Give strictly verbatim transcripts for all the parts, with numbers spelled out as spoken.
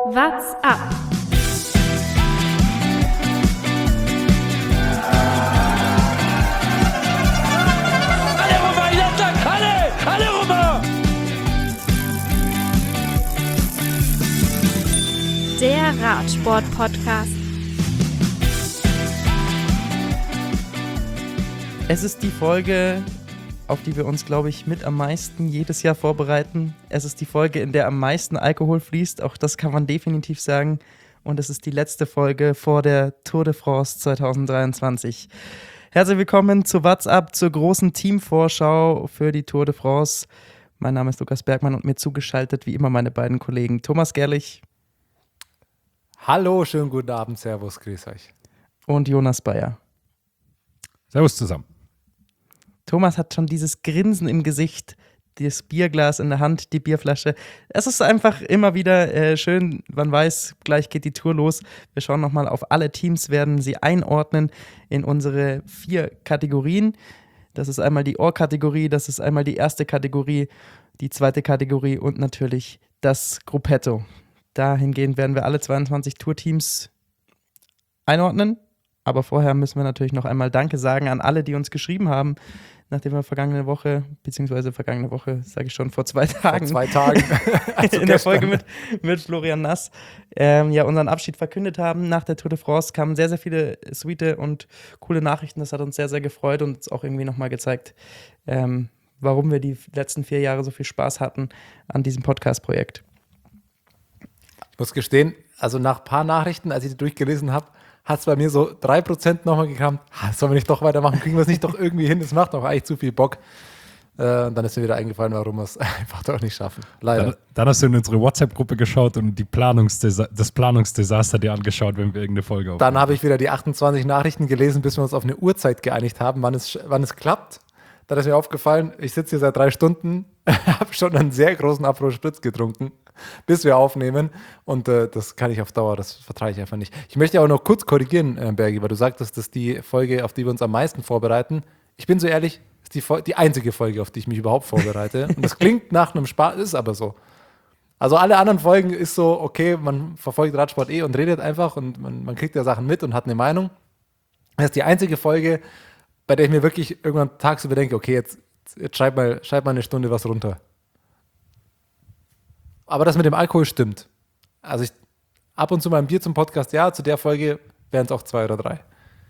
What's up? Alle rüber, Jattak, alle, alle rüber! Der Radsport-Podcast. Es ist die Folge, auf die wir uns, glaube ich, mit am meisten jedes Jahr vorbereiten. Es ist die Folge, in der am meisten Alkohol fließt. Auch das kann man definitiv sagen. Und es ist die letzte Folge vor der Tour de France zwanzig dreiundzwanzig. Herzlich willkommen zu What's Up, zur großen Teamvorschau für die Tour de France. Mein Name ist Lukas Bergmann und mir zugeschaltet wie immer meine beiden Kollegen Thomas Gerlich. Hallo, schönen guten Abend, servus, grüß euch. Und Jonas Bayer. Servus zusammen. Thomas hat schon dieses Grinsen im Gesicht, das Bierglas in der Hand, die Bierflasche. Es ist einfach immer wieder äh, schön, man weiß, gleich geht die Tour los. Wir schauen nochmal auf alle Teams, werden sie einordnen in unsere vier Kategorien. Das ist einmal die Ohr-Kategorie, das ist einmal die erste Kategorie, die zweite Kategorie und natürlich das Gruppetto. Dahingehend werden wir alle zweiundzwanzig Tourteams einordnen. Aber vorher müssen wir natürlich noch einmal Danke sagen an alle, die uns geschrieben haben, nachdem wir vergangene Woche, beziehungsweise vergangene Woche, sage ich schon, vor zwei Tagen. Vor zwei Tagen. also in der Folge mit, mit Florian Nass, ähm, ja, unseren Abschied verkündet haben. Nach der Tour de France kamen sehr, sehr viele sweete und coole Nachrichten. Das hat uns sehr, sehr gefreut und uns auch irgendwie nochmal gezeigt, ähm, warum wir die letzten vier Jahre so viel Spaß hatten an diesem Podcast-Projekt. Ich muss gestehen, also nach ein paar Nachrichten, als ich die durchgelesen habe, hat es bei mir so drei Prozent nochmal gekommen, ah, sollen wir nicht doch weitermachen, kriegen wir es nicht doch irgendwie hin, das macht doch eigentlich zu viel Bock. Äh, dann ist mir wieder eingefallen, warum wir es einfach doch nicht schaffen. Leider. Dann, dann hast du in unsere WhatsApp-Gruppe geschaut und die Planungsdesa- das Planungsdesaster dir angeschaut, wenn wir irgendeine Folge aufnehmen. Dann habe ich wieder die achtundzwanzig Nachrichten gelesen, bis wir uns auf eine Uhrzeit geeinigt haben, wann es, wann es klappt. Dann ist mir aufgefallen, ich sitze hier seit drei Stunden, habe schon einen sehr großen Aperol Spritz getrunken, bis wir aufnehmen. Und äh, das kann ich auf Dauer, das vertrage ich einfach nicht. Ich möchte auch noch kurz korrigieren, äh, Bergi, weil du sagtest, das ist die Folge, auf die wir uns am meisten vorbereiten. Ich bin so ehrlich, das ist die, Fol- die einzige Folge, auf die ich mich überhaupt vorbereite. Und das klingt nach einem Spaß, ist aber so. Also alle anderen Folgen ist so, okay, man verfolgt Radsport eh und redet einfach und man, man kriegt ja Sachen mit und hat eine Meinung. Das ist die einzige Folge, bei der ich mir wirklich irgendwann tagsüber denke, okay, jetzt, jetzt schreib, mal, schreib mal eine Stunde was runter. Aber das mit dem Alkohol stimmt. Also ich ab und zu mal ein Bier zum Podcast, ja, zu der Folge wären es auch zwei oder drei.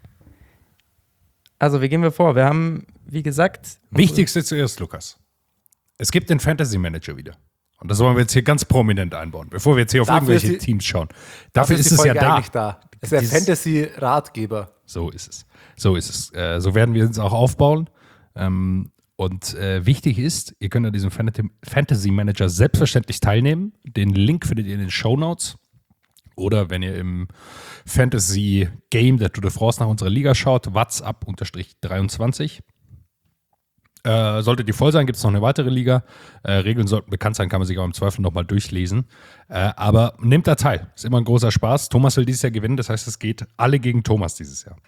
Also, wie gehen wir vor? Wir haben, wie gesagt... Wichtigste zuerst, Lukas. Es gibt den Fantasy Manager wieder. Und das wollen wir jetzt hier ganz prominent einbauen, bevor wir jetzt hier auf Dafür irgendwelche ist die- Teams schauen. Dafür, Dafür ist die es ja Folge da. eigentlich da. Das ist der Dieses- Fantasy-Ratgeber. So ist es. So ist es. Äh, so werden wir uns auch aufbauen. Ähm, und äh, wichtig ist, ihr könnt an diesem Fan- Fantasy Manager selbstverständlich teilnehmen. Den Link findet ihr in den Shownotes. Oder wenn ihr im Fantasy Game der Tour de France nach unserer Liga schaut, What's Up dreiundzwanzig. Äh, sollte die voll sein, gibt es noch eine weitere Liga. Äh, Regeln sollten bekannt sein, kann man sich auch im Zweifel nochmal durchlesen. Äh, aber nehmt da teil. Ist immer ein großer Spaß. Thomas will dieses Jahr gewinnen, das heißt, es geht alle gegen Thomas dieses Jahr.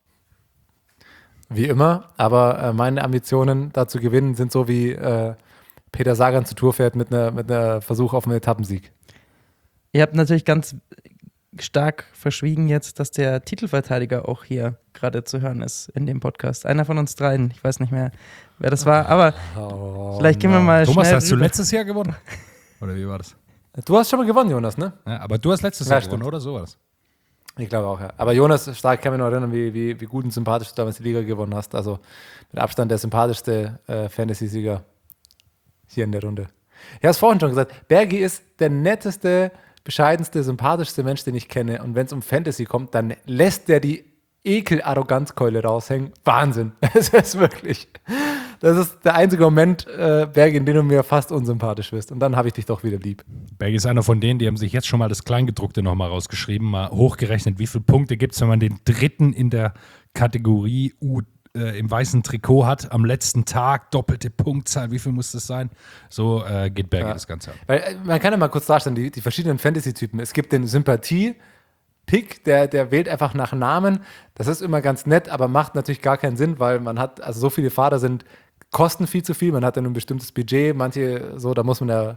Wie immer, aber äh, meine Ambitionen da zu gewinnen sind so wie äh, Peter Sagan zur Tour fährt mit einer mit einer Versuch auf einen Etappensieg. Ihr habt natürlich ganz stark verschwiegen jetzt, dass der Titelverteidiger auch hier gerade zu hören ist in dem Podcast. Einer von uns dreien, ich weiß nicht mehr, wer das war, aber Oh, vielleicht gehen wir no. mal Thomas, schnell hast du rüber. letztes Jahr gewonnen? Oder wie war das? Du hast schon mal gewonnen, Jonas, ne? Ja, aber du hast letztes Ja, Jahr stimmt. gewonnen, oder? So war das. Ich glaube auch, ja. Aber Jonas, stark kann mich noch erinnern, wie, wie, wie gut und sympathisch du damals die Liga gewonnen hast. Also mit Abstand der sympathischste äh, Fantasy-Sieger hier in der Runde. Ich habe es vorhin schon gesagt, Bergi ist der netteste, bescheidenste, sympathischste Mensch, den ich kenne. Und wenn es um Fantasy kommt, dann lässt der die Ekel-Arroganzkeule raushängen. Wahnsinn. Das ist wirklich, das ist der einzige Moment, äh, Bergi, in dem du mir fast unsympathisch wirst. Und dann habe ich dich doch wieder lieb. Bergi ist einer von denen, die haben sich jetzt schon mal das Kleingedruckte nochmal rausgeschrieben, mal hochgerechnet, wie viele Punkte gibt es, wenn man den dritten in der Kategorie U äh, im weißen Trikot hat, am letzten Tag, doppelte Punktzahl, wie viel muss das sein? So äh, geht Bergi Ja. das Ganze an. Weil äh, man kann ja mal kurz darstellen, die, die verschiedenen Fantasy-Typen. Es gibt den Sympathie-Pick, der, der wählt einfach nach Namen. Das ist immer ganz nett, aber macht natürlich gar keinen Sinn, weil man hat, also so viele Fahrer sind, kosten viel zu viel, man hat ja nur ein bestimmtes Budget, manche so, da muss man ja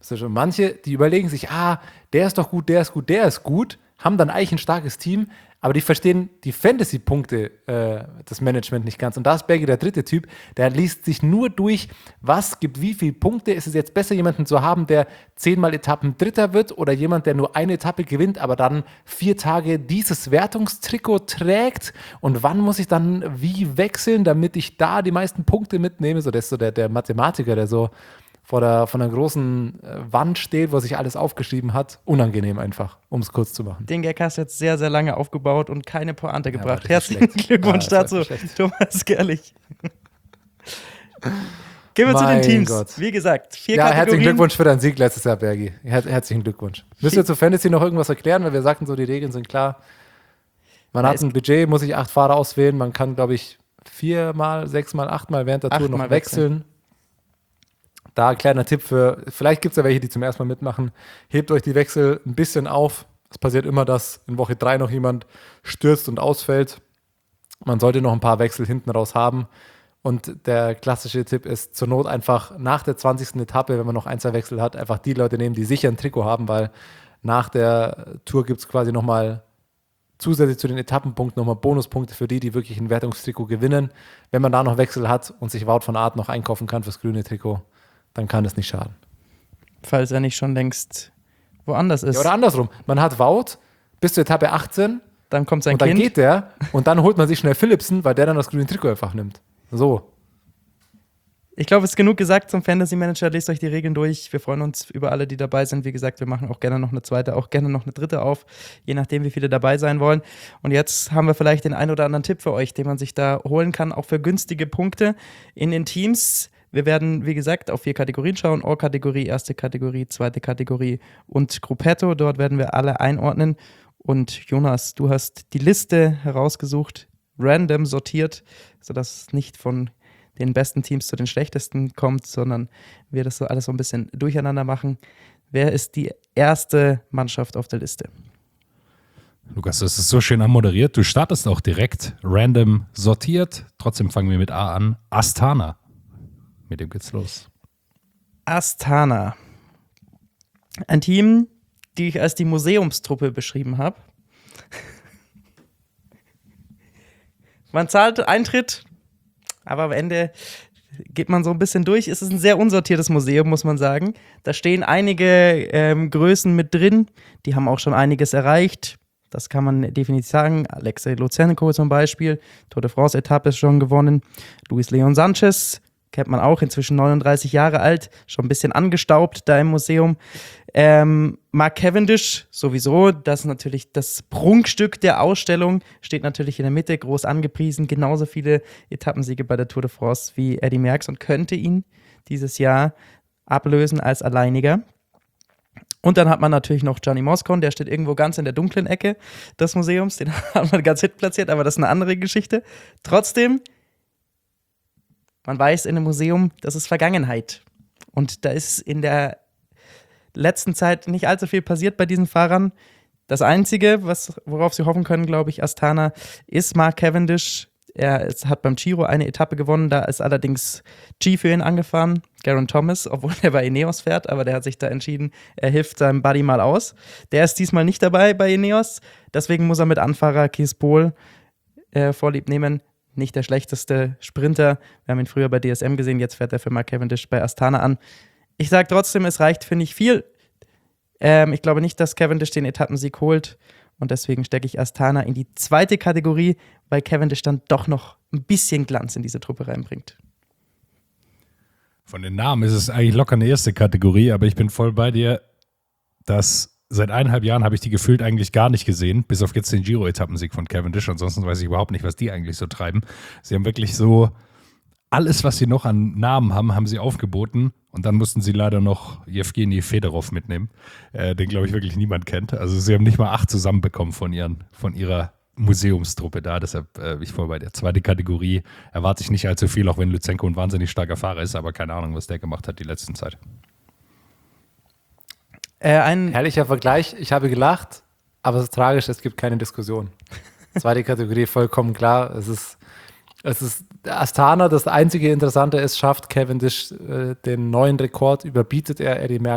Also manche, die überlegen sich, ah, der ist doch gut, der ist gut, der ist gut, haben dann eigentlich ein starkes Team, aber die verstehen die Fantasy-Punkte, äh, das Management nicht ganz. Und da ist Bergi der dritte Typ, der liest sich nur durch, was gibt wie viele Punkte. Ist es jetzt besser, jemanden zu haben, der zehnmal Etappen Dritter wird oder jemand, der nur eine Etappe gewinnt, aber dann vier Tage dieses Wertungstrikot trägt? Und wann muss ich dann wie wechseln, damit ich da die meisten Punkte mitnehme? So, das ist so der, der Mathematiker, der so vor der, von einer großen Wand steht, wo sich alles aufgeschrieben hat. Unangenehm einfach, um es kurz zu machen. Den Gag hast du jetzt sehr, sehr lange aufgebaut und keine Pointe Ja, gebracht. aber das ist Herzlichen schlecht. Glückwunsch Ah, das dazu, ist schlecht. Thomas Gerlich. Gehen wir zu den Mein Teams. Gott. Wie gesagt, vier Ja, herzlichen Kategorien. Glückwunsch für deinen Sieg letztes Jahr, Bergi. Her herzlichen Glückwunsch. Müssen wir zu Fantasy noch irgendwas erklären? Weil wir sagten so, die Regeln sind klar. Man Ja, hat es- ein Budget, muss sich acht Fahrer auswählen. Man kann, glaube ich, viermal, sechsmal, achtmal während der Tour Achtmal noch wechseln. Da ein kleiner Tipp für, vielleicht gibt es ja welche, die zum ersten Mal mitmachen. Hebt euch die Wechsel ein bisschen auf. Es passiert immer, dass in Woche drei noch jemand stürzt und ausfällt. Man sollte noch ein paar Wechsel hinten raus haben. Und der klassische Tipp ist zur Not einfach nach der zwanzigsten Etappe, wenn man noch ein, zwei Wechsel hat, einfach die Leute nehmen, die sicher ein Trikot haben, weil nach der Tour gibt es quasi nochmal zusätzlich zu den Etappenpunkten nochmal Bonuspunkte für die, die wirklich ein Wertungstrikot gewinnen. Wenn man da noch Wechsel hat und sich Wout van Aert noch einkaufen kann fürs grüne Trikot, dann kann es nicht schaden. Falls er nicht schon längst woanders ist. Ja, oder andersrum, man hat Wout bis zur Etappe achtzehn Dann kommt sein und dann Kind. geht der und dann holt man sich schnell Philipsen, weil der dann das grüne Trikot einfach nimmt. So. Ich glaube, es ist genug gesagt zum Fantasy Manager. Lest euch die Regeln durch. Wir freuen uns über alle, die dabei sind. Wie gesagt, wir machen auch gerne noch eine zweite, auch gerne noch eine dritte auf, je nachdem, wie viele dabei sein wollen. Und jetzt haben wir vielleicht den einen oder anderen Tipp für euch, den man sich da holen kann, auch für günstige Punkte in den Teams. Wir werden, wie gesagt, auf vier Kategorien schauen. All-Kategorie, erste Kategorie, zweite Kategorie und Gruppetto. Dort werden wir alle einordnen. Und Jonas, du hast die Liste herausgesucht, random sortiert, sodass es nicht von den besten Teams zu den schlechtesten kommt, sondern wir das so alles so ein bisschen durcheinander machen. Wer ist die erste Mannschaft auf der Liste? Lukas, das ist so schön anmoderiert. Du startest auch direkt random sortiert. Trotzdem fangen wir mit A an. Astana. Mit dem geht's los. Astana. Ein Team, die ich als die Museumstruppe beschrieben habe. Man zahlt Eintritt, aber am Ende geht man so ein bisschen durch. Es ist ein sehr unsortiertes Museum, muss man sagen. Da stehen einige ähm, Größen mit drin, die haben auch schon einiges erreicht. Das kann man definitiv sagen. Alexei Lutsenko zum Beispiel, Tour de France-Etappe ist schon gewonnen. Luis Leon Sanchez, kennt man auch, inzwischen neununddreißig Jahre alt, schon ein bisschen angestaubt da im Museum. Ähm, Mark Cavendish sowieso, das ist natürlich das Prunkstück der Ausstellung, steht natürlich in der Mitte, groß angepriesen, genauso viele Etappensiege bei der Tour de France wie Eddy Merckx und könnte ihn dieses Jahr ablösen als Alleiniger. Und dann hat man natürlich noch Gianni Moscon, der steht irgendwo ganz in der dunklen Ecke des Museums, den hat man ganz hit platziert, aber das ist eine andere Geschichte. Trotzdem, man weiß in einem Museum, das ist Vergangenheit. Und da ist in der letzten Zeit nicht allzu viel passiert bei diesen Fahrern. Das Einzige, was, worauf sie hoffen können, glaube ich, Astana, ist Mark Cavendish. Er ist, hat beim Giro eine Etappe gewonnen, da ist allerdings G für ihn angefahren, Geraint Thomas, obwohl er bei Ineos fährt, aber der hat sich da entschieden, er hilft seinem Buddy mal aus. Der ist diesmal nicht dabei bei Ineos, deswegen muss er mit Anfahrer Kees Bol äh, Vorlieb nehmen. Nicht der schlechteste Sprinter. Wir haben ihn früher bei D S M gesehen, jetzt fährt er für Mark Cavendish bei Astana an. Ich sage trotzdem, es reicht für nicht viel. Ähm, ich glaube nicht, dass Cavendish den Etappensieg holt und deswegen stecke ich Astana in die zweite Kategorie, weil Cavendish dann doch noch ein bisschen Glanz in diese Truppe reinbringt. Von den Namen ist es eigentlich locker eine erste Kategorie, aber ich bin voll bei dir, dass seit eineinhalb Jahren habe ich die gefühlt eigentlich gar nicht gesehen, bis auf jetzt den Giro-Etappensieg von Cavendish. Ansonsten weiß ich überhaupt nicht, was die eigentlich so treiben. Sie haben wirklich so alles, was sie noch an Namen haben, haben sie aufgeboten. Und dann mussten sie leider noch Jewgeni Fedorov mitnehmen, äh, den, glaube ich, wirklich niemand kennt. Also sie haben nicht mal acht zusammenbekommen von, ihren, von ihrer Museumstruppe da. Deshalb äh, ich voll bei der zweiten Kategorie. Erwarte ich nicht allzu viel, auch wenn Lutsenko ein wahnsinnig starker Fahrer ist. Aber keine Ahnung, was der gemacht hat die letzten Zeit. Äh, ein Herrlicher Vergleich. Ich habe gelacht, aber es ist tragisch, es gibt keine Diskussion. Zweite Kategorie, vollkommen klar. Es ist, es ist Astana, das einzige Interessante ist, schafft Cavendish äh, den neuen Rekord, überbietet er Eddy Merckx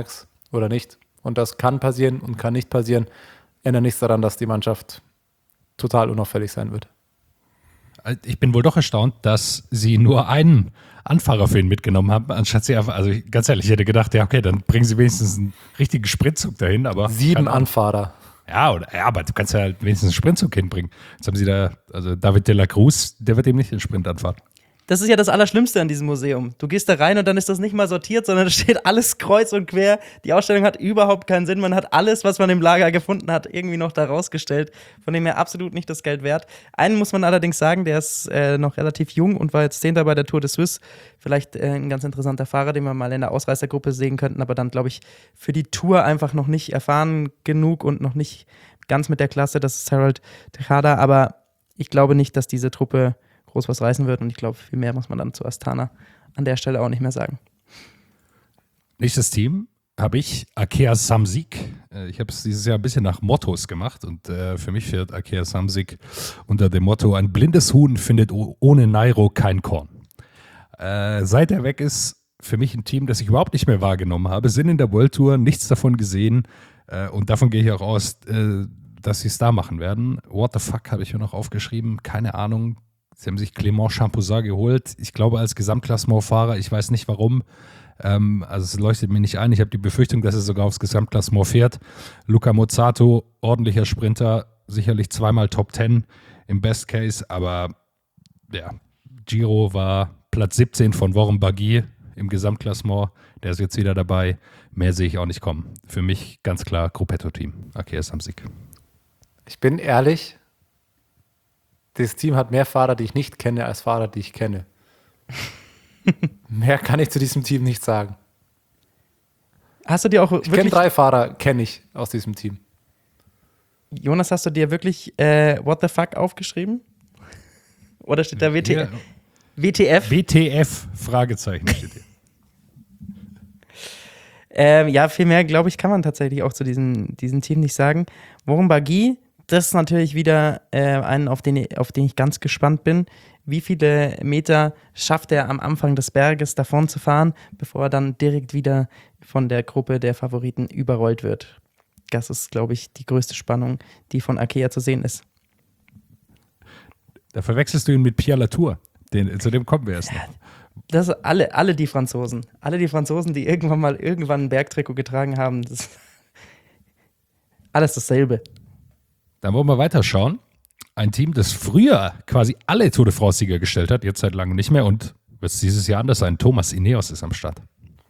oder nicht. Und das kann passieren und kann nicht passieren. Ändert nichts daran, dass die Mannschaft total unauffällig sein wird. Ich bin wohl doch erstaunt, dass sie nur einen Anfahrer für ihn mitgenommen haben, anstatt sie einfach, also ganz ehrlich, ich hätte gedacht, ja okay, dann bringen sie wenigstens einen richtigen Sprintzug dahin, aber... Sieben Anfahrer. Ja, oder, ja, aber du kannst ja halt wenigstens einen Sprintzug hinbringen. Jetzt haben sie da, also David de la Cruz, der wird eben nicht den Sprint anfahren. Das ist ja das Allerschlimmste an diesem Museum. Du gehst da rein und dann ist das nicht mal sortiert, sondern da steht alles kreuz und quer. Die Ausstellung hat überhaupt keinen Sinn. Man hat alles, was man im Lager gefunden hat, irgendwie noch da rausgestellt. Von dem her absolut nicht das Geld wert. Einen muss man allerdings sagen, der ist äh, noch relativ jung und war jetzt Zehnter bei der Tour de Suisse. Vielleicht äh, ein ganz interessanter Fahrer, den wir mal in der Ausreißergruppe sehen könnten, aber dann, glaube ich, für die Tour einfach noch nicht erfahren genug und noch nicht ganz mit der Klasse. Das ist Harold Tejada, aber ich glaube nicht, dass diese Truppe groß was reißen wird und ich glaube, viel mehr muss man dann zu Astana an der Stelle auch nicht mehr sagen. Nächstes Team habe ich Arkea Samsic. Ich habe es dieses Jahr ein bisschen nach Mottos gemacht und äh, für mich fährt Arkea Samsic unter dem Motto: Ein blindes Huhn findet ohne Nairo kein Korn. Äh, seit er weg ist, für mich ein Team, das ich überhaupt nicht mehr wahrgenommen habe, sind in der World Tour, nichts davon gesehen äh, und davon gehe ich auch aus, äh, dass sie es da machen werden. What the fuck habe ich mir noch aufgeschrieben? Keine Ahnung. Sie haben sich Clément Champousat geholt. Ich glaube, als Gesamtklassementfahrer, ich weiß nicht warum. Ähm, also es leuchtet mir nicht ein. Ich habe die Befürchtung, dass er sogar aufs Gesamtklassement fährt. Luca Mozzato, ordentlicher Sprinter, sicherlich zweimal Top Ten im Best Case. Aber ja, Giro war Platz siebzehn von Warren Barguil im Gesamtklassement. Der ist jetzt wieder dabei. Mehr sehe ich auch nicht kommen. Für mich ganz klar Gruppetto-Team, Arkea Samsic. Ich bin ehrlich, das Team hat mehr Fahrer, die ich nicht kenne, als Fahrer, die ich kenne. Mehr kann ich zu diesem Team nicht sagen. Hast du dir auch Ich kenne wirklich, drei Fahrer, kenne ich aus diesem Team. Jonas, hast du dir wirklich äh, What the fuck aufgeschrieben? Oder steht da W T F? Ja. W T F? W T F, Fragezeichen steht hier. Ähm, ja, viel mehr, glaube ich, kann man tatsächlich auch zu diesem, diesem Team nicht sagen. Warren Barguil, das ist natürlich wieder äh, einen, auf den, auf den ich ganz gespannt bin. Wie viele Meter schafft er am Anfang des Berges davon zu fahren, bevor er dann direkt wieder von der Gruppe der Favoriten überrollt wird? Das ist, glaube ich, die größte Spannung, die von Arkea zu sehen ist. Da verwechselst du ihn mit Pierre Latour. Den, zu dem kommen wir erst noch. Das sind alle, alle die Franzosen. Alle die Franzosen, die irgendwann mal irgendwann ein Bergtrikot getragen haben. Das ist alles dasselbe. Dann wollen wir weiterschauen. Ein Team, das früher quasi alle Tour de France-Sieger gestellt hat, jetzt seit langem nicht mehr und wird es dieses Jahr anders sein. Thomas Ineos ist am Start.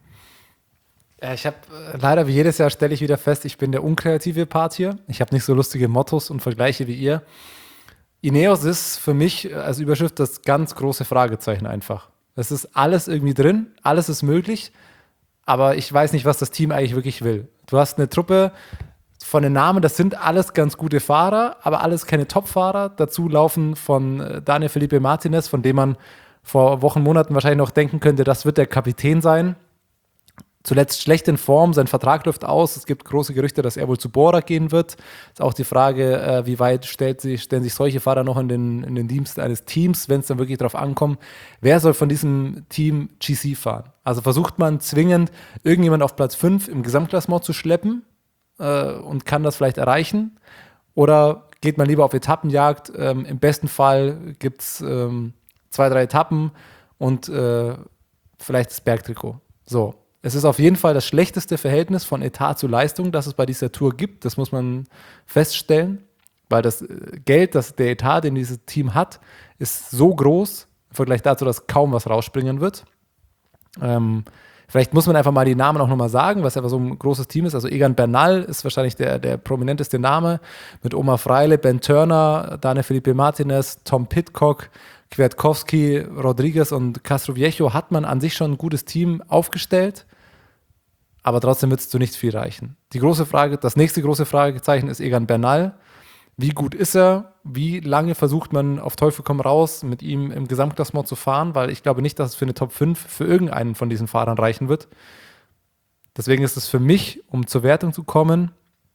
Ja, ich habe äh, leider wie jedes Jahr stelle ich wieder fest, ich bin der unkreative Part hier. Ich habe nicht so lustige Mottos und Vergleiche wie ihr. Ineos ist für mich als Überschrift das ganz große Fragezeichen einfach. Es ist alles irgendwie drin, alles ist möglich, aber ich weiß nicht, was das Team eigentlich wirklich will. Du hast eine Truppe von den Namen, das sind alles ganz gute Fahrer, aber alles keine Top-Fahrer. Dazu laufen von Daniel Felipe Martinez, von dem man vor Wochen, Monaten wahrscheinlich noch denken könnte, das wird der Kapitän sein. Zuletzt schlecht in Form, sein Vertrag läuft aus. Es gibt große Gerüchte, dass er wohl zu Bora gehen wird. Ist auch die Frage, äh, wie weit stellt sich, stellen sich solche Fahrer noch in den, in den Dienst eines Teams, wenn es dann wirklich drauf ankommt. Wer soll von diesem Team G C fahren? Also versucht man zwingend, irgendjemand auf Platz fünf im Gesamtklassement zu schleppen äh, und kann das vielleicht erreichen? Oder geht man lieber auf Etappenjagd? Ähm, Im besten Fall gibt es ähm, zwei, drei Etappen und äh, vielleicht das Bergtrikot. So. Es ist auf jeden Fall das schlechteste Verhältnis von Etat zu Leistung, das es bei dieser Tour gibt. Das muss man feststellen, weil das Geld, das der Etat, den dieses Team hat, ist so groß im Vergleich dazu, dass kaum was rausspringen wird. Ähm, vielleicht muss man einfach mal die Namen auch nochmal sagen, was einfach so ein großes Team ist. Also Egan Bernal ist wahrscheinlich der, der prominenteste Name mit Omar Freile, Ben Turner, Daniel Felipe Martinez, Tom Pidcock, Kwiatkowski, Rodriguez und Castroviejo hat man an sich schon ein gutes Team aufgestellt, aber trotzdem wird es zu nicht viel reichen. Die große Frage, das nächste große Fragezeichen ist Egan Bernal. Wie gut ist er? Wie lange versucht man auf Teufel komm raus mit ihm im Gesamtklassement zu fahren? Weil ich glaube nicht, dass es für eine Top fünf für irgendeinen von diesen Fahrern reichen wird. Deswegen ist es für mich, um zur Wertung zu kommen,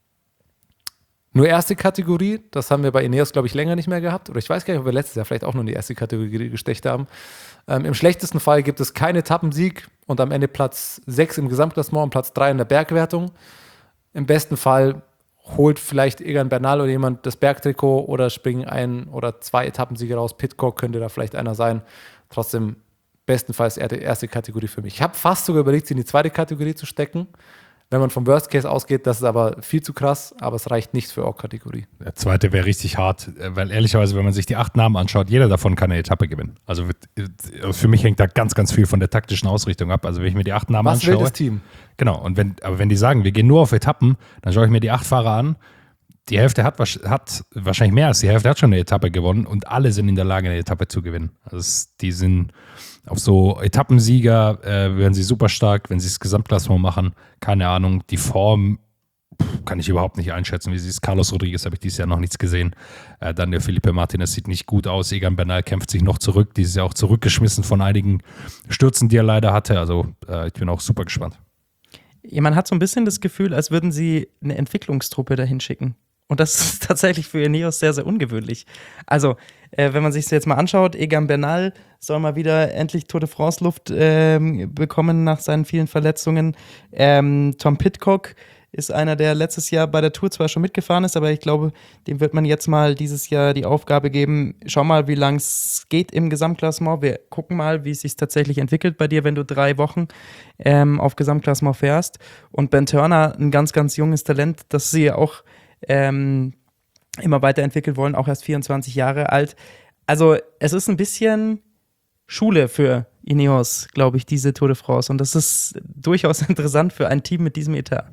nur erste Kategorie, das haben wir bei Ineos, glaube ich, länger nicht mehr gehabt. Oder ich weiß gar nicht, ob wir letztes Jahr vielleicht auch nur in die erste Kategorie gestecht haben. Ähm, Im schlechtesten Fall gibt es keinen Etappensieg und am Ende Platz sechs im Gesamtklassement und Platz drei in der Bergwertung. Im besten Fall holt vielleicht Egan Bernal oder jemand das Bergtrikot oder springen ein oder zwei Etappensiege raus. Pidcock könnte da vielleicht einer sein. Trotzdem bestenfalls eher die erste Kategorie für mich. Ich habe fast sogar überlegt, sie in die zweite Kategorie zu stecken. Wenn man vom Worst Case ausgeht, das ist aber viel zu krass, aber es reicht nicht für Org-Kategorie. Der zweite wäre richtig hart, weil ehrlicherweise, wenn man sich die acht Namen anschaut, jeder davon kann eine Etappe gewinnen. Also für mich hängt da ganz, ganz viel von der taktischen Ausrichtung ab. Also wenn ich mir die acht Namen Was anschaue. will das Team? Genau, und wenn, aber wenn die sagen, wir gehen nur auf Etappen, dann schaue ich mir die acht Fahrer an. Die Hälfte hat, hat wahrscheinlich mehr als die Hälfte hat schon eine Etappe gewonnen und alle sind in der Lage, eine Etappe zu gewinnen. Also es, die sind auf so Etappensieger, äh, werden sie super stark, wenn sie das Gesamtklassement machen. Keine Ahnung, die Form pff, kann ich überhaupt nicht einschätzen. Wie sie ist. Carlos Rodriguez habe ich dieses Jahr noch nichts gesehen. Äh, dann der Felipe Martinez sieht nicht gut aus. Egan Bernal kämpft sich noch zurück. Dieses Jahr auch zurückgeschmissen von einigen Stürzen, die er leider hatte. Also äh, ich bin auch super gespannt. Ja, man hat so ein bisschen das Gefühl, als würden sie eine Entwicklungstruppe dahin schicken. Und das ist tatsächlich für Ineos sehr, sehr ungewöhnlich. Also, äh, wenn man sich das jetzt mal anschaut, Egan Bernal soll mal wieder endlich Tour de France-Luft ähm, bekommen nach seinen vielen Verletzungen. Ähm, Tom Pidcock ist einer, der letztes Jahr bei der Tour zwar schon mitgefahren ist, aber ich glaube, dem wird man jetzt mal dieses Jahr die Aufgabe geben, schau mal, wie lang es geht im Gesamtklassement. Wir gucken mal, wie es sich tatsächlich entwickelt bei dir, wenn du drei Wochen ähm, auf Gesamtklassement fährst. Und Ben Turner, ein ganz, ganz junges Talent, das sie auch Ähm, immer weiterentwickelt wollen, auch erst vierundzwanzig Jahre alt. Also es ist ein bisschen Schule für Ineos, glaube ich, diese Tour de France. Und das ist durchaus interessant für ein Team mit diesem Etat.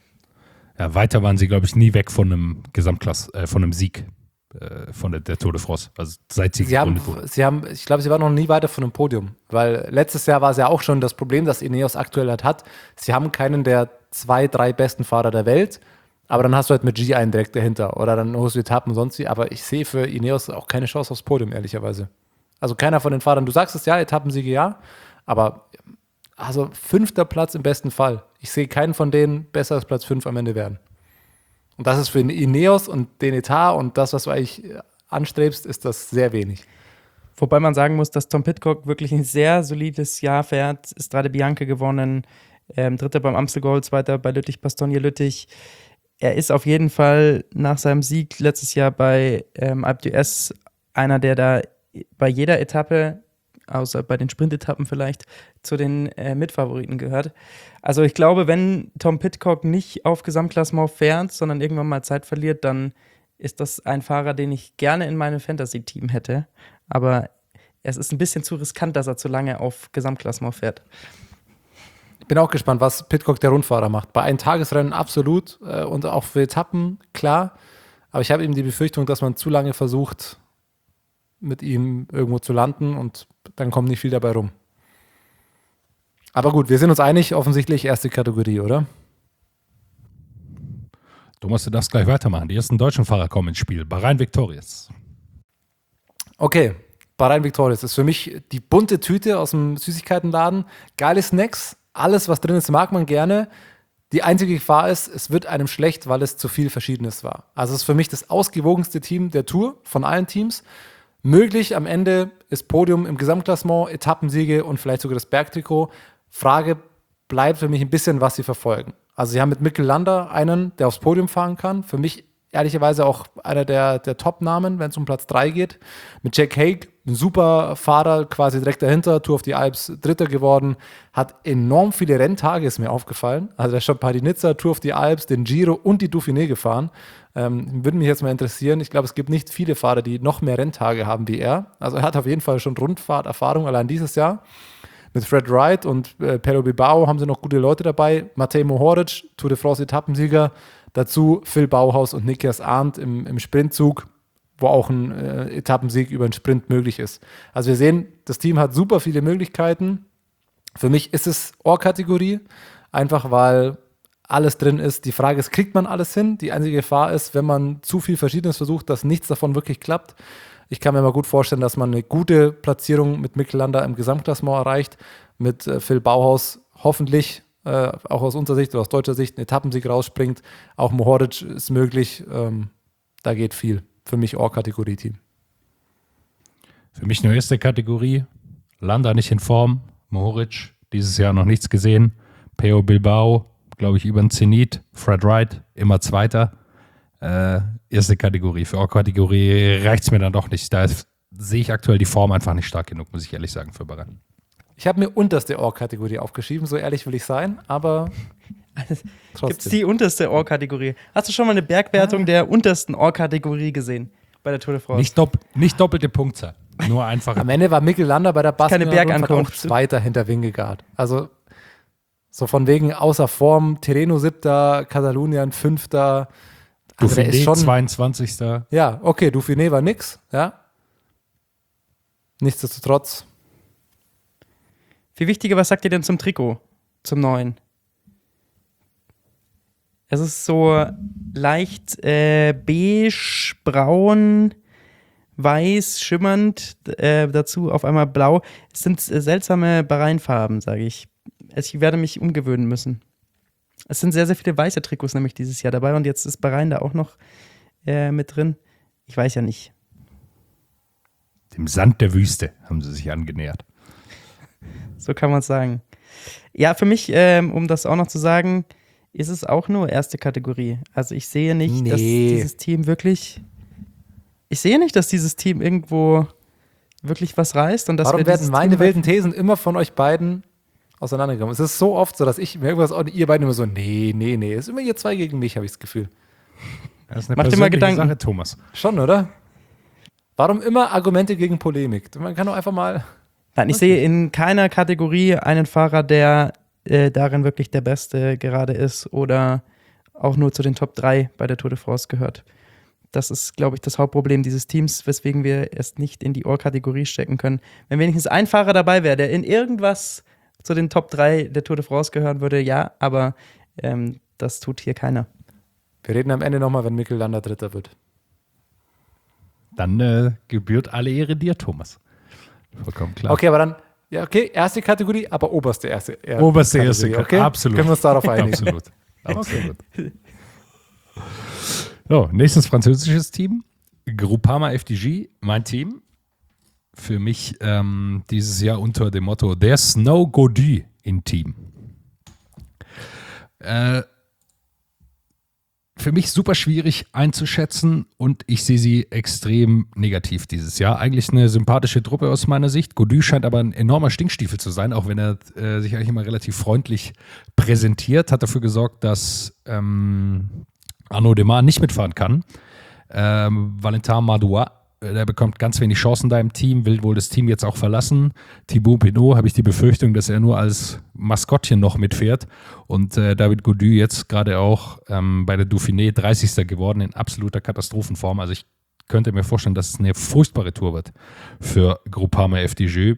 Ja, weiter waren sie, glaube ich, nie weg von einem Gesamtklass, äh, von einem Sieg äh, von der, der Tour de France. Also seit sie, sie haben, gegründet wurde. sie haben, ich glaube, sie waren noch nie weiter von einem Podium. Weil letztes Jahr war es ja auch schon das Problem, das Ineos aktuell hat, hat. Sie haben keinen der zwei, drei besten Fahrer der Welt. Aber dann hast du halt mit G einen direkt dahinter oder dann holst du Etappen und sonst wie. Aber ich sehe für Ineos auch keine Chance aufs Podium, ehrlicherweise. Also keiner von den Fahrern, du sagst es ja, Etappensiege ja, aber also fünfter Platz im besten Fall. Ich sehe keinen von denen besser als Platz fünf am Ende werden. Und das ist für Ineos und den Etat und das, was du eigentlich anstrebst, ist das sehr wenig. Wobei man sagen muss, dass Tom Pidcock wirklich ein sehr solides Jahr fährt. Strade Bianche gewonnen, ähm, Dritter beim Amstel Gold, Zweiter bei Lüttich-Bastogne-Lüttich. Er ist auf jeden Fall nach seinem Sieg letztes Jahr bei ähm, Alpe d'Huez einer, der da bei jeder Etappe, außer bei den Sprintetappen vielleicht, zu den äh, Mitfavoriten gehört. Also ich glaube, wenn Tom Pidcock nicht auf Gesamtklassement fährt, sondern irgendwann mal Zeit verliert, dann ist das ein Fahrer, den ich gerne in meinem Fantasy-Team hätte. Aber es ist ein bisschen zu riskant, dass er zu lange auf Gesamtklassement fährt. Ich bin auch gespannt, was Pidcock der Rundfahrer macht. Bei Eintagesrennen absolut äh, und auch für Etappen, klar. Aber ich habe eben die Befürchtung, dass man zu lange versucht, mit ihm irgendwo zu landen und dann kommt nicht viel dabei rum. Aber gut, wir sind uns einig, offensichtlich erste Kategorie, oder? Thomas, du darfst gleich weitermachen. Die ersten deutschen Fahrer kommen ins Spiel. Bahrain Victorious. Okay, Bahrain Victorious ist für mich die bunte Tüte aus dem Süßigkeitenladen. Geile Snacks. Alles, was drin ist, mag man gerne. Die einzige Gefahr ist, es wird einem schlecht, weil es zu viel Verschiedenes war. Also es ist für mich das ausgewogenste Team der Tour von allen Teams. Möglich am Ende ist Podium im Gesamtklassement, Etappensiege und vielleicht sogar das Bergtrikot. Frage bleibt für mich ein bisschen, was sie verfolgen. Also sie haben mit Mikel Landa einen, der aufs Podium fahren kann. Für mich ehrlicherweise auch einer der, der Top-Namen, wenn es um Platz drei geht. Mit Jack Haig, ein super Fahrer, quasi direkt dahinter, Tour of the Alps Dritter geworden, hat enorm viele Renntage, ist mir aufgefallen. Also der ist schon Paris-Nizza, Tour of the Alps, den Giro und die Dauphiné gefahren. Ähm, würde mich jetzt mal interessieren. Ich glaube, es gibt nicht viele Fahrer, die noch mehr Renntage haben wie er. Also er hat auf jeden Fall schon Rundfahrterfahrung allein dieses Jahr. Mit Fred Wright und äh, Pello Bilbao haben sie noch gute Leute dabei. Matej Mohoric, Tour de France Etappensieger. Dazu Phil Bauhaus und Nikias Arndt im, im Sprintzug, wo auch ein äh, Etappensieg über einen Sprint möglich ist. Also wir sehen, das Team hat super viele Möglichkeiten. Für mich ist es Ohr-Kategorie, einfach weil alles drin ist. Die Frage ist, kriegt man alles hin? Die einzige Gefahr ist, wenn man zu viel Verschiedenes versucht, dass nichts davon wirklich klappt. Ich kann mir mal gut vorstellen, dass man eine gute Platzierung mit Mikel Landa im Gesamtklassement erreicht, mit äh, Phil Bauhaus hoffentlich Äh, auch aus unserer Sicht oder aus deutscher Sicht ein Etappensieg rausspringt. Auch Mohoric ist möglich. Ähm, da geht viel. Für mich Ohr-Kategorie-Team. Für mich nur erste Kategorie. Landa nicht in Form. Mohoric, dieses Jahr noch nichts gesehen. Peo Bilbao, glaube ich, über den Zenit. Fred Wright, immer Zweiter. Äh, erste Kategorie. Für Or-Kategorie reicht es mir dann doch nicht. Da ist, sehe ich aktuell die Form einfach nicht stark genug, muss ich ehrlich sagen, für Bahrain. Ich habe mir unterste Or-Kategorie aufgeschrieben, so ehrlich will ich sein, aber trotzdem. Gibt es die unterste Or-Kategorie? Hast du schon mal eine Bergwertung Ja. der untersten Or-Kategorie gesehen bei der Tour de France? Nicht, dopp- nicht doppelte Punktzahl, nur einfach. Am Ende war Mikkel Lander bei der Keine Basketball auch Bergankunft. Zweiter hinter Vingegaard. Also so von wegen außer Form, Tirreno Siebter, Katalonien Fünfter. Also der ist Dauphiné schon, zweiundzwanzigster ja, okay, Dauphiné war nix, ja. Nichtsdestotrotz. Viel wichtiger, was sagt ihr denn zum Trikot? Zum neuen? Es ist so leicht äh, beige, braun, weiß, schimmernd, äh, dazu auf einmal blau. Es sind äh, seltsame Bahrain-Farben, sage ich. Ich werde mich umgewöhnen müssen. Es sind sehr, sehr viele weiße Trikots nämlich dieses Jahr dabei und jetzt ist Bahrain da auch noch äh, mit drin. Ich weiß ja nicht. Dem Sand der Wüste haben sie sich angenähert. So kann man es sagen. Ja, für mich, ähm, um das auch noch zu sagen, ist es auch nur erste Kategorie. Also ich sehe nicht, Nee. dass dieses Team wirklich, ich sehe nicht, dass dieses Team irgendwo wirklich was reißt. Und dass Warum wir werden dieses meine Team wilden Thesen immer von euch beiden auseinandergekommen? Es ist so oft so, dass ich mir irgendwas, und ihr beiden immer so, nee, nee, nee. Es ist immer ihr zwei gegen mich, habe ich das Gefühl. Das ist eine Mach dir mal persönliche Gedanken. Sache, Thomas. Schon, oder? Warum immer Argumente gegen Polemik? Man kann doch einfach mal. Nein, ich sehe in keiner Kategorie einen Fahrer, der äh, darin wirklich der Beste gerade ist oder auch nur zu den Top drei bei der Tour de France gehört. Das ist, glaube ich, das Hauptproblem dieses Teams, weswegen wir es nicht in die Or-Kategorie stecken können. Wenn wenigstens ein Fahrer dabei wäre, der in irgendwas zu den Top drei der Tour de France gehören würde, ja, aber ähm, das tut hier keiner. Wir reden am Ende nochmal, wenn Mikkel Lander Dritter wird. Dann äh, gebührt alle Ehre dir, Thomas. Vollkommen klar. Okay, aber dann, ja, okay, erste Kategorie, aber oberste erste. er- Oberste erste, Kategorie, okay? absolut. Können wir uns darauf einigen? Absolut. Absolut. So, nächstes französisches Team. Groupama F D G, mein Team. Für mich ähm, dieses Jahr unter dem Motto There's no Gaudu in Team. Äh, für mich super schwierig einzuschätzen und ich sehe sie extrem negativ dieses Jahr. Eigentlich eine sympathische Truppe aus meiner Sicht. Gaudu scheint aber ein enormer Stinkstiefel zu sein, auch wenn er äh, sich eigentlich immer relativ freundlich präsentiert. Hat dafür gesorgt, dass ähm, Arnaud Démare nicht mitfahren kann. Ähm, Valentin Madouas, der bekommt ganz wenig Chancen da im Team, will wohl das Team jetzt auch verlassen. Thibaut Pinot habe ich die Befürchtung, dass er nur als Maskottchen noch mitfährt. Und äh, David Gaudu jetzt gerade auch ähm, bei der Dauphiné dreißigster geworden in absoluter Katastrophenform. Also ich könnte mir vorstellen, dass es eine furchtbare Tour wird für Groupama F D G.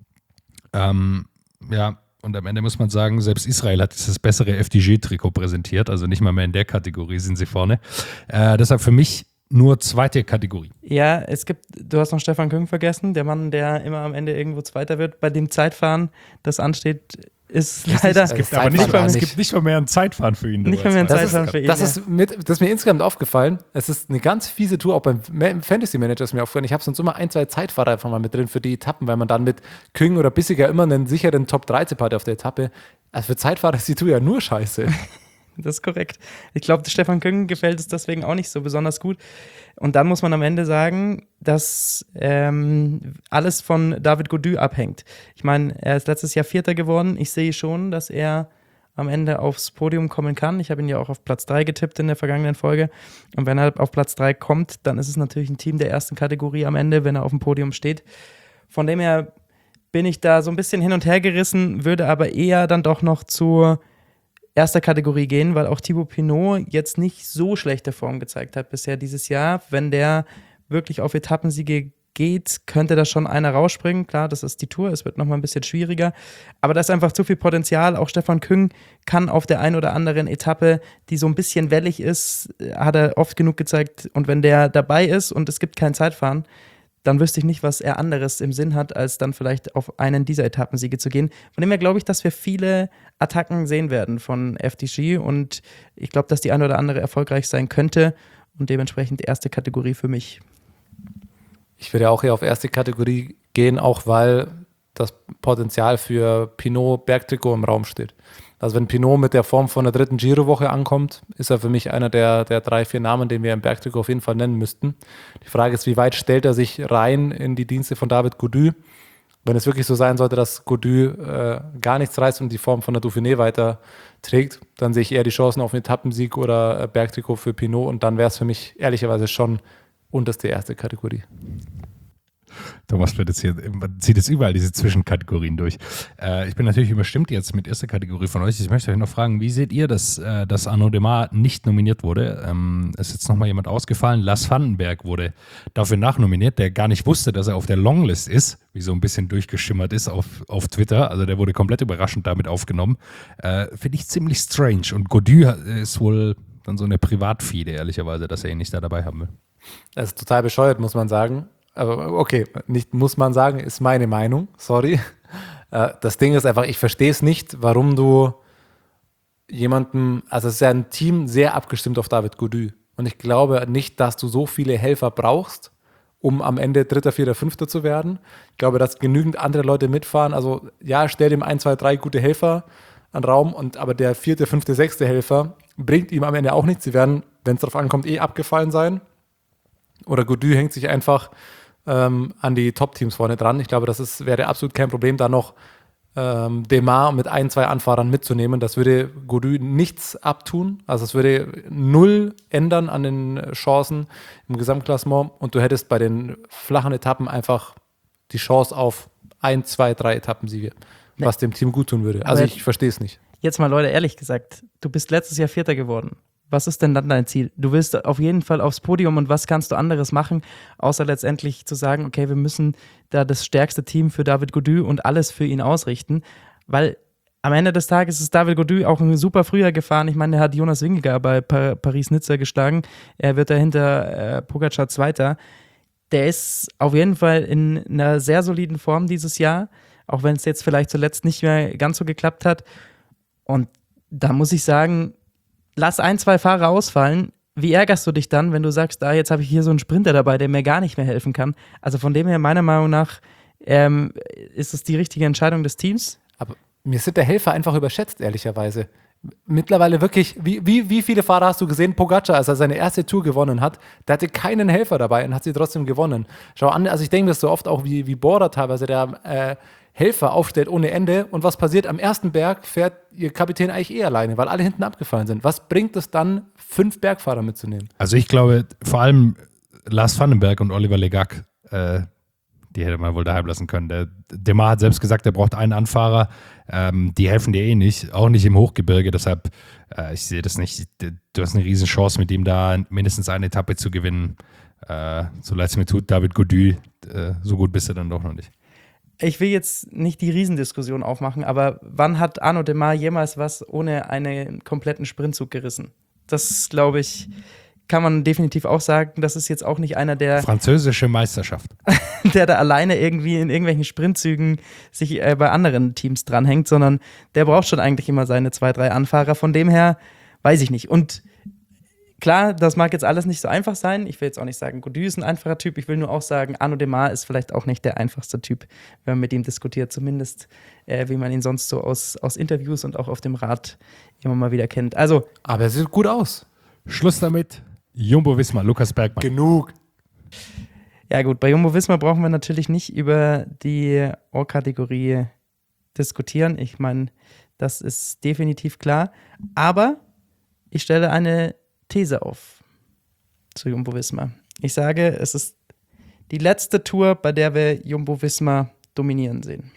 Ähm, ja, und am Ende muss man sagen, selbst Israel hat das bessere F D G-Trikot präsentiert. Also nicht mal mehr in der Kategorie sind sie vorne. Äh, deshalb für mich nur zweite Kategorie. Ja, es gibt, du hast noch Stefan Küng vergessen, der Mann, der immer am Ende irgendwo Zweiter wird, bei dem Zeitfahren, das ansteht, ist leider. Es gibt Aber nicht Zeitfahren mal, es nicht. gibt nicht mal mehr ein Zeitfahren für ihn. Nicht mal mehr ein Das Zeitfahren ist, für ihn. das, ja. ist mit, das ist mir insgesamt aufgefallen. Es ist eine ganz fiese Tour, auch beim Ma- Fantasy Manager ist mir aufgefallen. Ich habe sonst immer ein, zwei Zeitfahrer einfach mal mit drin für die Etappen, weil man dann mit Küng oder Bissiger immer einen sicheren Top dreizehn hat auf der Etappe. Also für Zeitfahrer ist die Tour ja nur scheiße. Das ist korrekt. Ich glaube, Stefan Küng gefällt es deswegen auch nicht so besonders gut. Und dann muss man am Ende sagen, dass ähm, alles von David Gaudu abhängt. Ich meine, er ist letztes Jahr Vierter geworden. Ich sehe schon, dass er am Ende aufs Podium kommen kann. Ich habe ihn ja auch auf Platz drei getippt in der vergangenen Folge. Und wenn er auf Platz drei kommt, dann ist es natürlich ein Team der ersten Kategorie am Ende, wenn er auf dem Podium steht. Von dem her bin ich da so ein bisschen hin und her gerissen, würde aber eher dann doch noch zur erster Kategorie gehen, weil auch Thibaut Pinot jetzt nicht so schlechte Form gezeigt hat bisher dieses Jahr. Wenn der wirklich auf Etappensiege geht, könnte da schon einer rausspringen. Klar, das ist die Tour, es wird nochmal ein bisschen schwieriger. Aber da ist einfach zu viel Potenzial. Auch Stefan Küng kann auf der einen oder anderen Etappe, die so ein bisschen wellig ist, hat er oft genug gezeigt. Und wenn der dabei ist und es gibt kein Zeitfahren, dann wüsste ich nicht, was er anderes im Sinn hat, als dann vielleicht auf einen dieser Etappensiege zu gehen. Von dem her glaube ich, dass wir viele Attacken sehen werden von F D G und ich glaube, dass die eine oder andere erfolgreich sein könnte und dementsprechend erste Kategorie für mich. Ich würde auch eher auf erste Kategorie gehen, auch weil das Potenzial für Pinot Bergtrikot im Raum steht. Also wenn Pinot mit der Form von der dritten Giro-Woche ankommt, ist er für mich einer der, der drei, vier Namen, den wir im Bergtrikot auf jeden Fall nennen müssten. Die Frage ist, wie weit stellt er sich rein in die Dienste von David Gaudu? Wenn es wirklich so sein sollte, dass Gaudu äh, gar nichts reißt und die Form von der Dauphiné weiter trägt, dann sehe ich eher die Chancen auf einen Etappensieg oder äh, Bergtrikot für Pinot und dann wäre es für mich ehrlicherweise schon unterste erste Kategorie. Thomas wird jetzt hier, man zieht jetzt überall diese Zwischenkategorien durch. Äh, ich bin natürlich überstimmt jetzt mit erster Kategorie von euch. Ich möchte euch noch fragen, wie seht ihr, dass, äh, dass Arnaud Démare nicht nominiert wurde? Ähm, ist jetzt nochmal jemand ausgefallen. Lars Vandenberg wurde dafür nachnominiert, der gar nicht wusste, dass er auf der Longlist ist, wie so ein bisschen durchgeschimmert ist auf, auf Twitter. Also der wurde komplett überraschend damit aufgenommen. Äh, Finde ich ziemlich strange. Und Gaudu ist wohl dann so eine Privatfide, ehrlicherweise, dass er ihn nicht da dabei haben will. Das ist total bescheuert, muss man sagen. Aber okay, nicht muss man sagen, ist meine Meinung, sorry. Das Ding ist einfach, ich verstehe es nicht, warum du jemanden, also es ist ja ein Team sehr abgestimmt auf David Gaudu. Und ich glaube nicht, dass du so viele Helfer brauchst, um am Ende Dritter, Vierter, Fünfter zu werden. Ich glaube, dass genügend andere Leute mitfahren. Also ja, stell dem ein, zwei, drei gute Helfer an Raum, und aber der vierte, fünfte, sechste Helfer bringt ihm am Ende auch nichts. Sie werden, wenn es darauf ankommt, eh abgefallen sein. Oder Gaudu hängt sich einfach ähm, an die Top-Teams vorne dran. Ich glaube, das ist, wäre absolut kein Problem, da noch ähm, Démare mit ein, zwei Anfahrern mitzunehmen. Das würde Gaudu nichts abtun. Also es würde null ändern an den Chancen im Gesamtklassement. Und du hättest bei den flachen Etappen einfach die Chance auf ein, zwei, drei Etappensiege, nee. was dem Team gut tun würde. Also ich verstehe es nicht. Jetzt mal, Leute, ehrlich gesagt, du bist letztes Jahr Vierter geworden. Was ist denn dann dein Ziel? Du willst auf jeden Fall aufs Podium, und was kannst du anderes machen, außer letztendlich zu sagen, okay, wir müssen da das stärkste Team für David Gaudu und alles für ihn ausrichten, weil am Ende des Tages ist David Gaudu auch ein super früher gefahren. Ich meine, der hat Jonas Vingegaard bei pa- Paris-Nizza geschlagen. Er wird dahinter äh, Pogačar Zweiter. Der ist auf jeden Fall in einer sehr soliden Form dieses Jahr, auch wenn es jetzt vielleicht zuletzt nicht mehr ganz so geklappt hat. Und da muss ich sagen, lass ein, zwei Fahrer ausfallen. Wie ärgerst du dich dann, wenn du sagst, ah, jetzt habe ich hier so einen Sprinter dabei, der mir gar nicht mehr helfen kann? Also von dem her, meiner Meinung nach, ähm, ist es die richtige Entscheidung des Teams. Aber mir sind der Helfer einfach überschätzt, ehrlicherweise. Mittlerweile wirklich, wie, wie, wie viele Fahrer hast du gesehen? Pogačar, als er seine erste Tour gewonnen hat, der hatte keinen Helfer dabei und hat sie trotzdem gewonnen. Schau an, also ich denke das so oft auch wie, wie Bora teilweise, der äh, Helfer aufstellt ohne Ende, und was passiert? Am ersten Berg fährt ihr Kapitän eigentlich eh alleine, weil alle hinten abgefallen sind. Was bringt es dann, fünf Bergfahrer mitzunehmen? Also ich glaube, vor allem Lars Vandenberg und Oliver Legac, äh, die hätte man wohl daheim lassen können. Der Démare hat selbst gesagt, er braucht einen Anfahrer. Ähm, die helfen dir eh nicht, auch nicht im Hochgebirge. Deshalb, äh, ich sehe das nicht. Du hast eine riesen Chance, mit ihm da mindestens eine Etappe zu gewinnen. Äh, so leid es mir tut, David Gaudu, äh, so gut bist du dann doch noch nicht. Ich will jetzt nicht die Riesendiskussion aufmachen, aber wann hat Arnaud Démare jemals was ohne einen kompletten Sprintzug gerissen? Das, glaube ich, kann man definitiv auch sagen. Das ist jetzt auch nicht einer, der französische Meisterschaft, der da alleine irgendwie in irgendwelchen Sprintzügen sich äh, bei anderen Teams dranhängt, sondern der braucht schon eigentlich immer seine zwei, drei Anfahrer. Von dem her weiß ich nicht. Und klar, das mag jetzt alles nicht so einfach sein. Ich will jetzt auch nicht sagen, Gaudu ist ein einfacher Typ. Ich will nur auch sagen, Arnaud Démare ist vielleicht auch nicht der einfachste Typ, wenn man mit ihm diskutiert. Zumindest, äh, wie man ihn sonst so aus, aus Interviews und auch auf dem Rad immer mal wieder kennt. Also, aber er sieht gut aus. Schluss damit. Jumbo-Visma, Lukas Bergmann. Genug. Ja gut, bei Jumbo-Visma brauchen wir natürlich nicht über die O-Kategorie diskutieren. Ich meine, das ist definitiv klar. Aber ich stelle eine These auf zu Jumbo-Visma. Ich sage, es ist die letzte Tour, bei der wir Jumbo-Visma dominieren sehen.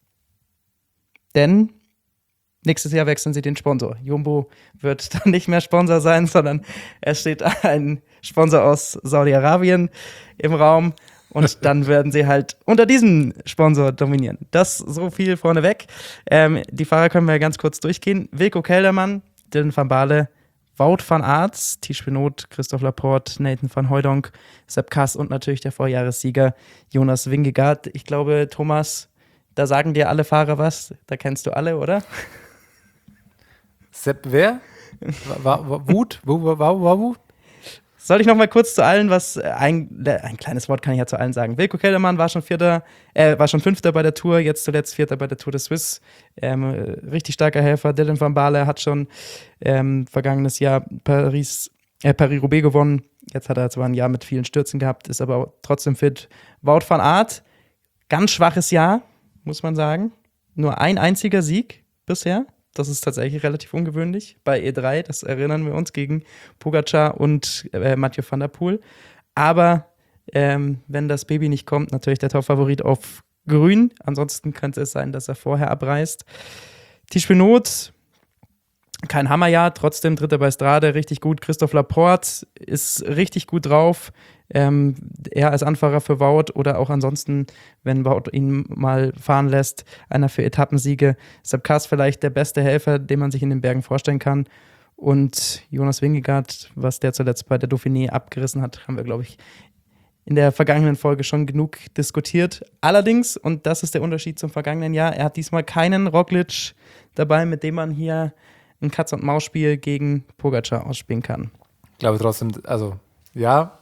Denn nächstes Jahr wechseln sie den Sponsor. Jumbo wird dann nicht mehr Sponsor sein, sondern es steht ein Sponsor aus Saudi-Arabien im Raum, und dann werden sie halt unter diesem Sponsor dominieren. Das so viel vorneweg. Ähm, die Fahrer können wir ganz kurz durchgehen. Wilco Kelderman, Dylan van Baarle, Wout van Aert, Tiesj Benoot, Christophe Laporte, Nathan van Hooijdonk, Sepp Kuss und natürlich der Vorjahressieger Jonas Vingegaard. Ich glaube, Thomas, da sagen dir alle Fahrer was. Da kennst du alle, oder? Sepp wer? War, war, Wut? Wo war Wut? Soll ich noch mal kurz zu allen was, ein, ein kleines Wort kann ich ja zu allen sagen. Wilco Kelderman war schon Vierter, äh, war schon Fünfter bei der Tour, jetzt zuletzt Vierter bei der Tour de Suisse. Ähm, richtig starker Helfer. Dylan van Baarle hat schon ähm, vergangenes Jahr Paris, äh, Paris-Roubaix gewonnen. Jetzt hat er zwar ein Jahr mit vielen Stürzen gehabt, ist aber trotzdem fit. Wout van Aert, ganz schwaches Jahr, muss man sagen. Nur ein einziger Sieg bisher. Das ist tatsächlich relativ ungewöhnlich bei E drei. Das erinnern wir uns gegen Pogacar und äh, Mathieu van der Poel. Aber ähm, wenn das Baby nicht kommt, natürlich der Top-Favorit auf Grün. Ansonsten könnte es sein, dass er vorher abreißt. Tish Benoot, kein Hammerjahr, trotzdem Dritter bei Strade, richtig gut. Christophe Laporte ist richtig gut drauf. Ähm, er als Anfahrer für Wout oder auch ansonsten, wenn Wout ihn mal fahren lässt, einer für Etappensiege. Sepp Kuss vielleicht der beste Helfer, den man sich in den Bergen vorstellen kann. Und Jonas Vingegaard, was der zuletzt bei der Dauphiné abgerissen hat, haben wir, glaube ich, in der vergangenen Folge schon genug diskutiert. Allerdings, und das ist der Unterschied zum vergangenen Jahr, er hat diesmal keinen Roglic dabei, mit dem man hier ein Katz-und-Maus-Spiel gegen Pogacar ausspielen kann. Ich glaube trotzdem, also ja,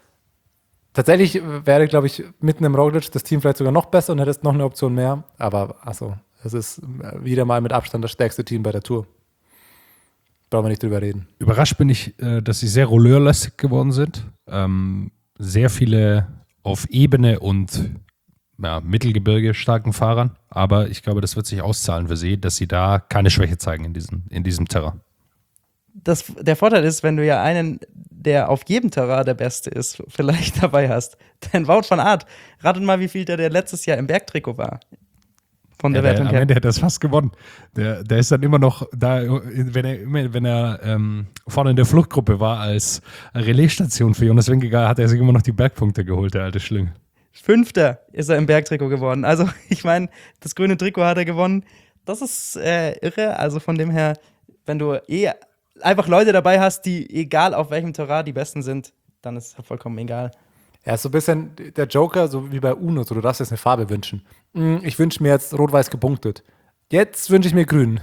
tatsächlich wäre, glaube ich, mitten im Roglic das Team vielleicht sogar noch besser und hättest noch eine Option mehr. Aber also, es ist wieder mal mit Abstand das stärkste Team bei der Tour. Brauchen wir nicht drüber reden. Überrascht bin ich, dass sie sehr rolleurlastig geworden sind. Ähm, sehr viele auf Ebene und ja, Mittelgebirge starken Fahrern. Aber ich glaube, das wird sich auszahlen für sie, dass sie da keine Schwäche zeigen in diesem, in diesem Terrain. Das, der Vorteil ist, wenn du ja einen, der auf jedem Terrain der Beste ist, vielleicht dabei hast. Denn Wout van Aert, ratet mal, wie viel der, der letztes Jahr im Bergtrikot war. Von der ja, Wertung der, her. am Ende hat er das fast gewonnen. Der, der ist dann immer noch da, wenn er, immer, wenn er ähm, vorne in der Fluchtgruppe war als Relaisstation für Jonas Vingegaard, hat er sich immer noch die Bergpunkte geholt, der alte Schlingel. Fünfter ist er im Bergtrikot geworden. Also, ich meine, das grüne Trikot hat er gewonnen. Das ist äh, irre. Also von dem her, wenn du eh einfach Leute dabei hast, die, egal auf welchem Terrain die Besten sind, dann ist es vollkommen egal. Er ist so ein bisschen der Joker, so wie bei Uno. So, du darfst jetzt eine Farbe wünschen. Ich wünsche mir jetzt rot-weiß gepunktet. Jetzt wünsche ich mir grün.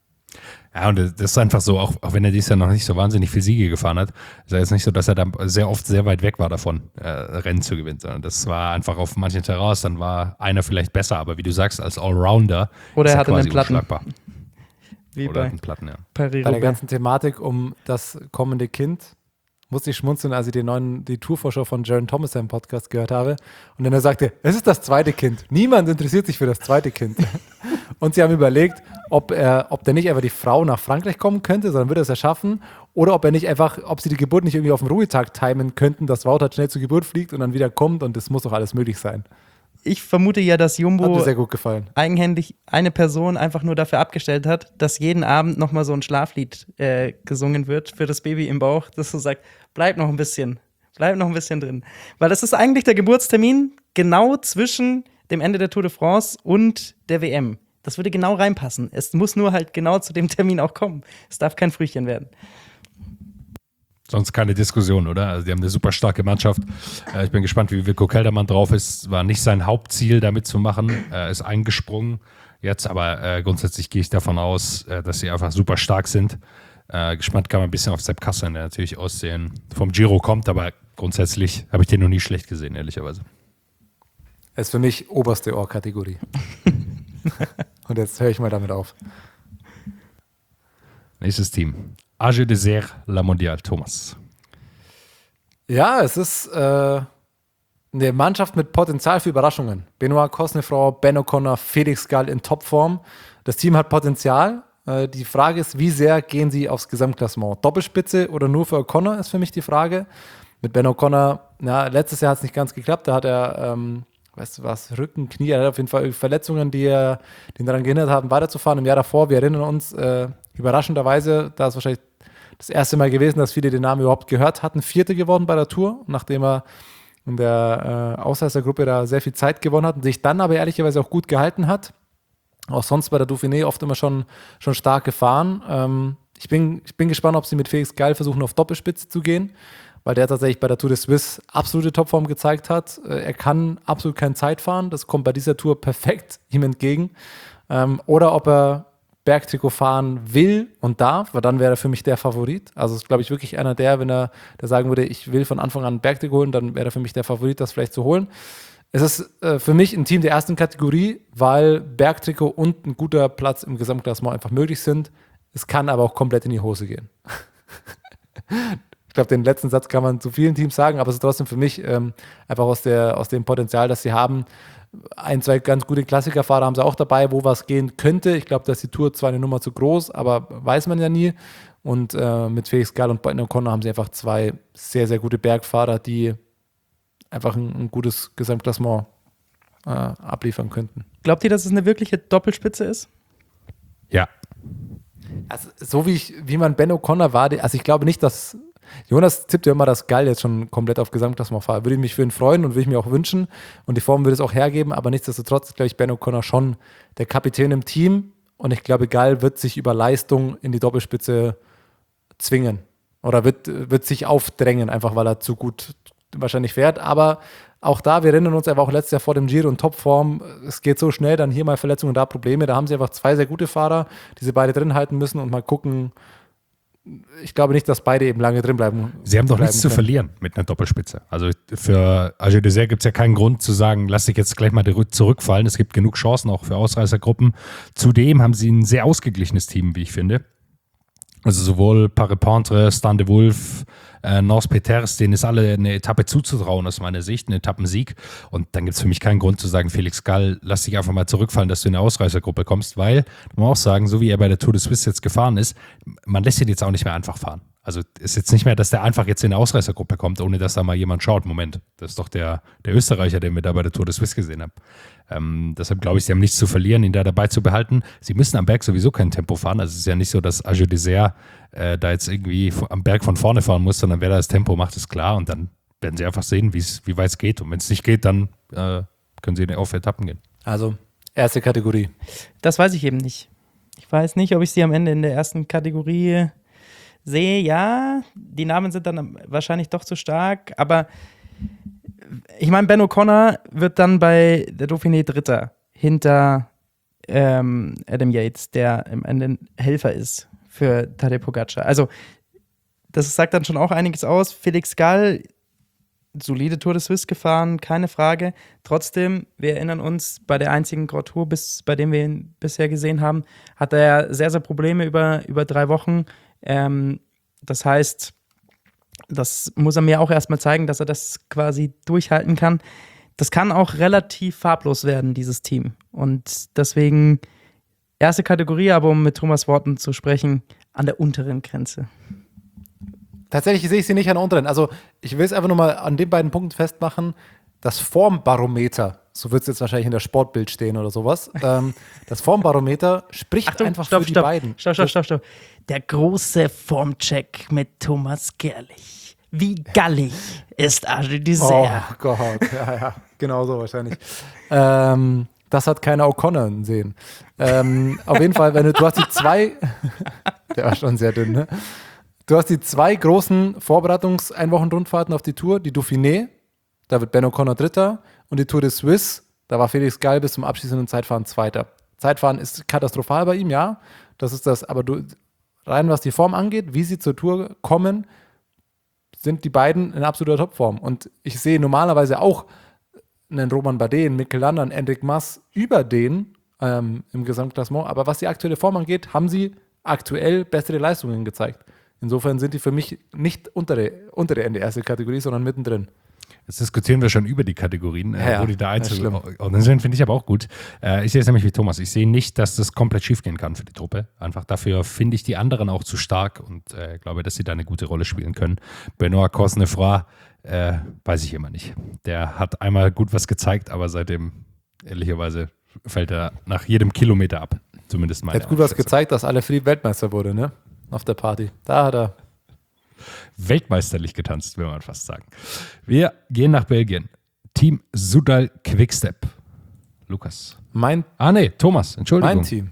Ja, und das ist einfach so, auch, auch wenn er dieses Jahr noch nicht so wahnsinnig viel Siege gefahren hat, ist er jetzt nicht so, dass er dann sehr oft sehr weit weg war davon, äh, Rennen zu gewinnen, sondern das war einfach auf manchen Terrains, dann war einer vielleicht besser, aber wie du sagst, als Allrounder Oder ist er er hatte quasi einen Platten. unschlagbar. Wie Oder bei einen Platten, ja. Paris Bei der ganzen Thematik um das kommende Kind musste ich schmunzeln, als ich die neuen, die Tourvorschau von Jaron Thomas im Podcast gehört habe. Und dann er sagte, es ist das zweite Kind. Niemand interessiert sich für das zweite Kind. Und sie haben überlegt, ob er, ob der nicht einfach die Frau nach Frankreich kommen könnte, sondern würde er es ja schaffen. Oder ob er nicht einfach, ob sie die Geburt nicht irgendwie auf dem Ruhetag timen könnten, dass Wout halt schnell zur Geburt fliegt und dann wieder kommt. Und das muss doch alles möglich sein. Ich vermute ja, dass Hat mir Jumbo sehr gut gefallen. eigenhändig eine Person einfach nur dafür abgestellt hat, dass jeden Abend nochmal so ein Schlaflied äh, gesungen wird für das Baby im Bauch, das so sagt, bleib noch ein bisschen, bleib noch ein bisschen drin. Weil das ist eigentlich der Geburtstermin genau zwischen dem Ende der Tour de France und der W M. Das würde genau reinpassen. Es muss nur halt genau zu dem Termin auch kommen. Es darf kein Frühchen werden. Sonst keine Diskussion, oder? Also die haben eine super starke Mannschaft. Äh, ich bin gespannt, wie Wilco Kelderman drauf ist. War nicht sein Hauptziel, damit zu machen. Er ist eingesprungen jetzt, aber äh, grundsätzlich gehe ich davon aus, äh, dass sie einfach super stark sind. Äh, gespannt kann man ein bisschen auf Sepp Kuss sein, der natürlich aus den, vom Giro kommt, aber grundsätzlich habe ich den noch nie schlecht gesehen, ehrlicherweise. Er ist für mich oberste Ohrkategorie. Und jetzt höre ich mal damit auf. Nächstes Team. A G Desert, La Mondiale, Thomas. Ja, es ist äh, eine Mannschaft mit Potenzial für Überraschungen. Benoit Cosnefroid, Ben O'Connor, Felix Gall in Topform. Das Team hat Potenzial. Äh, die Frage ist, wie sehr gehen sie aufs Gesamtklassement? Doppelspitze oder nur für O'Connor ist für mich die Frage. Mit Ben O'Connor, ja, letztes Jahr hat es nicht ganz geklappt. Da hat er, ähm, weißt du was, Rücken, Knie, er hat auf jeden Fall Verletzungen, die, er, die ihn daran gehindert haben, weiterzufahren. Im Jahr davor, wir erinnern uns, äh, überraschenderweise, da ist wahrscheinlich das erste Mal gewesen, dass viele den Namen überhaupt gehört hatten, Vierter geworden bei der Tour, nachdem er in der äh, Ausreißergruppe da sehr viel Zeit gewonnen hat und sich dann aber ehrlicherweise auch gut gehalten hat. Auch sonst bei der Dauphiné oft immer schon, schon stark gefahren. Ähm, ich, bin, ich bin gespannt, ob sie mit Felix Gall versuchen, auf Doppelspitze zu gehen, weil der tatsächlich bei der Tour de Suisse absolute Topform gezeigt hat. Äh, er kann absolut keine Zeit fahren, das kommt bei dieser Tour perfekt ihm entgegen. Ähm, oder ob er Bergtrikot fahren will und darf, weil dann wäre er für mich der Favorit. Also ist, glaube ich, wirklich einer der, wenn er der sagen würde, ich will von Anfang an ein Bergtrikot holen, dann wäre er für mich der Favorit, das vielleicht zu holen. Es ist äh, für mich ein Team der ersten Kategorie, weil Bergtrikot und ein guter Platz im Gesamtklassement einfach möglich sind. Es kann aber auch komplett in die Hose gehen. Ich glaube, den letzten Satz kann man zu vielen Teams sagen, aber es ist trotzdem für mich ähm, einfach aus, der, aus dem Potenzial, das sie haben. Ein, zwei ganz gute Klassikerfahrer haben sie auch dabei, wo was gehen könnte. Ich glaube, da ist die Tour zwar eine Nummer zu groß, aber weiß man ja nie. Und äh, mit Felix Gall und Ben O'Connor haben sie einfach zwei sehr, sehr gute Bergfahrer, die einfach ein, ein gutes Gesamtklassement äh, abliefern könnten. Glaubt ihr, dass es eine wirkliche Doppelspitze ist? Ja. Also, so wie, ich, wie man Ben O'Connor war, also ich glaube nicht, dass Jonas tippt ja immer, dass Gall jetzt schon komplett auf Gesamtklassement fahrt. Würde ich mich für ihn freuen und würde ich mir auch wünschen. Und die Form würde es auch hergeben, aber nichtsdestotrotz ist, glaube ich, Ben O'Connor schon der Kapitän im Team. Und ich glaube, Gall wird sich über Leistung in die Doppelspitze zwingen. Oder wird, wird sich aufdrängen, einfach weil er zu gut wahrscheinlich fährt. Aber auch da, wir erinnern uns, er war auch letztes Jahr vor dem Giro in Topform. Es geht so schnell, dann hier mal Verletzungen, da Probleme. Da haben sie einfach zwei sehr gute Fahrer, die sie beide drin halten müssen und mal gucken. Ich glaube nicht, dass beide eben lange drin bleiben. Sie haben doch nichts können. zu verlieren mit einer Doppelspitze. Also für Agile Dessert gibt es ja keinen Grund zu sagen, lass dich jetzt gleich mal zurückfallen. Es gibt genug Chancen auch für Ausreißergruppen. Zudem haben sie ein sehr ausgeglichenes Team, wie ich finde. Also sowohl Paris-Pentre, Stan de Wolf, äh, Nors Peters, denen ist alle eine Etappe zuzutrauen aus meiner Sicht, einen Etappensieg. Und dann gibt es für mich keinen Grund zu sagen, Felix Gall, lass dich einfach mal zurückfallen, dass du in eine Ausreißergruppe kommst, weil, man muss auch sagen, so wie er bei der Tour de Suisse jetzt gefahren ist, man lässt ihn jetzt auch nicht mehr einfach fahren. Also ist jetzt nicht mehr, dass der einfach jetzt in eine Ausreißergruppe kommt, ohne dass da mal jemand schaut. Moment, das ist doch der, der Österreicher, den wir da bei der Tour de Suisse gesehen haben. Ähm, deshalb glaube ich, sie haben nichts zu verlieren, ihn da dabei zu behalten. Sie müssen am Berg sowieso kein Tempo fahren. Also es ist ja nicht so, dass Agile Dessert äh, da jetzt irgendwie am Berg von vorne fahren muss, sondern wer da das Tempo macht, ist klar. Und dann werden sie einfach sehen, wie weit es geht. Und wenn es nicht geht, dann äh, können sie auf Etappen gehen. Also erste Kategorie. Das weiß ich eben nicht. Ich weiß nicht, ob ich sie am Ende in der ersten Kategorie sehe. Ja, die Namen sind dann wahrscheinlich doch zu stark, aber ich meine, Ben O'Connor wird dann bei der Dauphiné Dritter hinter ähm, Adam Yates, der im Ende Helfer ist für Tadej Pogacar. Also das sagt dann schon auch einiges aus. Felix Gall, solide Tour de Suisse gefahren, keine Frage. Trotzdem, wir erinnern uns, bei der einzigen Grand Tour, bis, bei dem wir ihn bisher gesehen haben, hat er sehr, sehr Probleme über, über drei Wochen. Ähm, das heißt, das muss er mir auch erstmal zeigen, dass er das quasi durchhalten kann. Das kann auch relativ farblos werden, dieses Team. Und deswegen erste Kategorie, aber um mit Thomas Worten zu sprechen, an der unteren Grenze. Tatsächlich sehe ich sie nicht an der unteren. Also ich will es einfach nur mal an den beiden Punkten festmachen. Das Formbarometer, so wird es jetzt wahrscheinlich in der Sportbild stehen oder sowas. Ähm, das Formbarometer spricht Achtung, einfach stopp, für die stopp, beiden. Stopp, stopp, stopp, stopp. Der große Formcheck mit Thomas Gerlich. Wie gallig ist Agile Dessert? Oh Gott, ja, ja, genau so wahrscheinlich. ähm, das hat keiner O'Connor sehen. Ähm, auf jeden Fall, wenn du, du hast die zwei, der war schon sehr dünn, ne? Du hast die zwei großen Vorbereitungs-Einwochen-Rundfahrten auf die Tour, die Dauphiné, da wird Ben O'Connor Dritter, und die Tour de Suisse, da war Felix Gall bis zum abschließenden Zeitfahren Zweiter. Zeitfahren ist katastrophal bei ihm, ja, das ist das, aber du, rein was die Form angeht, wie sie zur Tour kommen, sind die beiden in absoluter Topform. Und ich sehe normalerweise auch einen Romain Bardet, einen Mikel Landa, einen Enric Mas über den ähm, im Gesamtklassement, aber was die aktuelle Form angeht, haben sie aktuell bessere Leistungen gezeigt. Insofern sind die für mich nicht untere, untere Ende erste Kategorie, sondern mittendrin. Jetzt diskutieren wir schon über die Kategorien, äh, ja, wo die da einzeln schlimm. organisieren, finde ich aber auch gut. Äh, ich sehe es nämlich wie Thomas. Ich sehe nicht, dass das komplett schief gehen kann für die Truppe. Einfach dafür finde ich die anderen auch zu stark und äh, glaube, dass sie da eine gute Rolle spielen können. Benoit Cosnefroy, äh, weiß ich immer nicht. Der hat einmal gut was gezeigt, aber seitdem, ehrlicherweise, fällt er nach jedem Kilometer ab. Zumindest meine Er hat gut was Einschätzung. gezeigt, dass Alaphilippe Weltmeister wurde, ne? Auf der Party. Da hat er. Weltmeisterlich getanzt, will man fast sagen. Wir gehen nach Belgien. Team Soudal Quickstep. Lukas. Mein, Ah, nee, Thomas, Entschuldigung. mein Team.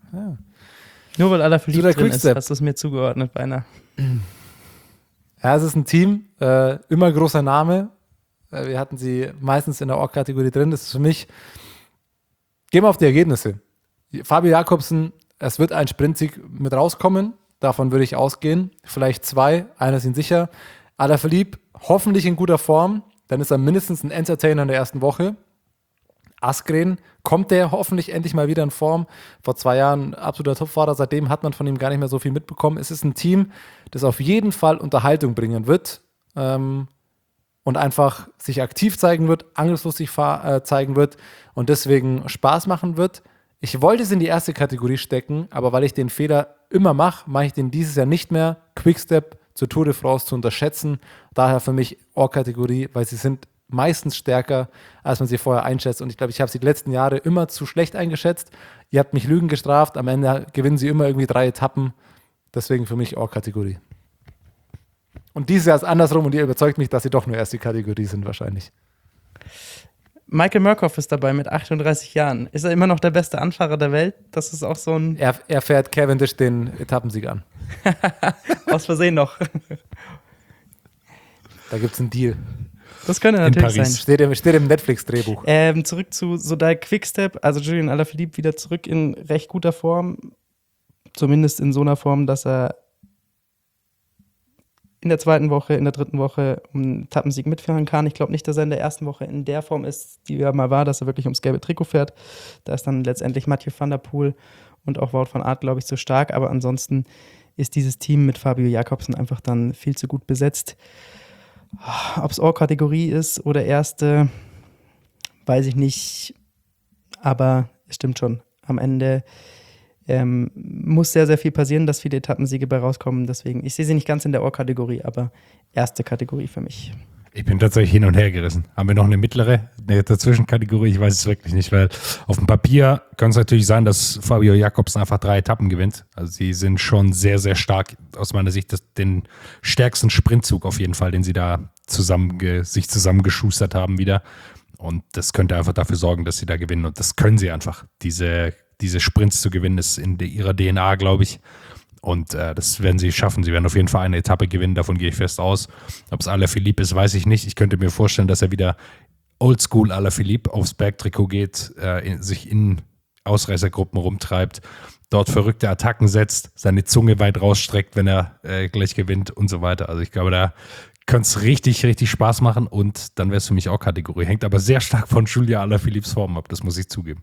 Nur weil Alaphilippe Soudal drin ist, Quickstep. hast du es mir zugeordnet beinahe. Ja, es ist ein Team, äh, immer großer Name. Äh, wir hatten sie meistens in der Org-Kategorie drin. Das ist für mich, gehen wir auf die Ergebnisse. Fabio Jakobsen es wird ein Sprintsieg mit rauskommen. Davon würde ich ausgehen. Vielleicht zwei, einer ist ihnen sicher. Alaphilippe hoffentlich in guter Form. Dann ist er mindestens ein Entertainer in der ersten Woche. Asgreen, kommt der hoffentlich endlich mal wieder in Form. Vor zwei Jahren absoluter Topfahrer. Seitdem hat man von ihm gar nicht mehr so viel mitbekommen. Es ist ein Team, das auf jeden Fall Unterhaltung bringen wird ähm, und einfach sich aktiv zeigen wird, angriffslustig fahr- äh, zeigen wird und deswegen Spaß machen wird. Ich wollte es in die erste Kategorie stecken, aber weil ich den Fehler immer mache, mache ich den dieses Jahr nicht mehr. Quickstep zur Tour de France zu unterschätzen. Daher für mich Ohr-Kategorie, weil sie sind meistens stärker, als man sie vorher einschätzt. Und ich glaube, ich habe sie die letzten Jahre immer zu schlecht eingeschätzt. Ihr habt mich Lügen gestraft. Am Ende gewinnen sie immer irgendwie drei Etappen. Deswegen für mich Ohr-Kategorie. Und dieses Jahr ist andersrum und ihr überzeugt mich, dass sie doch nur erste Kategorie sind wahrscheinlich. Michael Murkoff ist dabei mit achtunddreißig Jahren. Ist er immer noch der beste Anfahrer der Welt? Das ist auch so ein... Er, er fährt Cavendish den Etappensieg an. Aus Versehen noch. Da gibt es einen Deal. Das könnte natürlich sein. Steht im, steht im Netflix-Drehbuch. Ähm, zurück zu Soudal Quickstep. Also Julian Alaphilippe wieder zurück in recht guter Form. Zumindest in so einer Form, dass er in der zweiten Woche, in der dritten Woche um einen Etappensieg mitfahren kann. Ich glaube nicht, dass er in der ersten Woche in der Form ist, die er mal war, dass er wirklich ums gelbe Trikot fährt. Da ist dann letztendlich Mathieu van der Poel und auch Wout van Aert, glaube ich, so stark. Aber ansonsten ist dieses Team mit Fabio Jakobsen einfach dann viel zu gut besetzt. Ob es Ohr-Kategorie ist oder erste, weiß ich nicht. Aber es stimmt schon. Am Ende ähm, muss sehr, sehr viel passieren, dass viele Etappensiege bei rauskommen. Deswegen, ich sehe sie nicht ganz in der Ohr-Kategorie, aber erste Kategorie für mich. Ich bin tatsächlich hin und her gerissen. Haben wir noch eine mittlere, eine Dazwischenkategorie? Ich weiß es wirklich nicht, weil auf dem Papier kann es natürlich sein, dass Fabio Jakobsen einfach drei Etappen gewinnt. Also sie sind schon sehr, sehr stark, aus meiner Sicht, das, den stärksten Sprintzug auf jeden Fall, den sie da zusammenge, sich zusammengeschustert haben wieder. Und das könnte einfach dafür sorgen, dass sie da gewinnen. Und das können sie einfach. Diese, diese Sprints zu gewinnen, ist in de, ihrer D N A, glaube ich. Und äh, das werden sie schaffen. Sie werden auf jeden Fall eine Etappe gewinnen, davon gehe ich fest aus. Ob es Alaphilippe ist, weiß ich nicht. Ich könnte mir vorstellen, dass er wieder Oldschool Alaphilippe aufs Bergtrikot geht, äh, in, sich in Ausreißergruppen rumtreibt, dort verrückte Attacken setzt, seine Zunge weit rausstreckt, wenn er äh, gleich gewinnt und so weiter. Also ich glaube, da könnte es richtig, richtig Spaß machen und dann wäre es für mich auch Kategorie. Hängt aber sehr stark von Julia Alaphilippes Form ab, das muss ich zugeben.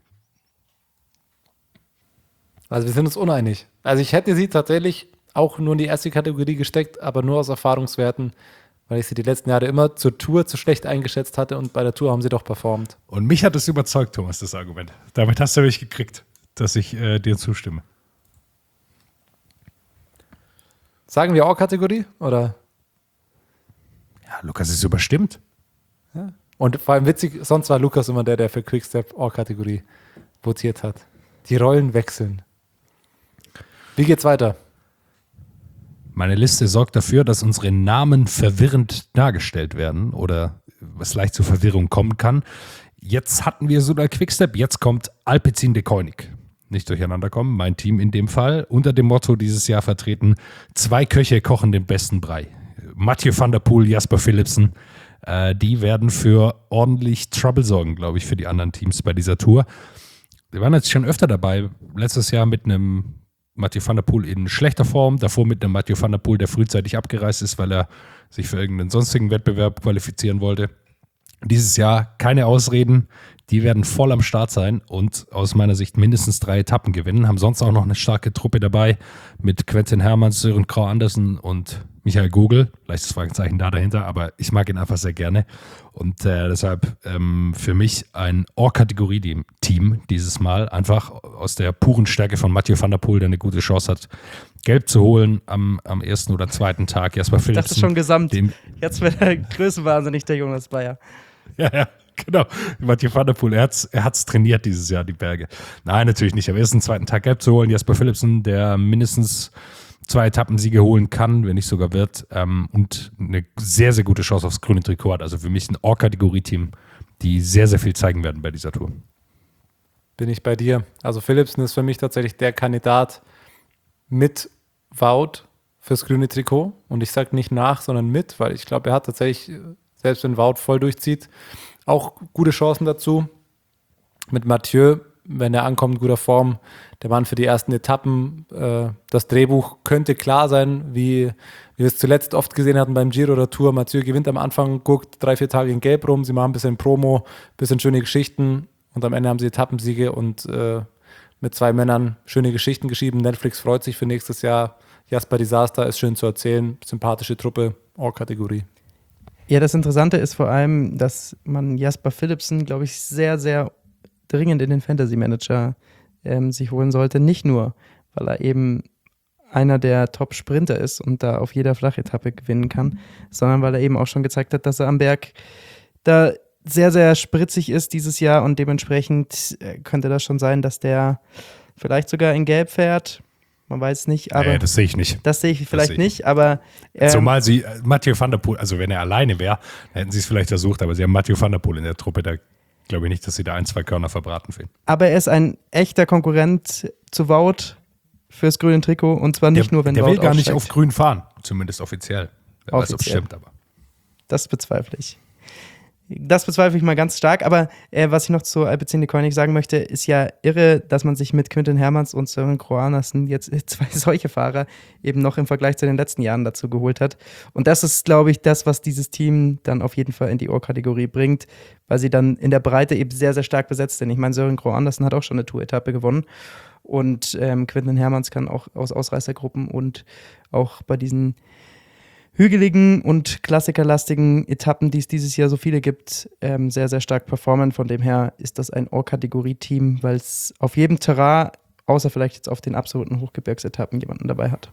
Also wir sind uns uneinig. Also ich hätte sie tatsächlich auch nur in die erste Kategorie gesteckt, aber nur aus Erfahrungswerten, weil ich sie die letzten Jahre immer zur Tour zu schlecht eingeschätzt hatte und bei der Tour haben sie doch performt. Und mich hat es überzeugt, Thomas, das Argument. Damit hast du mich gekriegt, dass ich äh, dir zustimme. Sagen wir auch Kategorie, oder? Ja, Lukas ist überstimmt. Ja. Und vor allem witzig, sonst war Lukas immer der, der für Quickstep All-Kategorie votiert hat. Die Rollen wechseln. Wie geht's weiter? Meine Liste sorgt dafür, dass unsere Namen verwirrend dargestellt werden oder es leicht zu Verwirrung kommen kann. Jetzt hatten wir Soudal Quickstep, jetzt kommt Alpecin de Koenig. Nicht durcheinander kommen, mein Team in dem Fall. Unter dem Motto dieses Jahr vertreten, zwei Köche kochen den besten Brei. Mathieu van der Poel, Jasper Philipsen, äh, die werden für ordentlich Trouble sorgen, glaube ich, für die anderen Teams bei dieser Tour. Wir waren jetzt schon öfter dabei, letztes Jahr mit einem Mathieu van der Poel in schlechter Form, davor mit einem Mathieu van der Poel, der frühzeitig abgereist ist, weil er sich für irgendeinen sonstigen Wettbewerb qualifizieren wollte. Dieses Jahr keine Ausreden, die werden voll am Start sein und aus meiner Sicht mindestens drei Etappen gewinnen, haben sonst auch noch eine starke Truppe dabei mit Quentin Hermanns, Søren Kragh Andersen und Michael Gogel, leichtes Fragezeichen da dahinter, aber ich mag ihn einfach sehr gerne und äh, deshalb ähm, für mich ein Ohr-Kategorie-Team dieses Mal, einfach aus der puren Stärke von Mathieu van der Poel, der eine gute Chance hat, Gelb zu holen am, am ersten oder zweiten Tag. Jasper Philipsen. Das ist schon gesamt. Dem, Jetzt wird er größenwahnsinnig, der Jonas Bayer. Ja, ja, genau. Mathieu van der Poel, er hat es er hat's trainiert dieses Jahr, die Berge. Nein, natürlich nicht. Am ersten, zweiten Tag Gelb zu holen. Jasper Philipsen, der mindestens zwei Etappensiege holen kann, wenn nicht sogar wird. Ähm, und eine sehr, sehr gute Chance aufs grüne Trikot hat. Also für mich ein Ohr-Kategorie-Team, die sehr, sehr viel zeigen werden bei dieser Tour. Bin ich bei dir. Also Philipsen ist für mich tatsächlich der Kandidat mit Wout fürs grüne Trikot. Und ich sage nicht nach, sondern mit, weil ich glaube, er hat tatsächlich, selbst wenn Wout voll durchzieht, auch gute Chancen dazu. Mit Mathieu wenn er ankommt, in guter Form. Der Mann für die ersten Etappen. Äh, das Drehbuch könnte klar sein, wie, wie wir es zuletzt oft gesehen hatten beim Giro oder Tour. Mathieu gewinnt am Anfang, guckt drei, vier Tage in Gelb rum, sie machen ein bisschen Promo, ein bisschen schöne Geschichten und am Ende haben sie Etappensiege und äh, mit zwei Männern schöne Geschichten geschrieben. Netflix freut sich für nächstes Jahr. Jasper Disaster ist schön zu erzählen, sympathische Truppe, All-Kategorie. Ja, das Interessante ist vor allem, dass man Jasper Philipsen, glaube ich, sehr, sehr dringend in den Fantasy-Manager ähm, sich holen sollte. Nicht nur, weil er eben einer der Top-Sprinter ist und da auf jeder Flachetappe gewinnen kann, sondern weil er eben auch schon gezeigt hat, dass er am Berg da sehr, sehr spritzig ist dieses Jahr und dementsprechend könnte das schon sein, dass der vielleicht sogar in Gelb fährt. Man weiß es nicht, aber. Nee, das sehe ich nicht. Das sehe ich vielleicht sehe ich nicht, aber. Ähm, Zumal sie, äh, Mathieu van der Poel, also wenn er alleine wäre, dann hätten sie es vielleicht versucht, aber sie haben Mathieu van der Poel in der Truppe, da glaube ich nicht, dass sie da ein, zwei Körner verbraten finden. Aber er ist ein echter Konkurrent zu Wout fürs grüne Trikot und zwar nicht der, nur, wenn der Wout will gar nicht aufsteigt. auf grün fahren, zumindest offiziell. Wer weiß, ob es Offiziell. stimmt, aber. Das bezweifle ich. Das bezweifle ich mal ganz stark, aber äh, was ich noch zu Alpecin Koenig sagen möchte, ist ja irre, dass man sich mit Quinten Hermans und Søren Kragh Andersen jetzt zwei solche Fahrer eben noch im Vergleich zu den letzten Jahren dazu geholt hat. Und das ist, glaube ich, das, was dieses Team dann auf jeden Fall in die Ohr-Kategorie bringt, weil sie dann in der Breite eben sehr, sehr stark besetzt sind. Ich meine, Søren Kragh Andersen hat auch schon eine Tour-Etappe gewonnen und ähm, Quinten Hermans kann auch aus Ausreißergruppen und auch bei diesen hügeligen und klassikerlastigen Etappen, die es dieses Jahr so viele gibt, ähm, sehr, sehr stark performen. Von dem her ist das ein All-Kategorie-Team, weil es auf jedem Terrain, außer vielleicht jetzt auf den absoluten Hochgebirgsetappen, jemanden dabei hat.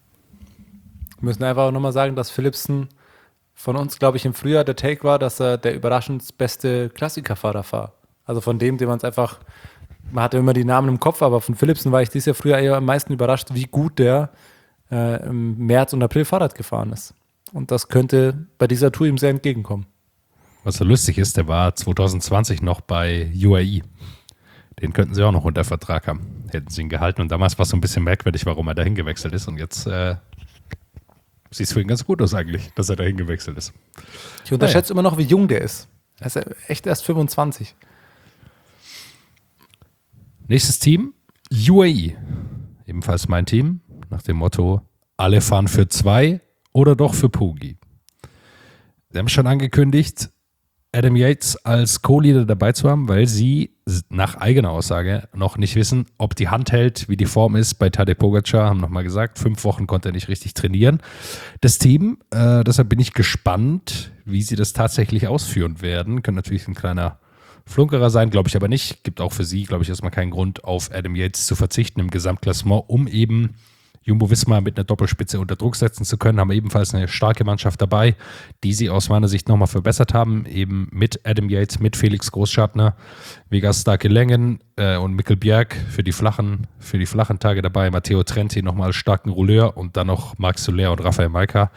Wir müssen einfach auch nochmal sagen, dass Philipsen von uns, glaube ich, im Frühjahr der Take war, dass er der überraschend beste Klassikerfahrer war. Also von dem, den man es einfach, man hatte immer die Namen im Kopf, aber von Philipsen war ich dieses Jahr früher eher am meisten überrascht, wie gut der äh, im März und April Fahrrad gefahren ist. Und das könnte bei dieser Tour ihm sehr entgegenkommen. Was so lustig ist, der war zwanzig zwanzig noch bei U A E. Den könnten sie auch noch unter Vertrag haben. Hätten sie ihn gehalten. Und damals war es so ein bisschen merkwürdig, warum er dahin gewechselt ist. Und jetzt äh, sieht es für ihn ganz gut aus eigentlich, dass er dahin gewechselt ist. Ich unterschätze immer noch, wie jung der ist. Er ist echt erst fünfundzwanzig. Nächstes Team, U A E. Ebenfalls mein Team. Nach dem Motto, alle fahren für zwei oder doch für Poggi. Sie haben schon angekündigt, Adam Yates als Co-Leader dabei zu haben, weil sie nach eigener Aussage noch nicht wissen, ob die Hand hält, wie die Form ist. Bei Tadej Pogačar haben nochmal gesagt, fünf Wochen konnte er nicht richtig trainieren. Das Team, äh, deshalb bin ich gespannt, wie sie das tatsächlich ausführen werden. Könnte natürlich ein kleiner Flunkerer sein, glaube ich aber nicht. Gibt auch für sie, glaube ich, erstmal keinen Grund, auf Adam Yates zu verzichten im Gesamtklassement, um eben Jumbo-Visma mit einer Doppelspitze unter Druck setzen zu können. Haben ebenfalls eine starke Mannschaft dabei, die sie aus meiner Sicht nochmal verbessert haben, eben mit Adam Yates, mit Felix Großschartner, Vegas Starke Längen äh, und Mikkel Bjerg für die flachen, für die flachen Tage dabei, Matteo Trenti nochmal als starken Rouleur und dann noch Marc Soler und Rafael Majka.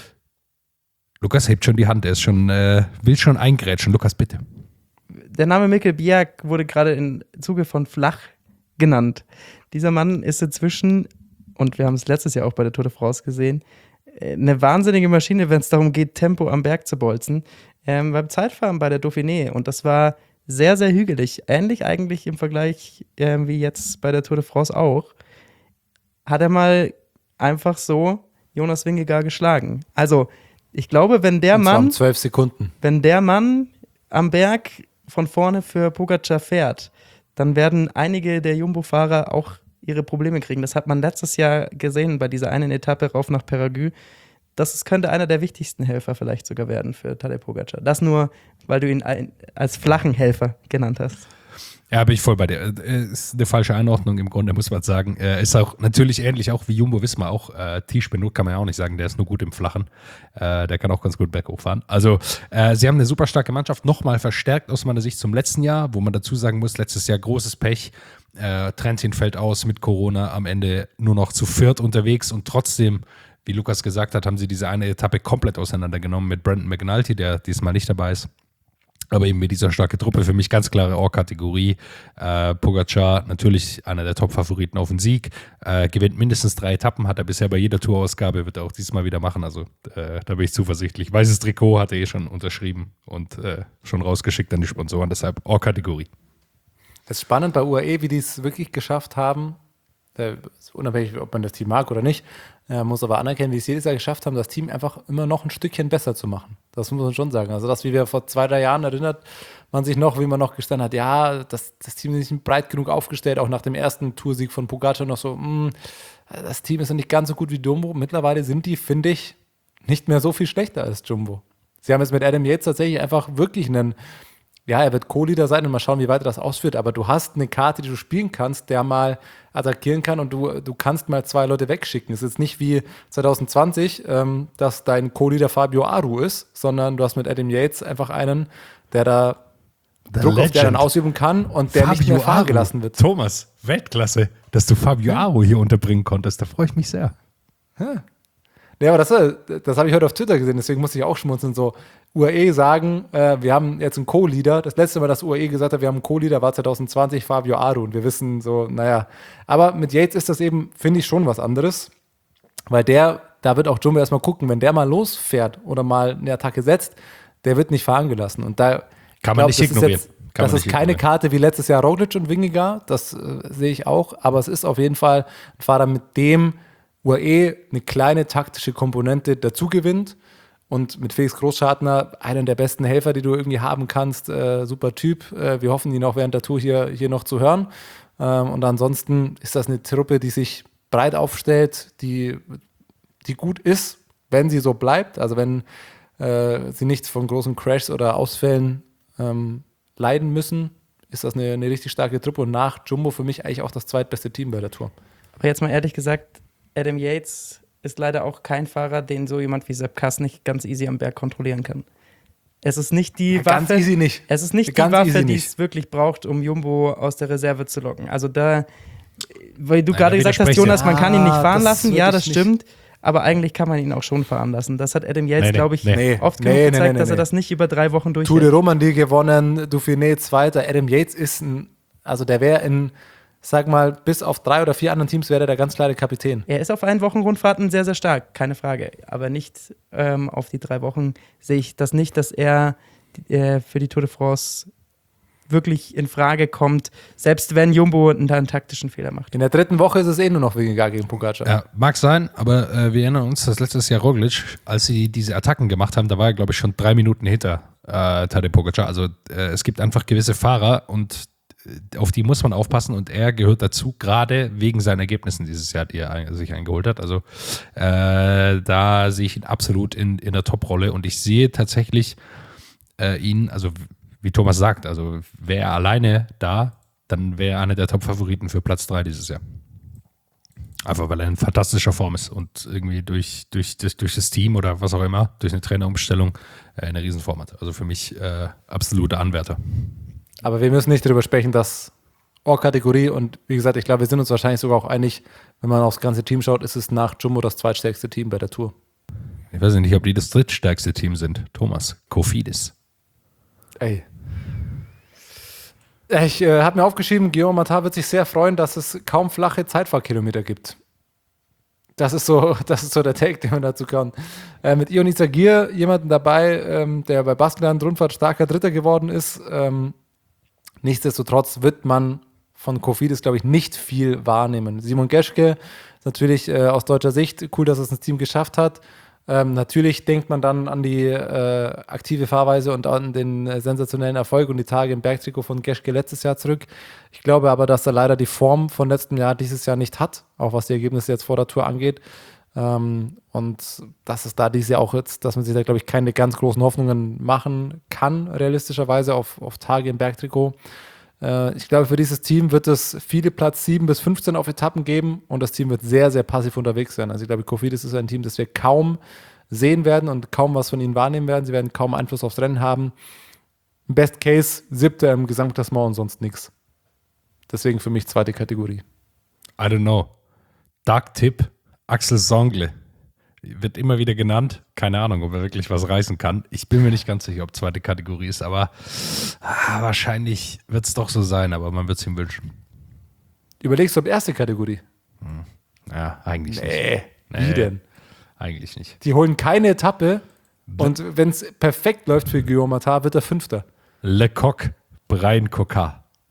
Lukas hebt schon die Hand, er ist schon, äh, will schon eingrätschen. Lukas, bitte. Der Name Mikkel Bjerg wurde gerade im Zuge von Flach genannt. Dieser Mann ist inzwischen, und wir haben es letztes Jahr auch bei der Tour de France gesehen, eine wahnsinnige Maschine, wenn es darum geht, Tempo am Berg zu bolzen. Ähm, beim Zeitfahren bei der Dauphiné. Und das war sehr, sehr hügelig. Ähnlich eigentlich im Vergleich äh, wie jetzt bei der Tour de France auch. Hat er mal einfach so Jonas Vingegaard geschlagen. Also, ich glaube, wenn der Und zwar Mann, um zwölf Sekunden. wenn der Mann am Berg von vorne für Pogačar fährt, dann werden einige der Jumbo-Fahrer auch ihre Probleme kriegen. Das hat man letztes Jahr gesehen bei dieser einen Etappe rauf nach Peraguë. Das ist, könnte einer der wichtigsten Helfer vielleicht sogar werden für Tadej Pogačar. Das nur, weil du ihn ein, als flachen Helfer genannt hast. Ja, bin ich voll bei dir. Ist eine falsche Einordnung im Grunde, muss man sagen. Er ist auch natürlich ähnlich auch wie Jumbo-Visma auch. Äh, Tisch Benot kann man ja auch nicht sagen, der ist nur gut im Flachen. Äh, der kann auch ganz gut berghoch fahren. Also, äh, sie haben eine super starke Mannschaft, nochmal verstärkt aus meiner Sicht zum letzten Jahr, wo man dazu sagen muss, letztes Jahr großes Pech. Äh, Trentin fällt aus mit Corona, am Ende nur noch zu viert unterwegs und trotzdem, wie Lukas gesagt hat, haben sie diese eine Etappe komplett auseinandergenommen mit Brandon McNulty, der diesmal nicht dabei ist. Aber eben mit dieser starke Truppe, für mich ganz klare Ohr-Kategorie. Äh, Pogačar natürlich einer der Top-Favoriten auf den Sieg. Äh, gewinnt mindestens drei Etappen, hat er bisher bei jeder Tourausgabe, wird er auch diesmal wieder machen. Also äh, da bin ich zuversichtlich. Weißes Trikot hat er eh schon unterschrieben und äh, schon rausgeschickt an die Sponsoren. Deshalb Ohr-Kategorie. Es ist spannend bei U A E, wie die es wirklich geschafft haben, äh, unabhängig, ob man das Team mag oder nicht, äh, muss aber anerkennen, wie es jedes Jahr geschafft haben, das Team einfach immer noch ein Stückchen besser zu machen. Das muss man schon sagen. Also das, wie wir vor zwei, drei Jahren erinnert man sich noch, wie man noch gestanden hat, ja, das, das Team ist nicht breit genug aufgestellt, auch nach dem ersten Toursieg von Pogacar noch so, mh, das Team ist noch nicht ganz so gut wie Jumbo. Mittlerweile sind die, finde ich, nicht mehr so viel schlechter als Jumbo. Sie haben jetzt mit Adam Yates tatsächlich einfach wirklich einen, ja, er wird Co-Leader sein und mal schauen, wie weit er das ausführt, aber du hast eine Karte, die du spielen kannst, der mal attackieren kann und du, du kannst mal zwei Leute wegschicken. Es ist jetzt nicht wie zwanzig zwanzig, ähm, dass dein Co-Leader Fabio Aru ist, sondern du hast mit Adam Yates einfach einen, der da The Druck auf der dann Legend. ausüben kann und der nicht mehr fahren Aru. gelassen wird. Thomas, Weltklasse, dass du Fabio Aru hier unterbringen konntest. Da freue ich mich sehr. Ja, aber das, das habe ich heute auf Twitter gesehen, deswegen musste ich auch schmunzeln. So, U A E sagen, äh, wir haben jetzt einen Co-Leader. Das letzte Mal, dass U A E gesagt hat, wir haben einen Co-Leader, war zwanzig zwanzig Fabio Aru. Und wir wissen so, naja. Aber mit Yates ist das eben, finde ich, schon was anderes. Weil der, da wird auch Jumbo erstmal gucken, wenn der mal losfährt oder mal eine Attacke setzt, der wird nicht fahren gelassen. Und da Kann man glaub, nicht das ignorieren. Ist jetzt, Kann das man ist nicht keine ignorieren. Karte wie letztes Jahr Roglic und Vingegaard, das äh, sehe ich auch. Aber es ist auf jeden Fall ein Fahrer, mit dem U A E eine kleine taktische Komponente dazu gewinnt und mit Felix Großschartner einen der besten Helfer, die du irgendwie haben kannst. Äh, super Typ. Äh, wir hoffen, ihn auch während der Tour hier, hier noch zu hören. Ähm, und ansonsten ist das eine Truppe, die sich breit aufstellt, die, die gut ist, wenn sie so bleibt. Also wenn äh, sie nicht von großen Crashs oder Ausfällen ähm, leiden müssen, ist das eine, eine richtig starke Truppe. Und nach Jumbo für mich eigentlich auch das zweitbeste Team bei der Tour. Aber jetzt mal ehrlich gesagt, Adam Yates ist leider auch kein Fahrer, den so jemand wie Sepp Kuss nicht ganz easy am Berg kontrollieren kann. Es ist nicht die Ja, Waffe. ganz easy nicht. Es ist nicht Ganz die Waffe, easy die nicht. es wirklich braucht, um Jumbo aus der Reserve zu locken. Also da, weil du Nein, gerade da gesagt hast, widerspreche ich. Jonas, man kann ihn nicht Ah, fahren das lassen. Ja, würde das ich stimmt. Aber eigentlich kann man ihn auch schon fahren lassen. Das hat Adam Yates, Nee, nee, glaube ich, nee. oft Nee, genug nee, gezeigt, nee, dass er nee. das nicht über drei Wochen Tour de durchhält. Romandie gewonnen, Dauphiné Zweiter. Adam Yates ist ein, also der wäre in, sag mal, bis auf drei oder vier anderen Teams wäre der der ganz klare Kapitän. Er ist auf einen Wochenrundfahrten sehr, sehr stark, keine Frage. Aber nicht ähm, auf die drei Wochen sehe ich das nicht, dass er äh, für die Tour de France wirklich in Frage kommt, selbst wenn Jumbo einen, einen taktischen Fehler macht. In der dritten Woche ist es eh nur noch Vingegaard gegen Pogacar. Ja, mag sein, aber äh, wir erinnern uns, dass letztes Jahr Roglic, als sie diese Attacken gemacht haben, da war er, glaube ich, schon drei Minuten hinter äh, Tadej Pogacar. Also äh, es gibt einfach gewisse Fahrer und äh, auf die muss man aufpassen und er gehört dazu, gerade wegen seinen Ergebnissen dieses Jahr, die er ein, sich eingeholt hat. Also äh, da sehe ich ihn absolut in, in der Top-Rolle und ich sehe tatsächlich äh, ihn, also wie Thomas sagt, also wäre er alleine da, dann wäre er einer der Top-Favoriten für Platz drei dieses Jahr. Einfach weil er in fantastischer Form ist und irgendwie durch, durch, durch, durch das Team oder was auch immer, durch eine Trainerumstellung äh, eine Riesenform hat. Also für mich äh, absoluter Anwärter. Aber wir müssen nicht darüber sprechen, dass Or-Kategorie und wie gesagt, ich glaube, wir sind uns wahrscheinlich sogar auch einig, wenn man aufs ganze Team schaut, ist es nach Jumbo das zweitstärkste Team bei der Tour. Ich weiß nicht, ob die das drittstärkste Team sind. Thomas, Cofidis. Ey. Ich äh, habe mir aufgeschrieben, Guillaume Martin wird sich sehr freuen, dass es kaum flache Zeitfahrkilometer gibt. Das ist so, das ist so der Take, den man dazu kann. Äh, mit Ion Izagirre jemanden dabei, ähm, der bei Baskenland-Rundfahrt starker Dritter geworden ist. Ähm, nichtsdestotrotz wird man von Cofidis, glaube ich, nicht viel wahrnehmen. Simon Geschke ist natürlich äh, aus deutscher Sicht cool, dass es das Team geschafft hat. Ähm, natürlich denkt man dann an die äh, aktive Fahrweise und an den äh, sensationellen Erfolg und die Tage im Bergtrikot von Geschke letztes Jahr zurück. Ich glaube aber, dass er leider die Form von letztem Jahr dieses Jahr nicht hat, auch was die Ergebnisse jetzt vor der Tour angeht. Ähm, und dass es da dieses Jahr auch jetzt, dass man sich da, glaube ich, keine ganz großen Hoffnungen machen kann, realistischerweise auf, auf Tage im Bergtrikot. Äh, ich glaube, für dieses Team wird es viele Platz sieben bis fünfzehn auf Etappen geben und das Team wird sehr, sehr passiv unterwegs sein. Also ich glaube, Cofidis ist ein Team, das wir kaum sehen werden und kaum was von ihnen wahrnehmen werden. Sie werden kaum Einfluss aufs Rennen haben. Im Best Case siebter im Gesamtklassement und sonst nichts. Deswegen für mich zweite Kategorie. I don't know. Dark Tipp, Axel Songle. Wird immer wieder genannt. Keine Ahnung, ob er wirklich was reißen kann. Ich bin mir nicht ganz sicher, ob zweite Kategorie ist, aber ah, wahrscheinlich wird es doch so sein, aber man wird es ihm wünschen. Überlegst du, ob erste Kategorie? Ja, eigentlich Nee, nicht. wie denn? Eigentlich nicht. Die holen keine Etappe und wenn es perfekt läuft für Guillaume Martin, wird er Fünfter. Le Coq, Brian Coca.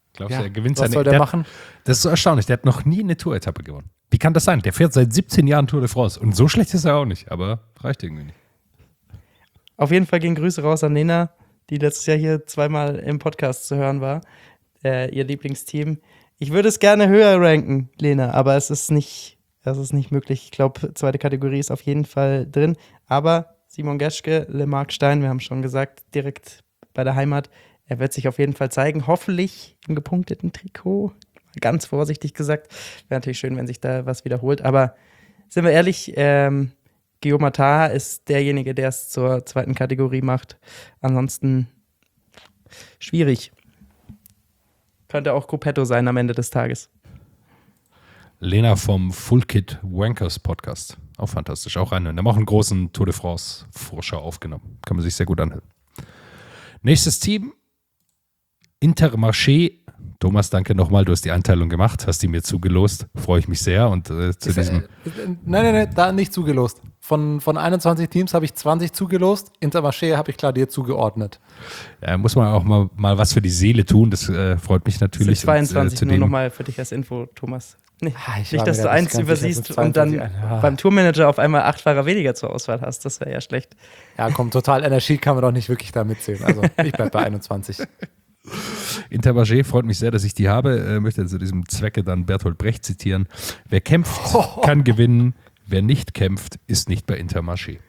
Glaubst Ja, du, er gewinnt was seine soll der der, machen? Das ist so erstaunlich. Der hat noch nie eine Tour-Etappe gewonnen. Wie kann das sein? Der fährt seit siebzehn Jahren Tour de France. Und so schlecht ist er auch nicht, aber reicht irgendwie nicht. Auf jeden Fall gehen Grüße raus an Lena, die letztes Jahr hier zweimal im Podcast zu hören war. Äh, ihr Lieblingsteam. Ich würde es gerne höher ranken, Lena, aber es ist nicht, es ist nicht möglich. Ich glaube, zweite Kategorie ist auf jeden Fall drin. Aber Simon Geschke, Le-Marc Stein, wir haben schon gesagt, direkt bei der Heimat. Er wird sich auf jeden Fall zeigen. Hoffentlich im gepunkteten Trikot. Ganz vorsichtig gesagt. Wäre natürlich schön, wenn sich da was wiederholt. Aber sind wir ehrlich, ähm, Guillaume Martin ist derjenige, der es zur zweiten Kategorie macht. Ansonsten schwierig. Könnte auch Gruppetto sein am Ende des Tages. Lena vom Full Kit Wankers Podcast. Auch fantastisch. Auch reinhören. Der hat auch einen großen Tour de France Vorschau aufgenommen. Kann man sich sehr gut anhören. Nächstes Team. Intermarché. Thomas, danke nochmal. Du hast die Einteilung gemacht, hast die mir zugelost. Freue ich mich sehr. Und äh, zu Ist, diesem. äh, nein, nein, nein, da nicht zugelost. Von, von einundzwanzig Teams habe ich zwanzig zugelost. Intermarché habe ich klar dir zugeordnet. Ja, muss man auch mal, mal was für die Seele tun. Das äh, freut mich Das sind natürlich. zweiundzwanzig, und, äh, nur nochmal für dich als Info, Thomas. Nee, Ah, ich nicht, war dass mir du da eins nicht ganz sicher, übersiehst dass es und dann zweiundzwanzig ein- ah. beim Tourmanager auf einmal acht Fahrer weniger zur Auswahl hast. Das wäre ja schlecht. Ja, komm, Total Energie kann man doch nicht wirklich da mitzählen. Also ich bleibe bei einundzwanzig. Intermarché freut mich sehr, dass ich die habe. Äh, möchte zu diesem Zwecke dann Bertolt Brecht zitieren. Wer kämpft, kann gewinnen. Wer nicht kämpft, ist nicht bei Intermarché.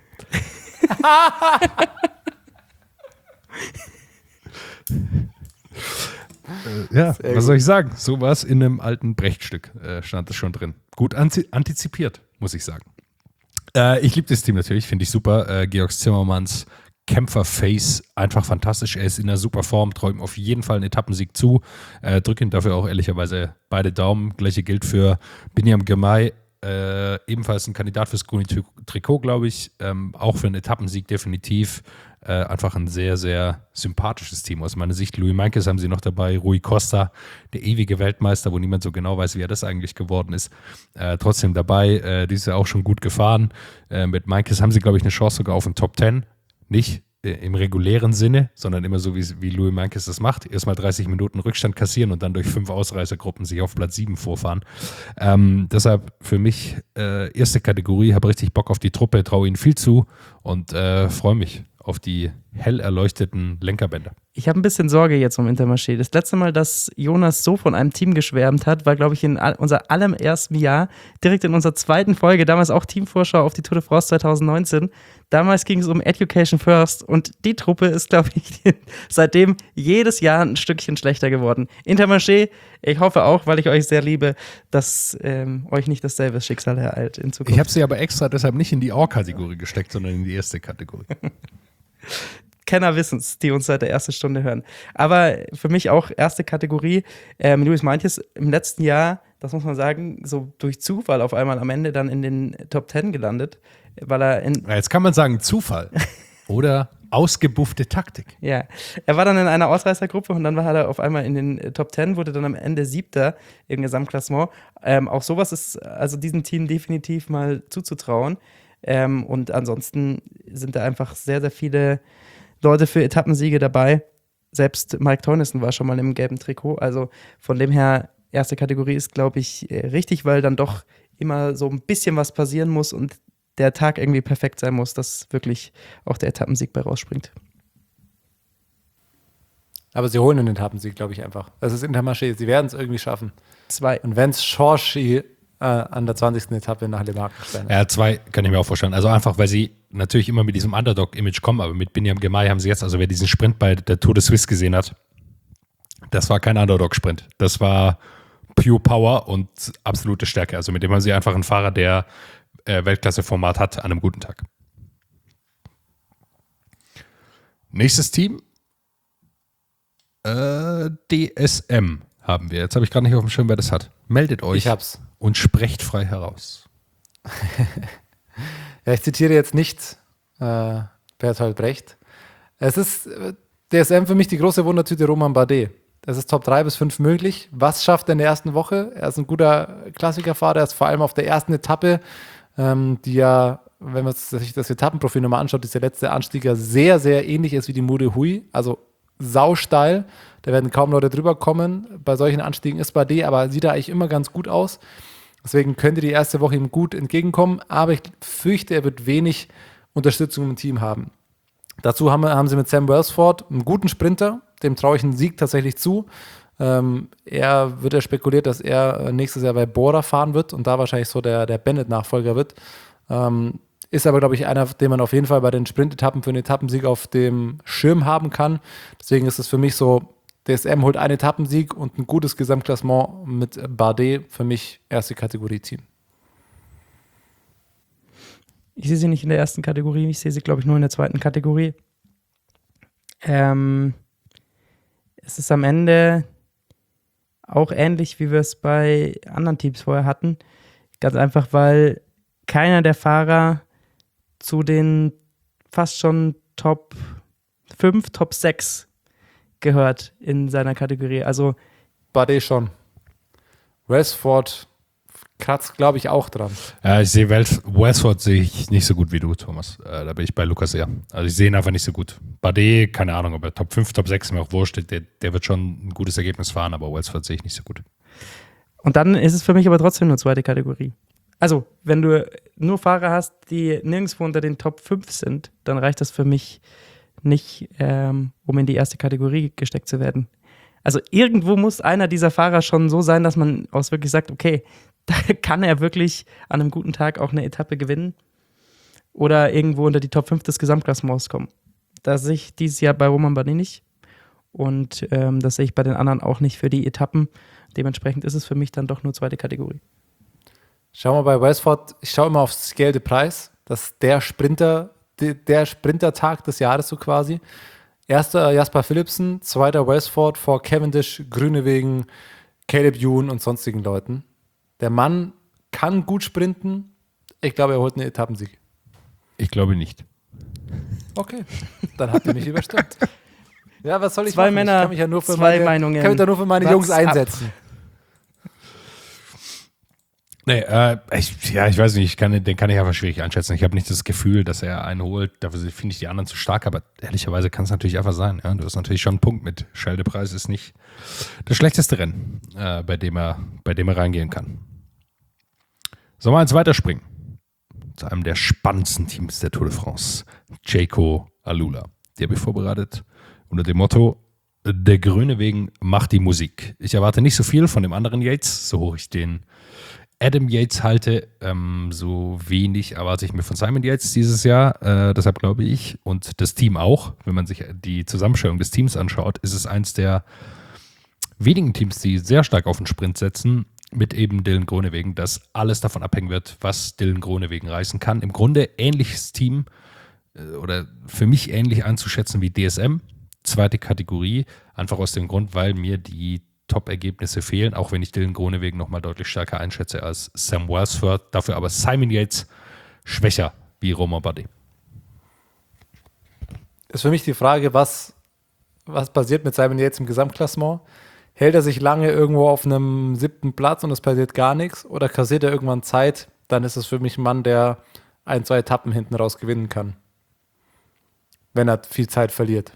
äh, ja, Sehr was soll ich sagen? So war es in einem alten Brecht-Stück, äh, stand es schon drin. Gut anti- antizipiert, muss ich sagen. Äh, ich liebe das Team natürlich, finde ich super. Äh, Georg Zimmermanns Kämpfer-Face, einfach fantastisch. Er ist in einer super Form, träumt auf jeden Fall einen Etappensieg zu. Äh, drücke ihm dafür auch ehrlicherweise beide Daumen. Gleiche gilt für Binyam Girmay, äh, ebenfalls ein Kandidat fürs grüne Tri- Trikot, glaube ich. Ähm, auch für einen Etappensieg definitiv. Äh, einfach ein sehr, sehr sympathisches Team aus meiner Sicht. Louis Meintjes haben sie noch dabei, Rui Costa, der ewige Weltmeister, wo niemand so genau weiß, wie er das eigentlich geworden ist. Äh, trotzdem dabei, äh, die ist ja auch schon gut gefahren. Äh, mit Meintjes haben sie, glaube ich, eine Chance sogar auf den Top Ten. Nicht äh, im regulären Sinne, sondern immer so, wie, wie Louis Meintjes das macht. Erstmal dreißig Minuten Rückstand kassieren und dann durch fünf Ausreißergruppen sich auf Platz sieben vorfahren. Ähm, deshalb für mich äh, erste Kategorie, habe richtig Bock auf die Truppe, traue ihnen viel zu und äh, freue mich auf die hell erleuchteten Lenkerbänder. Ich habe ein bisschen Sorge jetzt um Intermarché. Das letzte Mal, dass Jonas so von einem Team geschwärmt hat, war, glaube ich, in all, unser allerersten Jahr, direkt in unserer zweiten Folge, damals auch Teamvorschau auf die Tour de France zwanzig neunzehn. Damals ging es um Education First und die Truppe ist, glaube ich, seitdem jedes Jahr ein Stückchen schlechter geworden. Intermarché, ich hoffe auch, weil ich euch sehr liebe, dass ähm, euch nicht dasselbe Schicksal ereilt in Zukunft. Ich habe sie aber extra deshalb nicht in die Or-Kategorie gesteckt, sondern in die erste Kategorie. Kenner wissen's, die uns seit der ersten Stunde hören. Aber für mich auch erste Kategorie. Ähm, Louis Meintjes im letzten Jahr, das muss man sagen, so durch Zufall auf einmal am Ende dann in den Top Ten gelandet, weil er in Ja, jetzt kann man sagen Zufall oder ausgebuffte Taktik. Ja, er war dann in einer Ausreißergruppe und dann war er auf einmal in den Top Ten, wurde dann am Ende Siebter im Gesamtklassement. Ähm, auch sowas ist also diesem Team definitiv mal zuzutrauen. Ähm, und ansonsten sind da einfach sehr, sehr viele Leute für Etappensiege dabei. Selbst Mike Teunissen war schon mal im gelben Trikot. Also von dem her, erste Kategorie ist, glaube ich, richtig, weil dann doch immer so ein bisschen was passieren muss und der Tag irgendwie perfekt sein muss, dass wirklich auch der Etappensieg bei rausspringt. Aber sie holen den Etappensieg, glaube ich, einfach. Das ist Intermarché. Sie werden es irgendwie schaffen. Zwei. Und wenn es Schorschi äh, an der zwanzigsten Etappe nach Le Marc stellen. Ja, zwei kann ich mir auch vorstellen. Also einfach, weil sie natürlich immer mit diesem Underdog-Image kommen, aber mit Binyam Girmay haben sie jetzt, also wer diesen Sprint bei der Tour de Suisse gesehen hat, das war kein Underdog-Sprint. Das war Pure Power und absolute Stärke. Also mit dem haben sie einfach einen Fahrer, der äh, Weltklasse-Format hat an einem guten Tag. Nächstes Team. Äh, D S M haben wir. Jetzt habe ich gerade nicht auf dem Schirm, wer das hat. Meldet euch Ich hab's. und sprecht frei heraus. Ja, ich zitiere jetzt nicht äh, Bertolt Brecht. Es ist äh, D S M für mich die große Wundertüte Romain Bardet. Es ist Top drei bis fünf möglich. Was schafft er in der ersten Woche? Er ist ein guter Klassikerfahrer. Er ist vor allem auf der ersten Etappe, ähm, die ja, wenn man sich das Etappenprofil nochmal anschaut, dieser letzte Anstieg ja sehr, sehr ähnlich ist wie die Mure Huy. Also sausteil. Da werden kaum Leute drüber kommen. Bei solchen Anstiegen ist Bardet, aber sieht da eigentlich immer ganz gut aus. Deswegen könnte die erste Woche ihm gut entgegenkommen. Aber ich fürchte, er wird wenig Unterstützung im Team haben. Dazu haben, haben sie mit Sam Welsford einen guten Sprinter. Dem traue ich einen Sieg tatsächlich zu. Ähm, er wird ja spekuliert, dass er nächstes Jahr bei Bora fahren wird und da wahrscheinlich so der, der Bennett-Nachfolger wird. Ähm, ist aber, glaube ich, einer, den man auf jeden Fall bei den Sprint-Etappen für einen Etappensieg auf dem Schirm haben kann. Deswegen ist es für mich so, D S M holt einen Etappensieg und ein gutes Gesamtklassement mit Bardet, für mich erste Kategorie-Team. Ich sehe sie nicht in der ersten Kategorie, ich sehe sie, glaube ich, nur in der zweiten Kategorie. Ähm, es ist am Ende auch ähnlich, wie wir es bei anderen Teams vorher hatten. Ganz einfach, weil keiner der Fahrer zu den fast schon Top fünf, Top sechs gehört in seiner Kategorie. Also Bardet schon. Welsford kratzt, glaube ich, auch dran. Ja, ich sehe Welsford sehe ich nicht so gut wie du, Thomas. Äh, da bin ich bei Lukas eher. Also ich sehe ihn einfach nicht so gut. Bardet, keine Ahnung, ob er Top fünf, Top sechs mir auch wurscht, der, der wird schon ein gutes Ergebnis fahren, aber Welsford sehe ich nicht so gut. Und dann ist es für mich aber trotzdem nur zweite Kategorie. Also, wenn du nur Fahrer hast, die nirgendwo unter den Top fünf sind, dann reicht das für mich nicht, ähm, um in die erste Kategorie gesteckt zu werden. Also irgendwo muss einer dieser Fahrer schon so sein, dass man auch wirklich sagt, okay, da kann er wirklich an einem guten Tag auch eine Etappe gewinnen oder irgendwo unter die Top fünf des Gesamtklassements kommen. Das sehe ich dieses Jahr bei Romain Bardet nicht und ähm, das sehe ich bei den anderen auch nicht für die Etappen. Dementsprechend ist es für mich dann doch nur zweite Kategorie. Schau mal bei Welsford, ich schaue immer aufs Scale de Preis, das ist der Sprinter, der, der Sprintertag des Jahres so quasi. Erster Jasper Philipsen, zweiter Welsford vor Cavendish, Groenewegen, Caleb Ewan und sonstigen Leuten. Der Mann kann gut sprinten. Ich glaube, er holt einen Etappensieg. Ich glaube nicht. Okay, dann habt ihr mich überstimmt. Ja, was soll ich Zwei machen? Männer, ich kann mich ja nur für zwei meine, Meinungen. kann mich da nur für meine What's Jungs up? einsetzen. Nee, äh, ich, ja, ich weiß nicht, ich kann, den kann ich einfach schwierig einschätzen. Ich habe nicht das Gefühl, dass er einen holt. Dafür finde ich die anderen zu stark, aber ehrlicherweise kann es natürlich einfach sein. Ja? Du hast natürlich schon einen Punkt mit. Scheldepreis ist nicht das schlechteste Rennen, äh, bei, dem er, bei dem er reingehen kann. Sollen wir eins weiterspringen? Zu einem der spannendsten Teams der Tour de France. Jayco Alula. Die habe ich vorbereitet unter dem Motto: Der Groenewegen macht die Musik. Ich erwarte nicht so viel von dem anderen Yates, so hoch ich den Adam Yates halte, ähm, so wenig erwarte ich mir von Simon Yates dieses Jahr. Äh, deshalb glaube ich, und das Team auch, wenn man sich die Zusammenstellung des Teams anschaut, ist es eins der wenigen Teams, die sehr stark auf den Sprint setzen, mit eben Dylan Groenewegen, dass alles davon abhängen wird, was Dylan Groenewegen reißen kann. Im Grunde ähnliches Team äh, oder für mich ähnlich einzuschätzen wie D S M, zweite Kategorie, einfach aus dem Grund, weil mir die Top-Ergebnisse fehlen, auch wenn ich Dylan Groenewegen nochmal deutlich stärker einschätze als Sam Welsford. Dafür aber Simon Yates schwächer wie Romain Bardet. Ist für mich die Frage, was, was passiert mit Simon Yates im Gesamtklassement? Hält er sich lange irgendwo auf einem siebten Platz und es passiert gar nichts? Oder kassiert er irgendwann Zeit? Dann ist es für mich ein Mann, der ein, zwei Etappen hinten raus gewinnen kann. Wenn er viel Zeit verliert.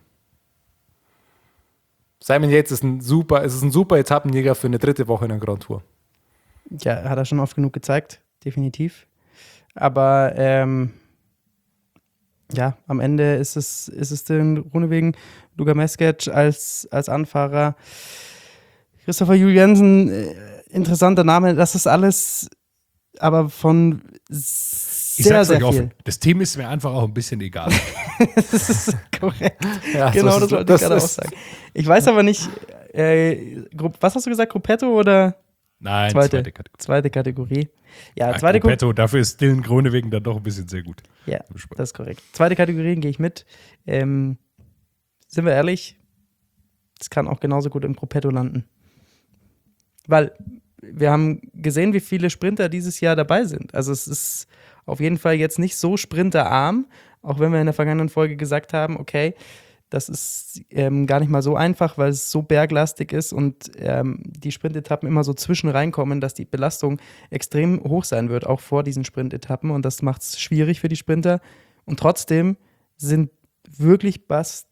Simon Yates ist ein super, es ist ein super Etappenjäger für eine dritte Woche in der Grand Tour. Ja, hat er schon oft genug gezeigt, definitiv. Aber ähm, ja, am Ende ist es, ist es den Groenewegen, Luka Mesgetsch als, als Anfahrer, Christopher Juliensen, äh, interessanter Name, das ist alles aber von Ich sehr, sag's sehr euch viel. offen, das Team ist mir einfach auch ein bisschen egal. Das ist korrekt. Ja, Genau, das das ist- wollte ich das gerade auch ist- sagen. Ich weiß aber nicht, äh, Gru- was hast du gesagt, Gruppetto oder Nein, zweite, zweite Kategorie. zweite Kategorie? Ja, Ja, zweite Kategorie. Gruppetto, dafür ist Dylan Groenewegen dann doch ein bisschen sehr gut. Ja, das ist korrekt. Zweite Kategorie gehe ich mit. Ähm, sind wir ehrlich, das kann auch genauso gut im Gruppetto landen. Weil wir haben gesehen, wie viele Sprinter dieses Jahr dabei sind. Also es ist auf jeden Fall jetzt nicht so sprinterarm, auch wenn wir in der vergangenen Folge gesagt haben, okay, das ist ähm, gar nicht mal so einfach, weil es so berglastig ist und ähm, die Sprintetappen immer so zwischen reinkommen, dass die Belastung extrem hoch sein wird, auch vor diesen Sprintetappen. Und das macht es schwierig für die Sprinter. Und trotzdem sind wirklich was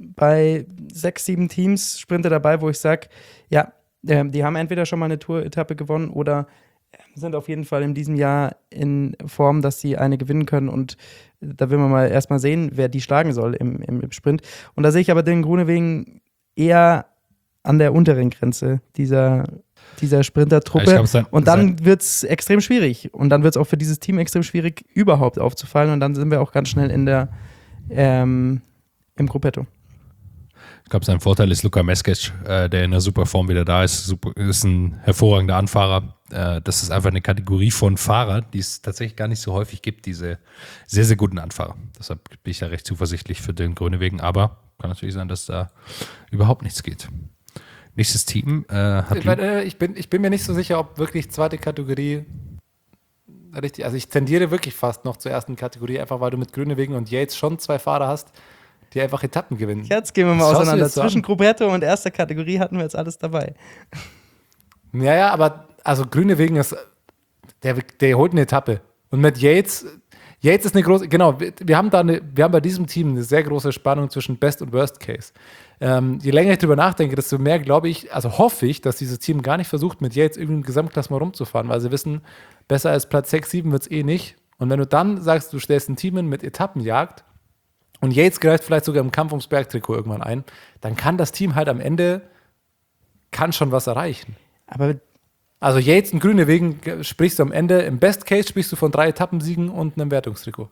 bei sechs, sieben Teams Sprinter dabei, wo ich sage, ja, äh, die haben entweder schon mal eine Tour-Etappe gewonnen oder sind auf jeden Fall in diesem Jahr in Form, dass sie eine gewinnen können. Und da will man mal erstmal sehen, wer die schlagen soll im, im, im Sprint. Und da sehe ich aber den Groenewegen eher an der unteren Grenze dieser, dieser Sprintertruppe. Ja, ich glaub, sein, und dann wird es extrem schwierig. Und dann wird es auch für dieses Team extrem schwierig, überhaupt aufzufallen. Und dann sind wir auch ganz schnell in der ähm, im Gruppetto. Ich glaube, sein Vorteil ist Luka Meskic, äh, der in der super Form wieder da ist. Super, ist ein hervorragender Anfahrer. Äh, das ist einfach eine Kategorie von Fahrern, die es tatsächlich gar nicht so häufig gibt, diese sehr, sehr guten Anfahrer. Deshalb bin ich da recht zuversichtlich für den Groenewegen. Aber kann natürlich sein, dass da überhaupt nichts geht. Nächstes Team äh, hat... Ich, meine, ich, bin, ich bin mir nicht so sicher, ob wirklich zweite Kategorie richtig... Also ich tendiere wirklich fast noch zur ersten Kategorie, einfach weil du mit Groenewegen und Yates schon zwei Fahrer hast, die einfach Etappen gewinnen. Jetzt gehen wir mal Das schaust du auseinander. jetzt so Zwischen an. Gruppetto und erster Kategorie hatten wir jetzt alles dabei. Ja, ja, aber also Groenewegen ist, der, der holt eine Etappe. Und mit Yates, Yates ist eine große, genau, wir, wir haben da eine, wir haben bei diesem Team eine sehr große Spannung zwischen Best und Worst Case. Ähm, je länger ich drüber nachdenke, desto mehr glaube ich, also hoffe ich, dass dieses Team gar nicht versucht, mit Yates irgendwie im Gesamtklassement rumzufahren, weil sie wissen, besser als Platz sechs, sieben wird es eh nicht. Und wenn du dann sagst, du stellst ein Team hin mit Etappenjagd, und Yates greift vielleicht sogar im Kampf ums Bergtrikot irgendwann ein, dann kann das Team halt am Ende, kann schon was erreichen. Aber Also Yates und Groenewegen sprichst du am Ende, im Best Case sprichst du von drei Etappensiegen und einem Wertungstrikot.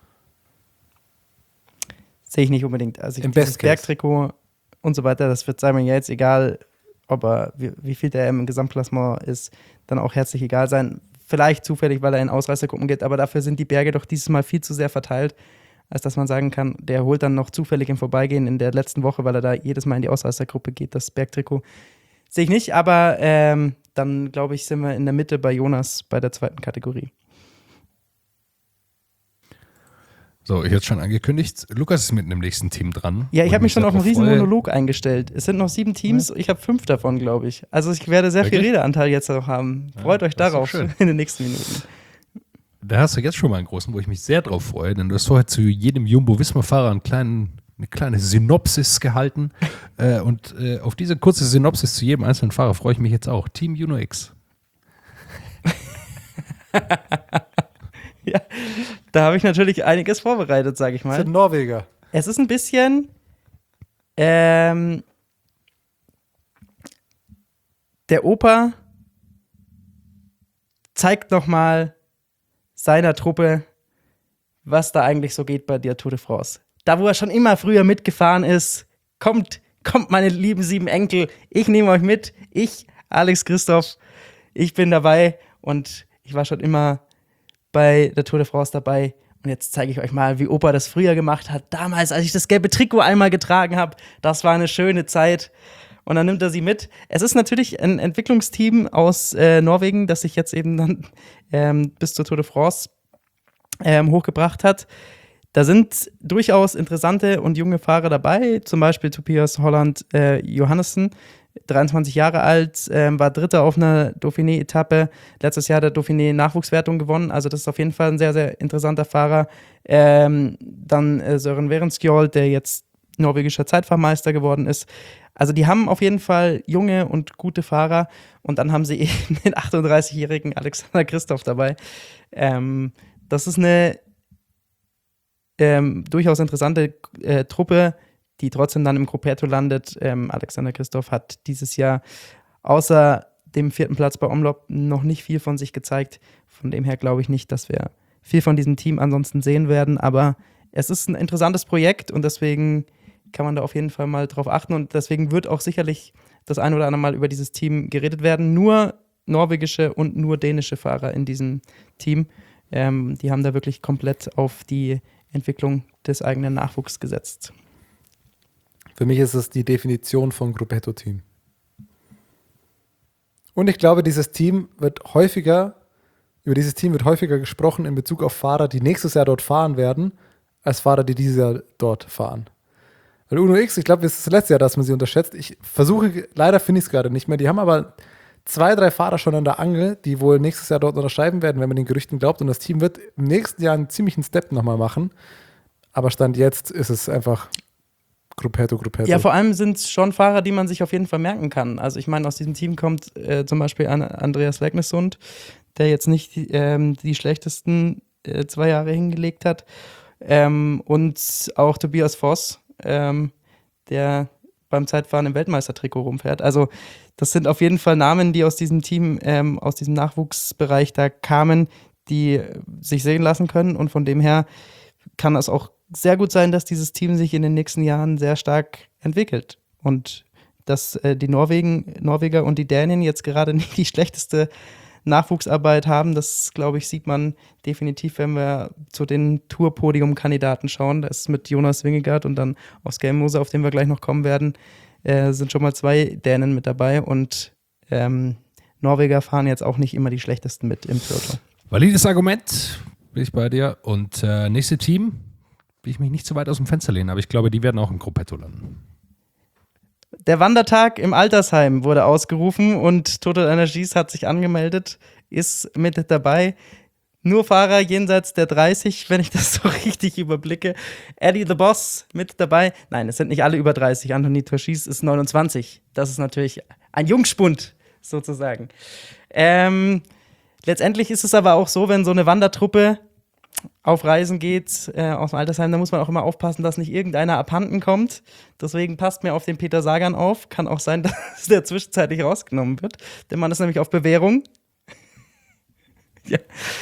sehe ich nicht unbedingt. Also Im dieses Best Case. Bergtrikot und so weiter, das wird Simon Yates, egal ob er, wie, wie viel der im Gesamtklassement ist, dann auch herzlich egal sein. Vielleicht zufällig, weil er in Ausreißergruppen geht, aber dafür sind die Berge doch dieses Mal viel zu sehr verteilt, als dass man sagen kann, der holt dann noch zufällig im Vorbeigehen in der letzten Woche, weil er da jedes Mal in die Ausreißergruppe geht, das Bergtrikot. Sehe ich nicht, aber ähm, dann, glaube ich, sind wir in der Mitte bei Jonas bei der zweiten Kategorie. So, ich hatte schon angekündigt, Lukas ist mit dem nächsten Team dran. Ja, ich habe mich schon auf einen riesen Monolog. Monolog eingestellt. Es sind noch sieben Teams, ich habe fünf davon, glaube ich. Also ich werde sehr viel Wirklich? Redeanteil jetzt noch haben. Freut euch das ist darauf doch schön. in den nächsten Minuten. Da hast du jetzt schon mal einen großen, wo ich mich sehr drauf freue, denn du hast vorher zu jedem Jumbo-Visma-Fahrer einen kleinen, eine kleine Synopsis gehalten. äh, und äh, auf diese kurze Synopsis zu jedem einzelnen Fahrer freue ich mich jetzt auch. Team Juno X. Ja, da habe ich natürlich einiges vorbereitet, sage ich Das mal. sind Norweger. Es ist ein bisschen ähm, der Opa zeigt noch mal seiner Truppe, was da eigentlich so geht bei der Tour de France. Da, wo er schon immer früher mitgefahren ist, kommt, kommt meine lieben sieben Enkel, ich nehme euch mit, ich, Alex Christoph, ich bin dabei und ich war schon immer bei der Tour de France dabei. Und jetzt zeige ich euch mal, wie Opa das früher gemacht hat. Damals, als ich das gelbe Trikot einmal getragen habe, das war eine schöne Zeit. Und dann nimmt er sie mit. Es ist natürlich ein Entwicklungsteam aus äh, Norwegen, das sich jetzt eben dann ähm, bis zur Tour de France ähm, hochgebracht hat. Da sind durchaus interessante und junge Fahrer dabei, zum Beispiel Tobias Holland äh, Johannessen, dreiundzwanzig Jahre alt, ähm, war Dritter auf einer Dauphiné-Etappe, letztes Jahr der Dauphiné-Nachwuchswertung gewonnen, also das ist auf jeden Fall ein sehr, sehr interessanter Fahrer. Ähm, dann äh, Søren Werenskjold, der jetzt norwegischer Zeitfahrmeister geworden ist. Also die haben auf jeden Fall junge und gute Fahrer und dann haben sie eben den achtunddreißigjährigen Alexander Christoph dabei. Ähm, das ist eine ähm, durchaus interessante äh, Truppe, die trotzdem dann im Gruppetto landet. Ähm, Alexander Christoph hat dieses Jahr außer dem vierten Platz bei Omloop noch nicht viel von sich gezeigt. Von dem her glaube ich nicht, dass wir viel von diesem Team ansonsten sehen werden. Aber es ist ein interessantes Projekt und deswegen kann man da auf jeden Fall mal drauf achten. Und deswegen wird auch sicherlich das ein oder andere Mal über dieses Team geredet werden. Nur norwegische und nur dänische Fahrer in diesem Team. Ähm, die haben da wirklich komplett auf die Entwicklung des eigenen Nachwuchs gesetzt. Für mich ist es die Definition von Gruppetto-Team. Und ich glaube, dieses Team wird häufiger, über dieses Team wird häufiger gesprochen in Bezug auf Fahrer, die nächstes Jahr dort fahren werden, als Fahrer, die dieses Jahr dort fahren. Weil Uno X, ich glaube, es ist das letzte Jahr, dass man sie unterschätzt. Ich versuche, leider finde ich es gerade nicht mehr. Die haben aber zwei, drei Fahrer schon an der Angel, die wohl nächstes Jahr dort unterschreiben werden, wenn man den Gerüchten glaubt. Und das Team wird im nächsten Jahr einen ziemlichen Step nochmal machen. Aber Stand jetzt ist es einfach Gruppetto, Gruppetto. Ja, vor allem sind es schon Fahrer, die man sich auf jeden Fall merken kann. Also ich meine, aus diesem Team kommt äh, zum Beispiel an Andreas Leknessund, der jetzt nicht die, ähm, die schlechtesten äh, zwei Jahre hingelegt hat. Ähm, und auch Tobias Voss, ähm, der beim Zeitfahren im Weltmeistertrikot rumfährt. Also das sind auf jeden Fall Namen, die aus diesem Team, ähm, aus diesem Nachwuchsbereich da kamen, die sich sehen lassen können. Und von dem her kann es auch sehr gut sein, dass dieses Team sich in den nächsten Jahren sehr stark entwickelt. Und dass äh, die Norwegen, Norweger und die Dänen jetzt gerade nicht die schlechteste Nachwuchsarbeit haben, das, glaube ich, sieht man definitiv, wenn wir zu den Tour-Podium-Kandidaten schauen. Das ist mit Jonas Vingegaard und dann Oskar Moser, auf den wir gleich noch kommen werden, äh, sind schon mal zwei Dänen mit dabei. Und ähm, Norweger fahren jetzt auch nicht immer die schlechtesten mit im Tour. Valides Argument, bin ich bei dir. Und äh, nächste Team, will ich mich nicht zu weit aus dem Fenster lehnen, aber ich glaube, die werden auch im Gruppetto landen. Der Wandertag im Altersheim wurde ausgerufen und Total Energies hat sich angemeldet, ist mit dabei. Nur Fahrer jenseits der dreißig, wenn ich das so richtig überblicke. Eddie the Boss mit dabei. Nein, es sind nicht alle über dreißig. Anthony Turchis ist neunundzwanzig. Das ist natürlich ein Jungspund sozusagen. Ähm, letztendlich ist es aber auch so, wenn so eine Wandertruppe auf Reisen geht äh, aus dem Altersheim, da muss man auch immer aufpassen, dass nicht irgendeiner abhanden kommt. Deswegen passt mir auf den Peter Sagan auf. Kann auch sein, dass der zwischenzeitlich rausgenommen wird. Der Mann ist nämlich auf Bewährung. ja.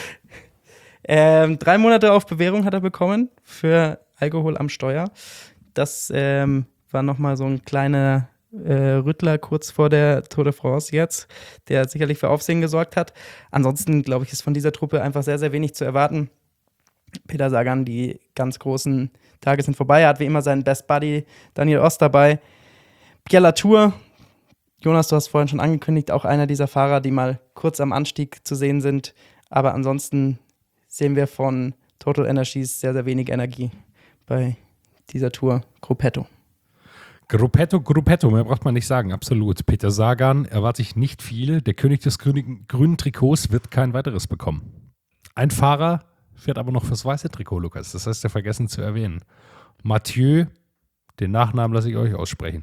ähm, drei Monate auf Bewährung hat er bekommen für Alkohol am Steuer. Das ähm, war nochmal so ein kleiner äh, Rüttler kurz vor der Tour de France jetzt, der sicherlich für Aufsehen gesorgt hat. Ansonsten, glaube ich, ist von dieser Truppe einfach sehr, sehr wenig zu erwarten. Peter Sagan, die ganz großen Tage sind vorbei. Er hat wie immer seinen Best Buddy Daniel Oss dabei. Pierre Latour, Jonas, du hast vorhin schon angekündigt, auch einer dieser Fahrer, die mal kurz am Anstieg zu sehen sind. Aber ansonsten sehen wir von Total Energies sehr, sehr wenig Energie bei dieser Tour. Gruppetto. Gruppetto, Gruppetto, mehr braucht man nicht sagen, absolut. Peter Sagan erwarte ich nicht viel. Der König des grünen, grünen Trikots wird kein weiteres bekommen. Ein Fahrer fährt aber noch fürs weiße Trikot, Lukas. Das hast du vergessen zu erwähnen. Mathieu, den Nachnamen lasse ich euch aussprechen.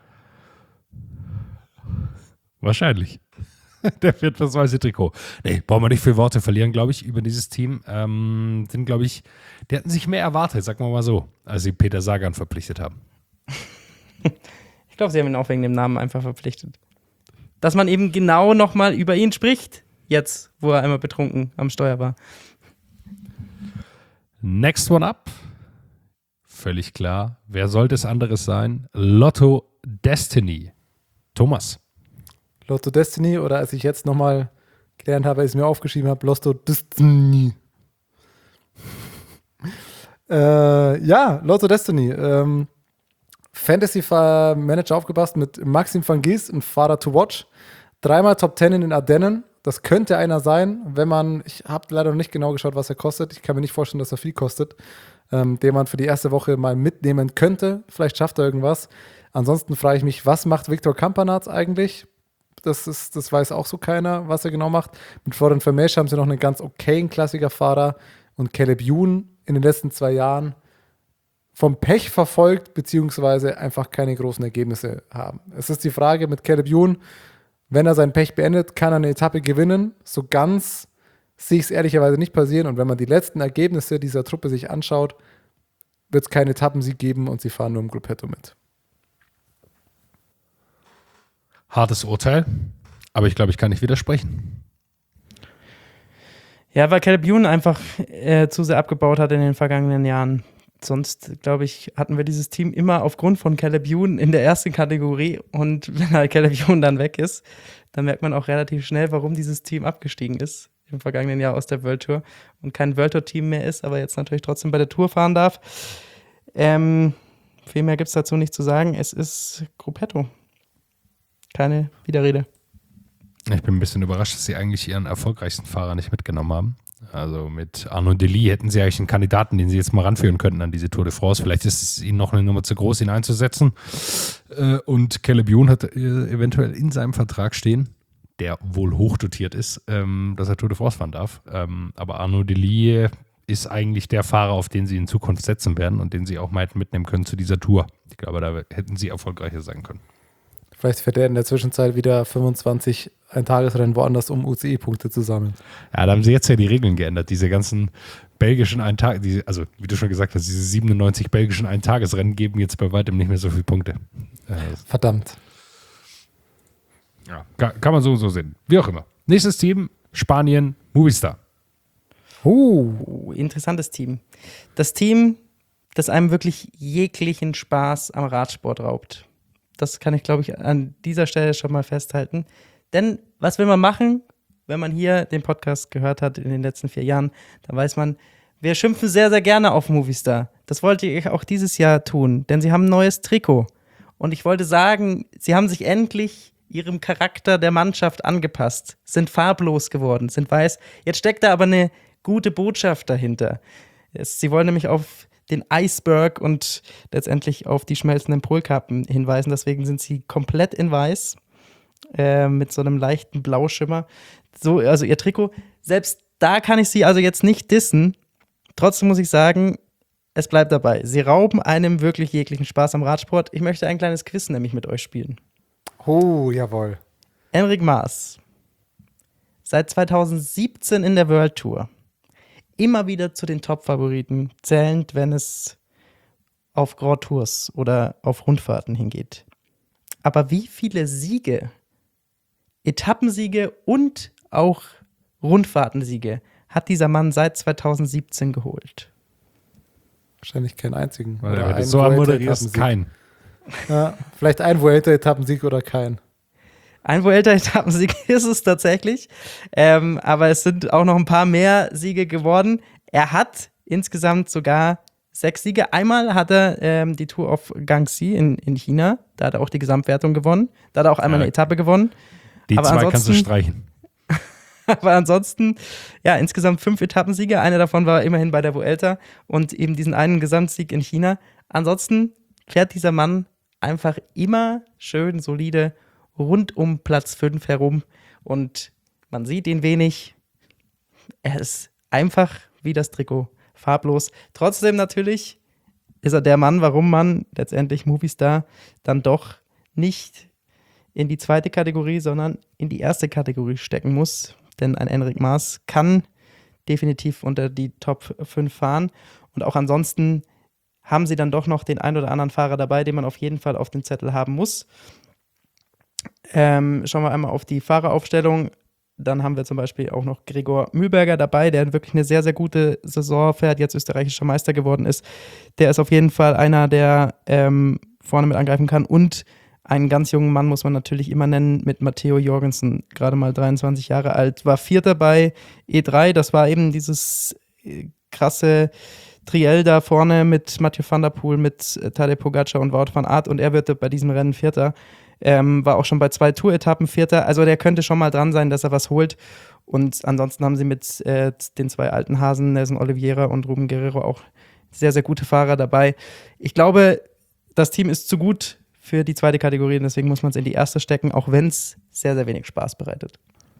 Wahrscheinlich. Der fährt fürs weiße Trikot. Nee, brauchen wir nicht viel Worte verlieren, glaube ich, über dieses Team. Ähm, sind, glaube ich, die hatten sich mehr erwartet, sagen wir mal so, als sie Peter Sagan verpflichtet haben. Ich glaube, sie haben ihn auch wegen dem Namen einfach verpflichtet. Dass man eben genau nochmal über ihn spricht, jetzt, wo er einmal betrunken am Steuer war. Next one up. Völlig klar. Wer sollte es anderes sein? Lotto Destiny. Thomas. Lotto Destiny, oder als ich jetzt nochmal gelernt habe, als ich mir aufgeschrieben habe, Lotto Destiny. äh, ja, Lotto Destiny. Ähm, Fantasy-Manager aufgepasst mit Maxim van Gies, ein Fahrer to watch. Dreimal Top Ten in den Ardennen. Das könnte einer sein, wenn man, ich habe leider noch nicht genau geschaut, was er kostet. Ich kann mir nicht vorstellen, dass er viel kostet, ähm, den man für die erste Woche mal mitnehmen könnte. Vielleicht schafft er irgendwas. Ansonsten frage ich mich, was macht Victor Campenaerts eigentlich? Das, ist, das weiß auch so keiner, was er genau macht. Mit Florian Vermeersch haben sie noch einen ganz okayen Klassikerfahrer und Caleb Ewan in den letzten zwei Jahren vom Pech verfolgt, beziehungsweise einfach keine großen Ergebnisse haben. Es ist die Frage mit Caleb Ewan, wenn er sein Pech beendet, kann er eine Etappe gewinnen. So ganz sehe ich es ehrlicherweise nicht passieren. Und wenn man die letzten Ergebnisse dieser Truppe sich anschaut, wird es keine Etappensieg geben und sie fahren nur im Gruppetto mit. Hartes Urteil, aber ich glaube, ich kann nicht widersprechen. Ja, weil Caleb Ewan einfach äh, zu sehr abgebaut hat in den vergangenen Jahren. Sonst, glaube ich, hatten wir dieses Team immer aufgrund von Caleb Ewan in der ersten Kategorie. Und wenn halt Caleb Ewan dann weg ist, dann merkt man auch relativ schnell, warum dieses Team abgestiegen ist im vergangenen Jahr aus der World Tour und kein World Tour Team mehr ist, aber jetzt natürlich trotzdem bei der Tour fahren darf. Ähm, viel mehr gibt es dazu nicht zu sagen. Es ist Gruppetto. Keine Widerrede. Ich bin ein bisschen überrascht, dass sie eigentlich ihren erfolgreichsten Fahrer nicht mitgenommen haben. Also mit Arnaud Delis hätten sie eigentlich einen Kandidaten, den sie jetzt mal ranführen könnten an diese Tour de France. Vielleicht ist es ihnen noch eine Nummer zu groß, ihn einzusetzen. Und Caleb Ewan hat eventuell in seinem Vertrag stehen, der wohl hochdotiert ist, dass er Tour de France fahren darf. Aber Arnaud Delis ist eigentlich der Fahrer, auf den sie in Zukunft setzen werden und den sie auch mal hätten mitnehmen können zu dieser Tour. Ich glaube, da hätten sie erfolgreicher sein können. Vielleicht fährt er in der Zwischenzeit wieder fünfundzwanzig Ein-Tagesrennen woanders, um U C I-Punkte zu sammeln. Ja, da haben sie jetzt ja die Regeln geändert. Diese ganzen belgischen Eintag, die, also wie du schon gesagt hast, diese siebenundneunzig belgischen Eintagesrennen geben jetzt bei weitem nicht mehr so viele Punkte. Äh, Verdammt. Ja, kann, kann man so und so sehen. Wie auch immer. Nächstes Team, Spanien, Movistar. Uh, interessantes Team. Das Team, das einem wirklich jeglichen Spaß am Radsport raubt. Das kann ich, glaube ich, an dieser Stelle schon mal festhalten. Denn was will man machen, wenn man hier den Podcast gehört hat in den letzten vier Jahren? Dann weiß man, wir schimpfen sehr, sehr gerne auf Movistar. Das wollte ich auch dieses Jahr tun, denn sie haben ein neues Trikot. Und ich wollte sagen, sie haben sich endlich ihrem Charakter der Mannschaft angepasst, sind farblos geworden, sind weiß. Jetzt steckt da aber eine gute Botschaft dahinter. Sie wollen nämlich auf den Iceberg und letztendlich auf die schmelzenden Polkappen hinweisen. Deswegen sind sie komplett in weiß, äh, mit so einem leichten Blauschimmer. So, also ihr Trikot, selbst da kann ich sie also jetzt nicht dissen. Trotzdem muss ich sagen, es bleibt dabei. Sie rauben einem wirklich jeglichen Spaß am Radsport. Ich möchte ein kleines Quiz nämlich mit euch spielen. Oh, jawohl. Enric Mas, seit zweitausendsiebzehn in der World Tour. Immer wieder zu den Top-Favoriten, zählend, wenn es auf Grand Tours oder auf Rundfahrten hingeht. Aber wie viele Siege, Etappensiege und auch Rundfahrtensiege hat dieser Mann seit zweitausendsiebzehn geholt? Wahrscheinlich keinen einzigen. Weil Oder du einen so moderierst, Vuelta-Etappensieg. kein. Ja, vielleicht ein Vuelta-Etappensieg oder kein. Ein Vuelta-Etappensieg ist es tatsächlich, ähm, aber es sind auch noch ein paar mehr Siege geworden. Er hat insgesamt sogar sechs Siege. Einmal hat er ähm, die Tour of Guangxi in, in China, da hat er auch die Gesamtwertung gewonnen. Da hat er auch einmal Ja. eine Etappe gewonnen. Die Aber zwei kannst du ansonsten- streichen. Aber ansonsten, ja, insgesamt fünf Etappensiege. Einer davon war immerhin bei der Vuelta und eben diesen einen Gesamtsieg in China. Ansonsten fährt dieser Mann einfach immer schön solide rund um Platz fünf herum und man sieht ihn wenig. Er ist einfach wie das Trikot, farblos. Trotzdem natürlich ist er der Mann, warum man letztendlich Movistar dann doch nicht in die zweite Kategorie, sondern in die erste Kategorie stecken muss. Denn ein Enric Mas kann definitiv unter die Top fünf fahren. Und auch ansonsten haben sie dann doch noch den ein oder anderen Fahrer dabei, den man auf jeden Fall auf dem Zettel haben muss. Ähm, schauen wir einmal auf die Fahreraufstellung. Dann haben wir zum Beispiel auch noch Gregor Mühlberger dabei, der wirklich eine sehr, sehr gute Saison fährt, jetzt österreichischer Meister geworden ist. Der ist auf jeden Fall einer, der ähm, vorne mit angreifen kann. Und einen ganz jungen Mann muss man natürlich immer nennen mit Matteo Jorgensen, gerade mal dreiundzwanzig Jahre alt, war Vierter bei E drei. Das war eben dieses äh, krasse Triell da vorne mit Mathieu van der Poel, mit äh, Tadej Pogacar und Wout van Aert und er wird bei diesem Rennen Vierter. Ähm, war auch schon bei zwei Tour-Etappen Vierter. Also der könnte schon mal dran sein, dass er was holt. Und ansonsten haben sie mit äh, den zwei alten Hasen, Nelson Oliveira und Ruben Guerrero, auch sehr, sehr gute Fahrer dabei. Ich glaube, das Team ist zu gut für die zweite Kategorie und deswegen muss man es in die erste stecken, auch wenn es sehr, sehr wenig Spaß bereitet.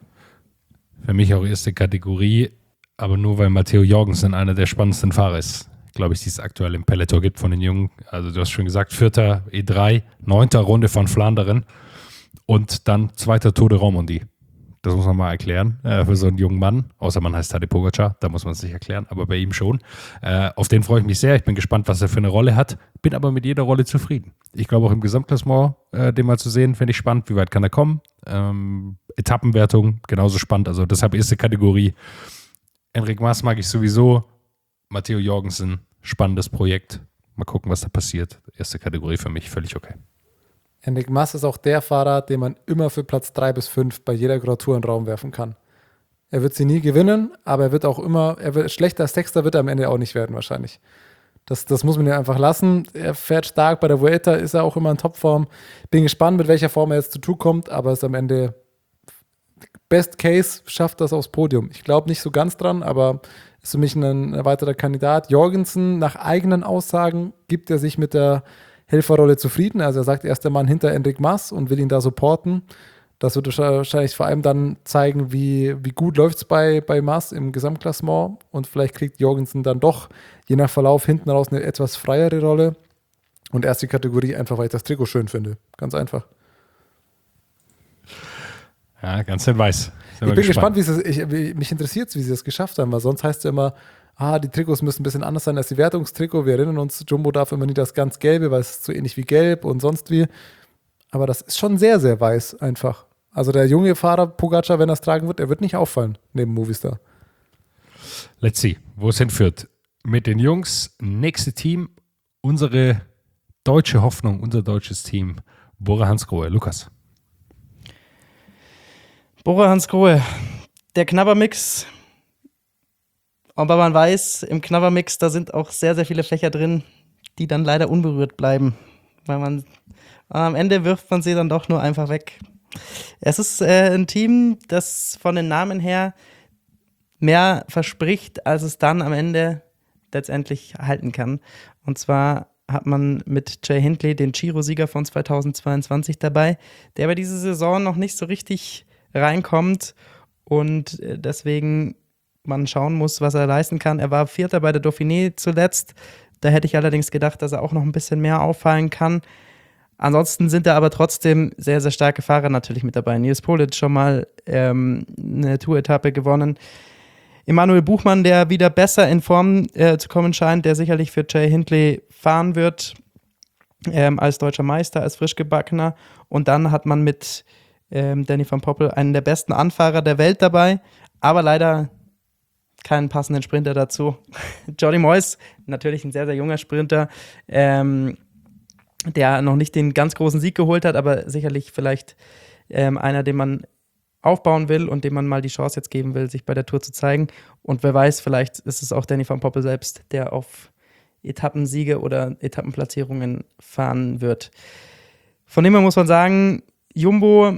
Für mich auch erste Kategorie, aber nur weil Matteo Jorgensen einer der spannendsten Fahrer ist, glaube ich, die es aktuell im Peloton gibt von den Jungen. Also du hast schon gesagt, Vierter E drei, neunter Runde von Flandern und dann zweiter Tour de Romandie. Das muss man mal erklären äh, für so einen jungen Mann. Außer man heißt Tadej Pogacar, da muss man es nicht erklären, aber bei ihm schon. Äh, auf den freue ich mich sehr. Ich bin gespannt, was er für eine Rolle hat. Bin aber mit jeder Rolle zufrieden. Ich glaube auch im Gesamtklassement, äh, den mal zu sehen, finde ich spannend. Wie weit kann er kommen? Ähm, Etappenwertung, genauso spannend. Also deshalb erste Kategorie. Enric Mas mag ich sowieso. Matteo Jorgensen, spannendes Projekt. Mal gucken, was da passiert. Erste Kategorie für mich, völlig okay. Enric Mas ist auch der Fahrer, den man immer für Platz drei bis fünf bei jeder Grand Tour in den Raum werfen kann. Er wird sie nie gewinnen, aber er wird auch immer, er wird schlechter als Sechster wird er am Ende auch nicht werden wahrscheinlich. Das, das muss man ja einfach lassen. Er fährt stark bei der Vuelta, ist er auch immer in Topform. Bin gespannt, mit welcher Form er jetzt zu Tour kommt, aber ist am Ende Best Case, schafft das aufs Podium. Ich glaube nicht so ganz dran, aber ist für mich ein, ein weiterer Kandidat. Jorgensen, nach eigenen Aussagen, gibt er sich mit der Helferrolle zufrieden. Also er sagt, er ist der Mann hinter Enric Mas und will ihn da supporten. Das wird wahrscheinlich vor allem dann zeigen, wie, wie gut läuft es bei, bei Mars im Gesamtklassement und vielleicht kriegt Jorgensen dann doch je nach Verlauf hinten raus eine etwas freiere Rolle und erste Kategorie einfach, weil ich das Trikot schön finde. Ganz einfach. Ja, ganz in weiß. Ich bin gespannt, gespannt wie sie ich, wie, mich interessiert es, wie sie das geschafft haben, weil sonst heißt es ja immer, ah, die Trikots müssen ein bisschen anders sein als die Wertungstrikot. Wir erinnern uns, Jumbo darf immer nie das ganz Gelbe, weil es ist so ähnlich wie Gelb und sonst wie. Aber das ist schon sehr, sehr weiß einfach. Also der junge Fahrer Pogacar, wenn er es tragen wird, er wird nicht auffallen neben Movistar. Let's see, wo es hinführt. Mit den Jungs, nächste Team, unsere deutsche Hoffnung, unser deutsches Team, Bora Hansgrohe. Lukas. Bora Hansgrohe, der Knabbermix. Aber man weiß, im Knabbermix, da sind auch sehr, sehr viele Fächer drin, die dann leider unberührt bleiben. Weil man am Ende wirft man sie dann doch nur einfach weg. Es ist äh, ein Team, das von den Namen her mehr verspricht, als es dann am Ende letztendlich halten kann. Und zwar hat man mit Jay Hindley den Giro-Sieger von zweitausendzweiundzwanzig dabei, der bei dieser Saison noch nicht so richtig reinkommt und deswegen man schauen muss, was er leisten kann. Er war Vierter bei der Dauphiné zuletzt. Da hätte ich allerdings gedacht, dass er auch noch ein bisschen mehr auffallen kann. Ansonsten sind da aber trotzdem sehr, sehr starke Fahrer natürlich mit dabei. Nils Polic schon mal ähm, eine Tour-Etappe gewonnen. Emanuel Buchmann, der wieder besser in Form äh, zu kommen scheint, der sicherlich für Jay Hindley fahren wird ähm, als deutscher Meister, als Frischgebackener. Und dann hat man mit ähm, Danny van Poppel einen der besten Anfahrer der Welt dabei, aber leider keinen passenden Sprinter dazu. Johnny Moyes, natürlich ein sehr, sehr junger Sprinter, ähm, der noch nicht den ganz großen Sieg geholt hat, aber sicherlich vielleicht ähm, einer, den man aufbauen will und dem man mal die Chance jetzt geben will, sich bei der Tour zu zeigen. Und wer weiß, vielleicht ist es auch Danny van Poppel selbst, der auf Etappensiege oder Etappenplatzierungen fahren wird. Von dem her muss man sagen, Jumbo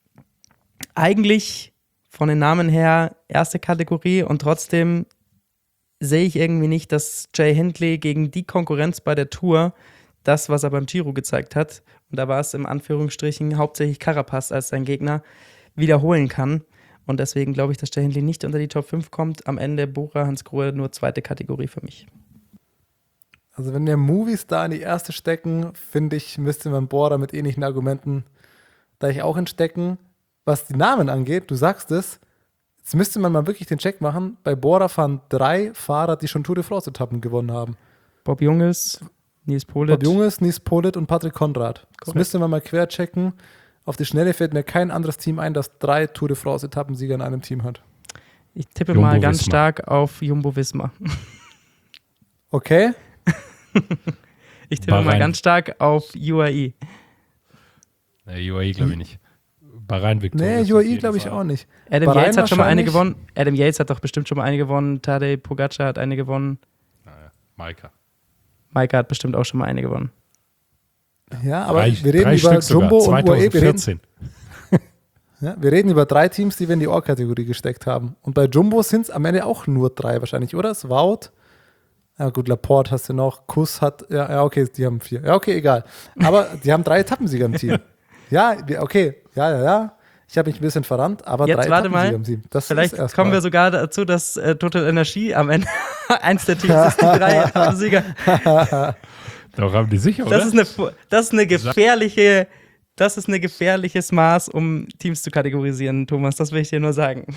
eigentlich von den Namen her erste Kategorie und trotzdem sehe ich irgendwie nicht, dass Jay Hindley gegen die Konkurrenz bei der Tour das, was er beim Giro gezeigt hat, und da war es im Anführungsstrichen hauptsächlich Carapaz als sein Gegner, wiederholen kann. Und deswegen glaube ich, dass Jay Hindley nicht unter die Top fünf kommt. Am Ende Bora Hansgrohe nur zweite Kategorie für mich. Also wenn wir Movistar in die erste stecken, finde ich, müsste man Bora mit ähnlichen Argumenten da ich auch entstecken. Was die Namen angeht, du sagst es, jetzt müsste man mal wirklich den Check machen. Bei Bora fahren drei Fahrer, die schon Tour de France-Etappen gewonnen haben. Bob Junges, Nils Polic. Bob Junges, Nils Polic und Patrick Konrad. Das Korrekt. müsste man mal quer checken. Auf die Schnelle fällt mir kein anderes Team ein, das drei Tour de France-Etappensieger in einem Team hat. Ich tippe Jumbo mal ganz Visma. stark auf Jumbo Visma. Okay. Ich tippe Bahrain. mal ganz stark auf U A E. Nee, U A E glaube ich nicht. Bahrain Victoria. Nee, U A E glaube ich auch nicht. Adam Bahrain Yates hat schon mal eine wahrscheinlich. gewonnen. Adam Yates hat doch bestimmt schon mal eine gewonnen. Tadej Pogacar hat eine gewonnen. Naja, Maika. Maika hat bestimmt auch schon mal eine gewonnen. Ja, aber drei, wir reden drei über Stück Jumbo sogar. und U A E. Wir reden, zweitausendvierzehn. ja, wir reden über drei Teams, die wir in die Or-Kategorie gesteckt haben. Und bei Jumbo sind es am Ende auch nur drei wahrscheinlich, oder? Es Wout. Ja gut, Laporte hast du noch. Kuss hat, ja, ja, okay, die haben vier. Ja, okay, egal. Aber die haben drei Etappensieger im Team. Ja, wir- okay, ja, ja, ja. Ich habe mich ein bisschen verrannt, aber Jetzt drei warte mal. Etappensieger im Team. Das Vielleicht ist erst kommen mal. wir sogar dazu, dass äh, Total Energie am Ende eins der Teams ist, die drei Etappensieger. Doch haben die sicher, oder? Das ist eine, das ist eine gefährliche, das ist ein gefährliches Maß, um Teams zu kategorisieren, Thomas. Das will ich dir nur sagen.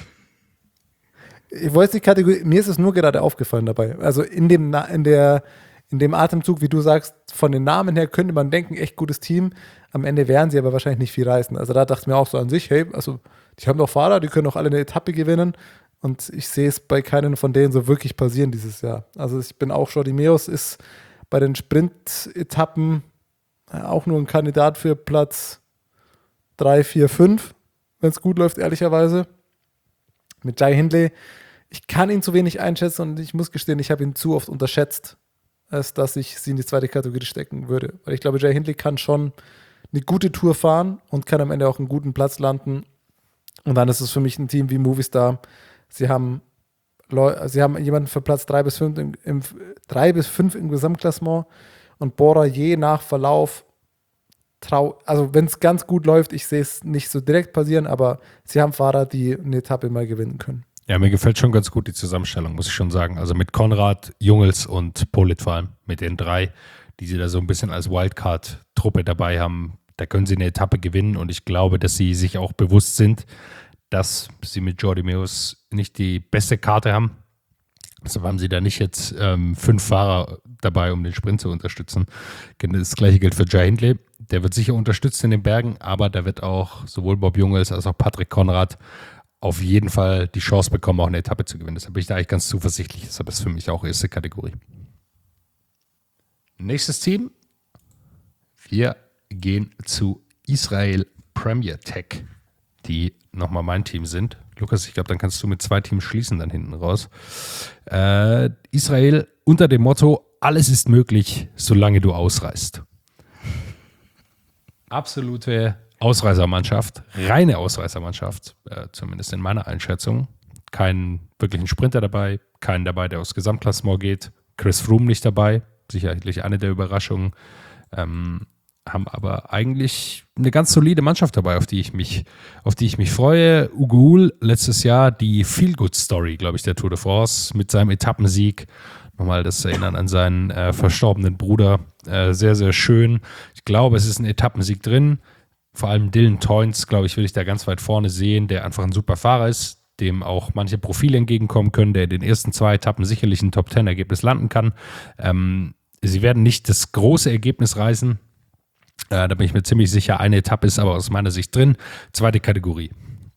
Ich wollte die Kategorie, mir ist es nur gerade aufgefallen dabei. Also in dem, Na- in der, in dem Atemzug, wie du sagst, von den Namen her könnte man denken, echt gutes Team. Am Ende werden sie aber wahrscheinlich nicht viel reißen. Also da dachte ich mir auch so an sich, hey, also die haben doch Fahrer, die können doch alle eine Etappe gewinnen. Und ich sehe es bei keinen von denen so wirklich passieren dieses Jahr. Also ich bin auch, Jordi Meeus ist bei den Sprint-Etappen auch nur ein Kandidat für Platz drei, vier, fünf, wenn es gut läuft, ehrlicherweise. Mit Jay Hindley, ich kann ihn zu wenig einschätzen und ich muss gestehen, ich habe ihn zu oft unterschätzt, als dass ich sie in die zweite Kategorie stecken würde. Weil ich glaube, Jay Hindley kann schon eine gute Tour fahren und kann am Ende auch einen guten Platz landen. Und dann ist es für mich ein Team wie Movistar. Sie haben, Leu- sie haben jemanden für Platz drei bis fünf im, im, drei bis fünf im Gesamtklassement und Bora je nach Verlauf trau, also wenn es ganz gut läuft, ich sehe es nicht so direkt passieren, aber sie haben Fahrer, die eine Etappe mal gewinnen können. Ja, mir gefällt schon ganz gut die Zusammenstellung, muss ich schon sagen. Also mit Konrad, Jungels und Polit vor allem, mit den drei, die sie da so ein bisschen als Wildcard-Truppe dabei haben, da können sie eine Etappe gewinnen und ich glaube, dass sie sich auch bewusst sind, dass sie mit Jordi Meeus nicht die beste Karte haben. Deshalb haben sie da nicht jetzt ähm, fünf Fahrer dabei, um den Sprint zu unterstützen. Das gleiche gilt für Jai Hindley. Der wird sicher unterstützt in den Bergen, aber da wird auch sowohl Bob Jungels als auch Patrick Konrad auf jeden Fall die Chance bekommen, auch eine Etappe zu gewinnen. Deshalb bin ich da eigentlich ganz zuversichtlich. Deshalb ist für mich auch erste Kategorie. Nächstes Team. Wir gehen zu Israel Premier Tech, die nochmal mein Team sind. Lukas, ich glaube, dann kannst du mit zwei Teams schließen dann hinten raus. Äh, Israel unter dem Motto, alles ist möglich, solange du ausreist. Absolute Ausreißermannschaft, reine Ausreißermannschaft, äh, zumindest in meiner Einschätzung. Keinen wirklichen Sprinter dabei, keinen dabei, der aufs Gesamtklassement geht. Chris Froome nicht dabei, sicherlich eine der Überraschungen. Ähm, haben aber eigentlich eine ganz solide Mannschaft dabei, auf die ich mich, auf die ich mich freue. Ugo Hull letztes Jahr die Feel-Good-Story, glaube ich, der Tour de France mit seinem Etappensieg. Nochmal das Erinnern an seinen äh, verstorbenen Bruder. Äh, sehr, sehr schön. Ich glaube, es ist ein Etappensieg drin. Vor allem Dylan Teuns, glaube ich, will ich da ganz weit vorne sehen, der einfach ein super Fahrer ist, dem auch manche Profile entgegenkommen können, der in den ersten zwei Etappen sicherlich ein Top-Ten-Ergebnis landen kann. Ähm, sie werden nicht das große Ergebnis reißen. Äh, da bin ich mir ziemlich sicher. Eine Etappe ist aber aus meiner Sicht drin. Zweite Kategorie.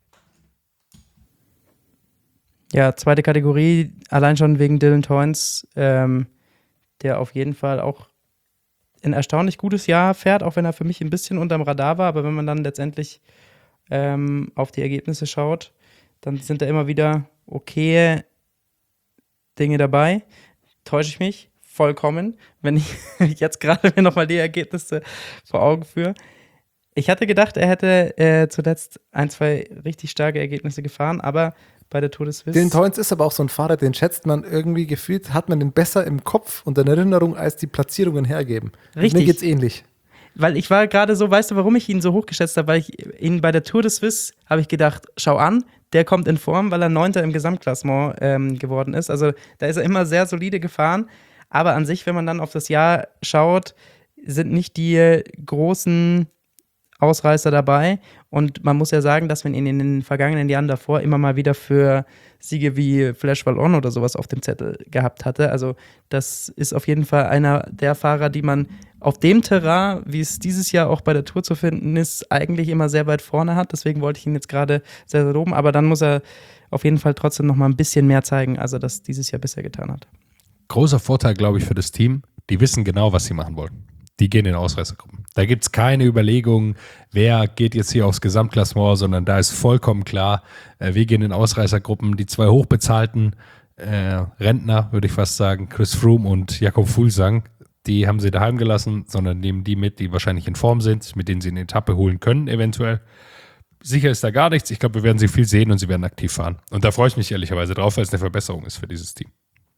Ja, zweite Kategorie, allein schon wegen Dylan Teuns, ähm, der auf jeden Fall auch ein erstaunlich gutes Jahr fährt, auch wenn er für mich ein bisschen unterm Radar war. Aber wenn man dann letztendlich ähm, auf die Ergebnisse schaut, dann sind da immer wieder okaye Dinge dabei. Täusche ich mich vollkommen, wenn ich jetzt gerade mir nochmal die Ergebnisse vor Augen führe. Ich hatte gedacht, er hätte äh, zuletzt ein, zwei richtig starke Ergebnisse gefahren, aber bei der Tour de Suisse. Dylan Teuns ist aber auch so ein Fahrer, den schätzt man irgendwie gefühlt, hat man den besser im Kopf und in Erinnerung, als die Platzierungen hergeben. Richtig. Und mir geht's ähnlich. Weil ich war gerade so, weißt du, warum ich ihn so hochgeschätzt habe? Weil ich ihn bei der Tour de Suisse habe ich gedacht, schau an, der kommt in Form, weil er Neunter im Gesamtklassement ähm, geworden ist. Also da ist er immer sehr solide gefahren. Aber an sich, wenn man dann auf das Jahr schaut, sind nicht die großen Ausreißer dabei. Und man muss ja sagen, dass man ihn in den vergangenen Jahren davor immer mal wieder für Siege wie Flash Wallon oder sowas auf dem Zettel gehabt hatte. Also das ist auf jeden Fall einer der Fahrer, die man auf dem Terrain, wie es dieses Jahr auch bei der Tour zu finden ist, eigentlich immer sehr weit vorne hat. Deswegen wollte ich ihn jetzt gerade sehr, sehr loben. Aber dann muss er auf jeden Fall trotzdem noch mal ein bisschen mehr zeigen, als er das dieses Jahr bisher getan hat. Großer Vorteil, glaube ich, für das Team. Die wissen genau, was sie machen wollen. Die gehen in Ausreißergruppen. Da gibt es keine Überlegung, wer geht jetzt hier aufs Gesamtklassement, sondern da ist vollkommen klar, äh, wir gehen in Ausreißergruppen. Die zwei hochbezahlten äh, Rentner, würde ich fast sagen, Chris Froome und Jakob Fuglsang, die haben sie daheim gelassen, sondern nehmen die mit, die wahrscheinlich in Form sind, mit denen sie eine Etappe holen können, eventuell. Sicher ist da gar nichts. Ich glaube, wir werden sie viel sehen und sie werden aktiv fahren. Und da freue ich mich ehrlicherweise drauf, weil es eine Verbesserung ist für dieses Team.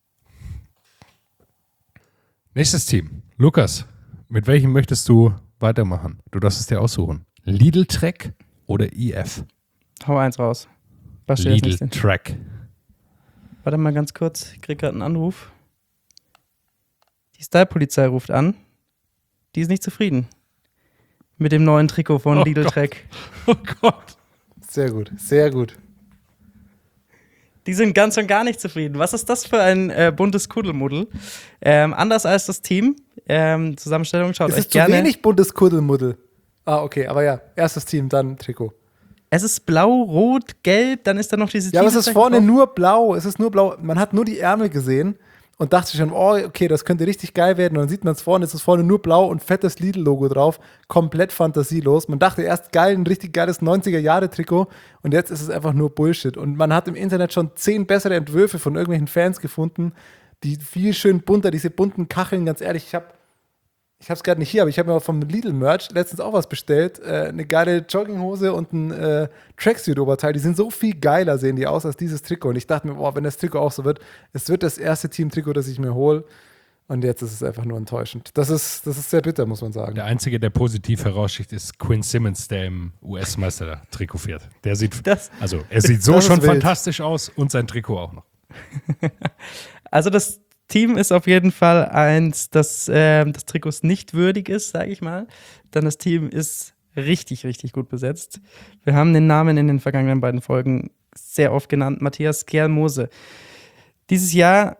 Nächstes Team. Lukas, mit welchem möchtest du weitermachen? Du darfst es dir aussuchen. Lidl Trek oder I F? Hau eins raus. Was steht Lidl jetzt nicht? Trek. Warte mal ganz kurz, ich krieg gerade einen Anruf. Die Style-Polizei ruft an. Die ist nicht zufrieden mit dem neuen Trikot von Oh Lidl Gott. Trek. Oh Gott. Sehr gut, sehr gut. Die sind ganz und gar nicht zufrieden. Was ist das für ein äh, buntes Kuddelmuddel? Ähm, anders als das Team. Ähm, Zusammenstellung, schaut Es euch ist zu gerne. wenig buntes Kuddelmuddel. Ah, okay, aber ja, erstes Team, dann Trikot. Es ist blau, rot, gelb, dann ist da noch dieses Ja, aber es ist T-Shirt vorne drauf. nur blau. Es ist nur blau. Man hat nur die Ärmel gesehen und dachte schon, oh, okay, das könnte richtig geil werden. Und dann sieht man es vorne, es ist vorne nur blau und fettes Lidl-Logo drauf. Komplett fantasielos. Man dachte erst, geil, ein richtig geiles neunziger-Jahre-Trikot. Und jetzt ist es einfach nur Bullshit. Und man hat im Internet schon zehn bessere Entwürfe von irgendwelchen Fans gefunden, die viel schön bunter, diese bunten Kacheln, ganz ehrlich, ich habe Ich habe es gerade nicht hier, aber ich habe mir vom Lidl-Merch letztens auch was bestellt. Äh, eine geile Jogginghose und ein äh, Tracksuit-Oberteil. Die sind so viel geiler, sehen die aus, als dieses Trikot. Und ich dachte mir, boah, wenn das Trikot auch so wird, es wird das erste Team-Trikot, das ich mir hole. Und jetzt ist es einfach nur enttäuschend. Das ist, das ist sehr bitter, muss man sagen. Der Einzige, der positiv heraussticht, ist Quinn Simmons, der im U S-Meister-Trikot fährt. Der sieht, Das- also er sieht so das ist schon wild. fantastisch aus und sein Trikot auch noch. Also das Team ist auf jeden Fall eins, das ähm, des Trikots nicht würdig ist, sage ich mal. Denn das Team ist richtig, richtig gut besetzt. Wir haben den Namen in den vergangenen beiden Folgen sehr oft genannt, Matthias Skelmose. Dieses Jahr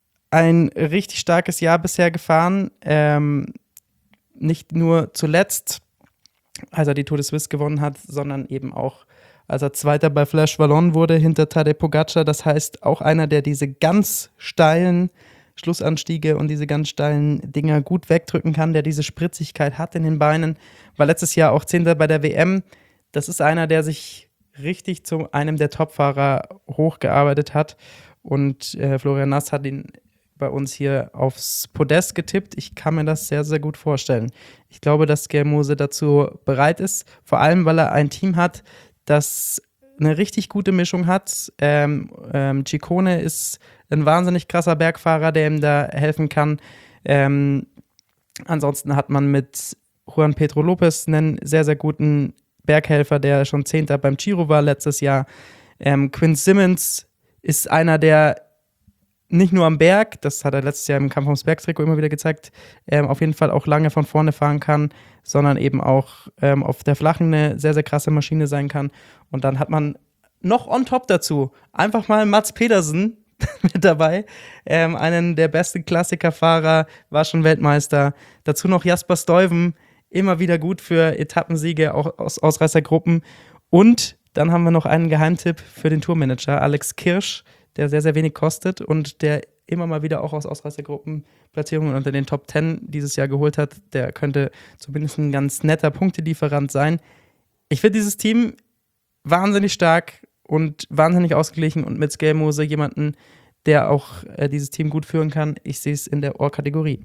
ein richtig starkes Jahr bisher gefahren. Ähm, nicht nur zuletzt, als er die Tour de Suisse gewonnen hat, sondern eben auch, als er Zweiter bei Flash Wallonne wurde hinter Tadej Pogacar. Das heißt, auch einer, der diese ganz steilen Schlussanstiege und diese ganz steilen Dinger gut wegdrücken kann, der diese Spritzigkeit hat in den Beinen. War letztes Jahr auch Zehnter bei der W M. Das ist einer, der sich richtig zu einem der Topfahrer hochgearbeitet hat. Und äh, Florian Nass hat ihn bei uns hier aufs Podest getippt. Ich kann mir das sehr, sehr gut vorstellen. Ich glaube, dass Skelmose dazu bereit ist, vor allem, weil er ein Team hat, das eine richtig gute Mischung hat. Ähm, ähm, Ciccone ist ein wahnsinnig krasser Bergfahrer, der ihm da helfen kann. Ähm, ansonsten hat man mit Juan Pedro Lopez einen sehr, sehr guten Berghelfer, der schon Zehnter beim Giro war letztes Jahr. Ähm, Quinn Simmons ist einer, der nicht nur am Berg, das hat er letztes Jahr im Kampf ums Bergtrikot immer wieder gezeigt, ähm, auf jeden Fall auch lange von vorne fahren kann, sondern eben auch ähm, auf der Flachen eine sehr, sehr krasse Maschine sein kann. Und dann hat man noch on top dazu einfach mal Mats Pedersen mit dabei, ähm, einen der besten Klassikerfahrer, war schon Weltmeister. Dazu noch Jasper Stuyven, immer wieder gut für Etappensiege, auch aus Ausreißergruppen. Und dann haben wir noch einen Geheimtipp für den Tourmanager, Alex Kirsch, der sehr, sehr wenig kostet und der immer mal wieder auch aus Ausreißergruppen Platzierungen unter den Top Ten dieses Jahr geholt hat. Der könnte zumindest ein ganz netter Punktelieferant sein. Ich finde dieses Team wahnsinnig stark und wahnsinnig ausgeglichen und mit Skelmose jemanden, der auch äh, dieses Team gut führen kann. Ich sehe es in der Ohr-Kategorie.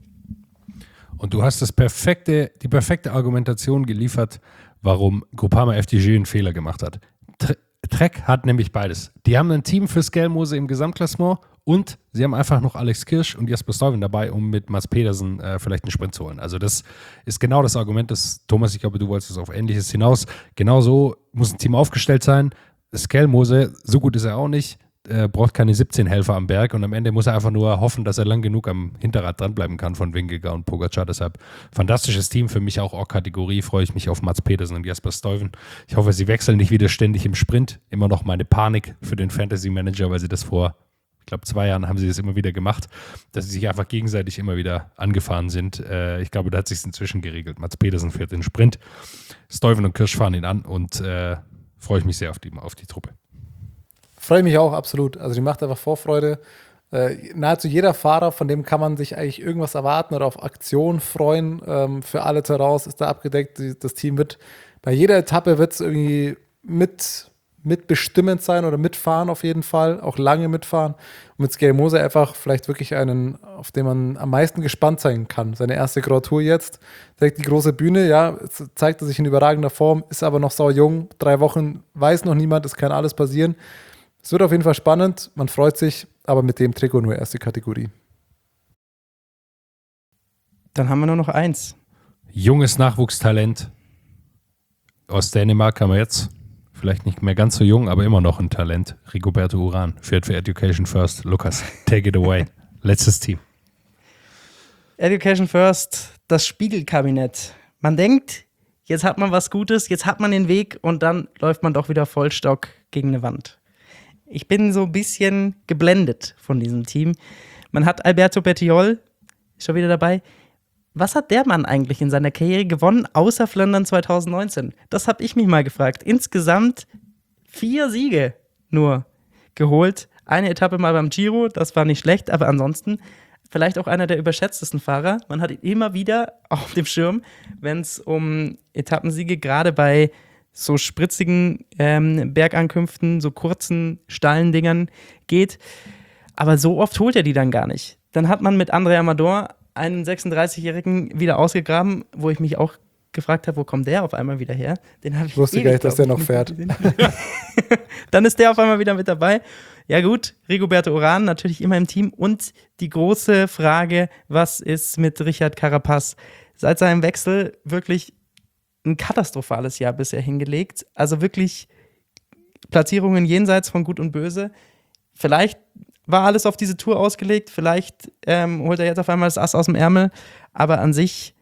Und du hast das perfekte, die perfekte Argumentation geliefert, warum Groupama F D G einen Fehler gemacht hat. Tr- Trek hat nämlich beides. Die haben ein Team für Skelmose im Gesamtklassement und sie haben einfach noch Alex Kirsch und Jasper Stuyven dabei, um mit Mats Pedersen äh, vielleicht einen Sprint zu holen. Also das ist genau das Argument, das Thomas, ich glaube, du wolltest es auf Ähnliches hinaus. Genau so muss ein Team aufgestellt sein. Skelmose, so gut ist er auch nicht, äh, braucht keine siebzehn Helfer am Berg und am Ende muss er einfach nur hoffen, dass er lang genug am Hinterrad dranbleiben kann von Vingegaard und Pogacar. Deshalb fantastisches Team, für mich auch Kategorie, freue ich mich auf Mats Pedersen und Jasper Stuyven. Ich hoffe, sie wechseln nicht wieder ständig im Sprint. Immer noch meine Panik für den Fantasy Manager, weil sie das vor, ich glaube, zwei Jahren haben sie das immer wieder gemacht, dass sie sich einfach gegenseitig immer wieder angefahren sind. Äh, ich glaube, da hat sich es inzwischen geregelt. Mats Pedersen fährt den Sprint, Stuyven und Kirsch fahren ihn an und äh, freue ich mich sehr auf die, auf die Truppe. Freue mich auch, absolut. Also die macht einfach Vorfreude. Äh, nahezu jeder Fahrer, von dem kann man sich eigentlich irgendwas erwarten oder auf Aktion freuen. Ähm, für alle heraus ist da abgedeckt. Die, das Team wird, bei jeder Etappe wird es irgendwie mit, mitbestimmend sein oder mitfahren auf jeden Fall, auch lange mitfahren. Und mit Skelmose einfach vielleicht wirklich einen, auf den man am meisten gespannt sein kann. Seine erste Grand Tour jetzt, direkt die große Bühne, ja, zeigt er sich in überragender Form, ist aber noch sau jung, drei Wochen, weiß noch niemand, es kann alles passieren. Es wird auf jeden Fall spannend, man freut sich, aber mit dem Trikot nur erste Kategorie. Dann haben wir nur noch eins. Junges Nachwuchstalent aus Dänemark haben wir jetzt. Vielleicht nicht mehr ganz so jung, aber immer noch ein Talent. Rigoberto Urán fährt für Education First. Lukas, take it away. Letztes Team. Education First, das Spiegelkabinett. Man denkt, jetzt hat man was Gutes, jetzt hat man den Weg und dann läuft man doch wieder Vollstock gegen eine Wand. Ich bin so ein bisschen geblendet von diesem Team. Man hat Alberto Bettiol, ist schon wieder dabei. Was hat der Mann eigentlich in seiner Karriere gewonnen, außer Flandern zwanzig neunzehn? Das habe ich mich mal gefragt. Insgesamt vier Siege nur geholt. Eine Etappe mal beim Giro, das war nicht schlecht, aber ansonsten vielleicht auch einer der überschätztesten Fahrer. Man hat ihn immer wieder auf dem Schirm, wenn es um Etappensiege, gerade bei so spritzigen ähm, Bergankünften, so kurzen, steilen Dingern geht. Aber so oft holt er die dann gar nicht. Dann hat man mit André Amador einen sechsunddreißigjährigen wieder ausgegraben, wo ich mich auch gefragt habe, wo kommt der auf einmal wieder her? Den habe ich wusste ewig, gar nicht, dass der glaub noch ich, fährt. nicht gesehen. Dann ist der auf einmal wieder mit dabei. Ja gut, Rigoberto Urán natürlich immer im Team und die große Frage, was ist mit Richard Carapaz? Seit seinem Wechsel wirklich ein katastrophales Jahr bisher hingelegt. Also wirklich Platzierungen jenseits von Gut und Böse. Vielleicht war alles auf diese Tour ausgelegt, vielleicht ähm, holt er jetzt auf einmal das Ass aus dem Ärmel, aber an sich,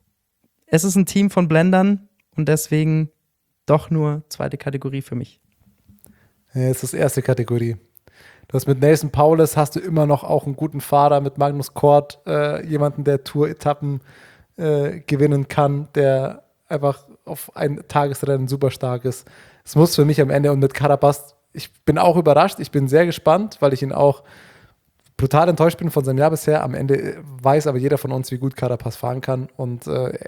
es ist ein Team von Blendern und deswegen doch nur zweite Kategorie für mich. Ja, es ist erste Kategorie. Du hast mit Nelson Paulus hast du immer noch auch einen guten Fahrer, mit Magnus Kort, äh, jemanden, der Tour-Etappen äh, gewinnen kann, der einfach auf ein Tagesrennen super stark ist. Es muss für mich am Ende und mit Carapaz, ich bin auch überrascht, ich bin sehr gespannt, weil ich ihn auch brutal enttäuscht bin von seinem Jahr bisher. Am Ende weiß aber jeder von uns, wie gut Carapaz fahren kann und äh,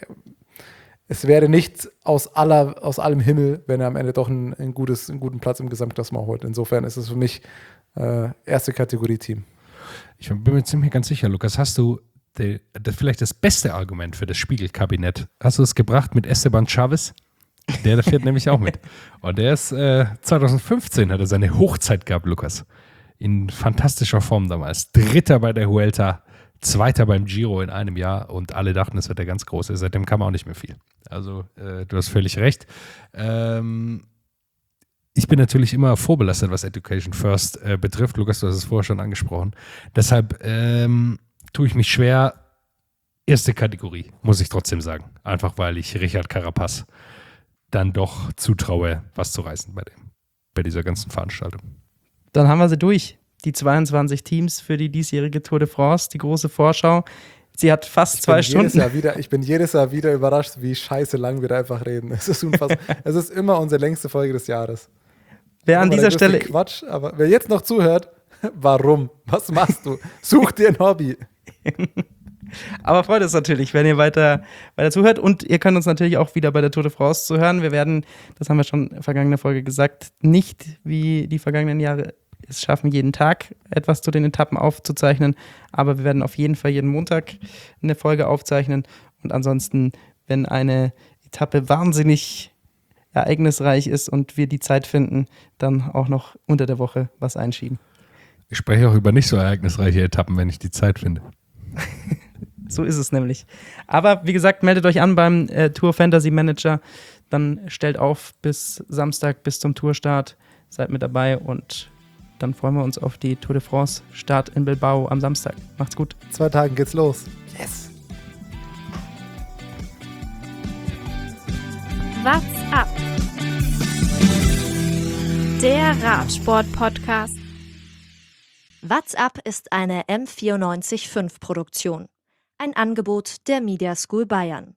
es wäre nicht aus, aller, aus allem Himmel, wenn er am Ende doch ein, ein gutes, einen guten Platz im Gesamtklassement holt. Insofern ist es für mich äh, erste Kategorie-Team. Ich bin mir ziemlich ganz sicher, Lukas, hast du die, das vielleicht das beste Argument für das Spiegelkabinett? Hast du es gebracht mit Esteban Chavez? Der, der fährt nämlich auch mit. Und der ist äh, zwanzig fünfzehn hat er seine Hochzeit gehabt, Lukas. In fantastischer Form damals. Dritter bei der Vuelta, Zweiter beim Giro in einem Jahr und alle dachten, es wird der ganz große. Seitdem kam auch nicht mehr viel. Also äh, du hast völlig recht. Ähm, ich bin natürlich immer vorbelastet, was Education First äh, betrifft. Lukas, du hast es vorher schon angesprochen. Deshalb ähm, tue ich mich schwer. Erste Kategorie, muss ich trotzdem sagen. Einfach weil ich Richard Carapaz dann doch zutraue, was zu reißen bei, dem, bei dieser ganzen Veranstaltung. Dann haben wir sie durch. Die zweiundzwanzig Teams für die diesjährige Tour de France, die große Vorschau. Sie hat fast ich zwei bin Stunden. Jedes Jahr wieder, ich bin jedes Jahr wieder überrascht, wie scheiße lang wir da einfach reden. Es ist unfassbar. Es ist immer unsere längste Folge des Jahres. Wer an dieser Stelle Quatsch, aber wer jetzt noch zuhört, warum? Was machst du? Such dir ein Hobby. Aber freut uns natürlich, wenn ihr weiter, weiter zuhört. Und ihr könnt uns natürlich auch wieder bei der Tour de France zuhören. Wir werden, das haben wir schon in der vergangenen Folge gesagt, nicht wie die vergangenen Jahre es schaffen, jeden Tag etwas zu den Etappen aufzuzeichnen. Aber wir werden auf jeden Fall jeden Montag eine Folge aufzeichnen. Und ansonsten, wenn eine Etappe wahnsinnig ereignisreich ist und wir die Zeit finden, dann auch noch unter der Woche was einschieben. Ich spreche auch über nicht so ereignisreiche Etappen, wenn ich die Zeit finde. So ist es nämlich. Aber wie gesagt, meldet euch an beim äh, Tour Fantasy Manager. Dann stellt auf bis Samstag, bis zum Tourstart. Seid mit dabei und dann freuen wir uns auf die Tour de France Start in Bilbao am Samstag. Macht's gut. In zwei Tagen geht's los. Yes. What's up? Der Radsport-Podcast. What's up ist eine M vierundneunzig Komma fünf Produktion. Ein Angebot der Media School Bayern.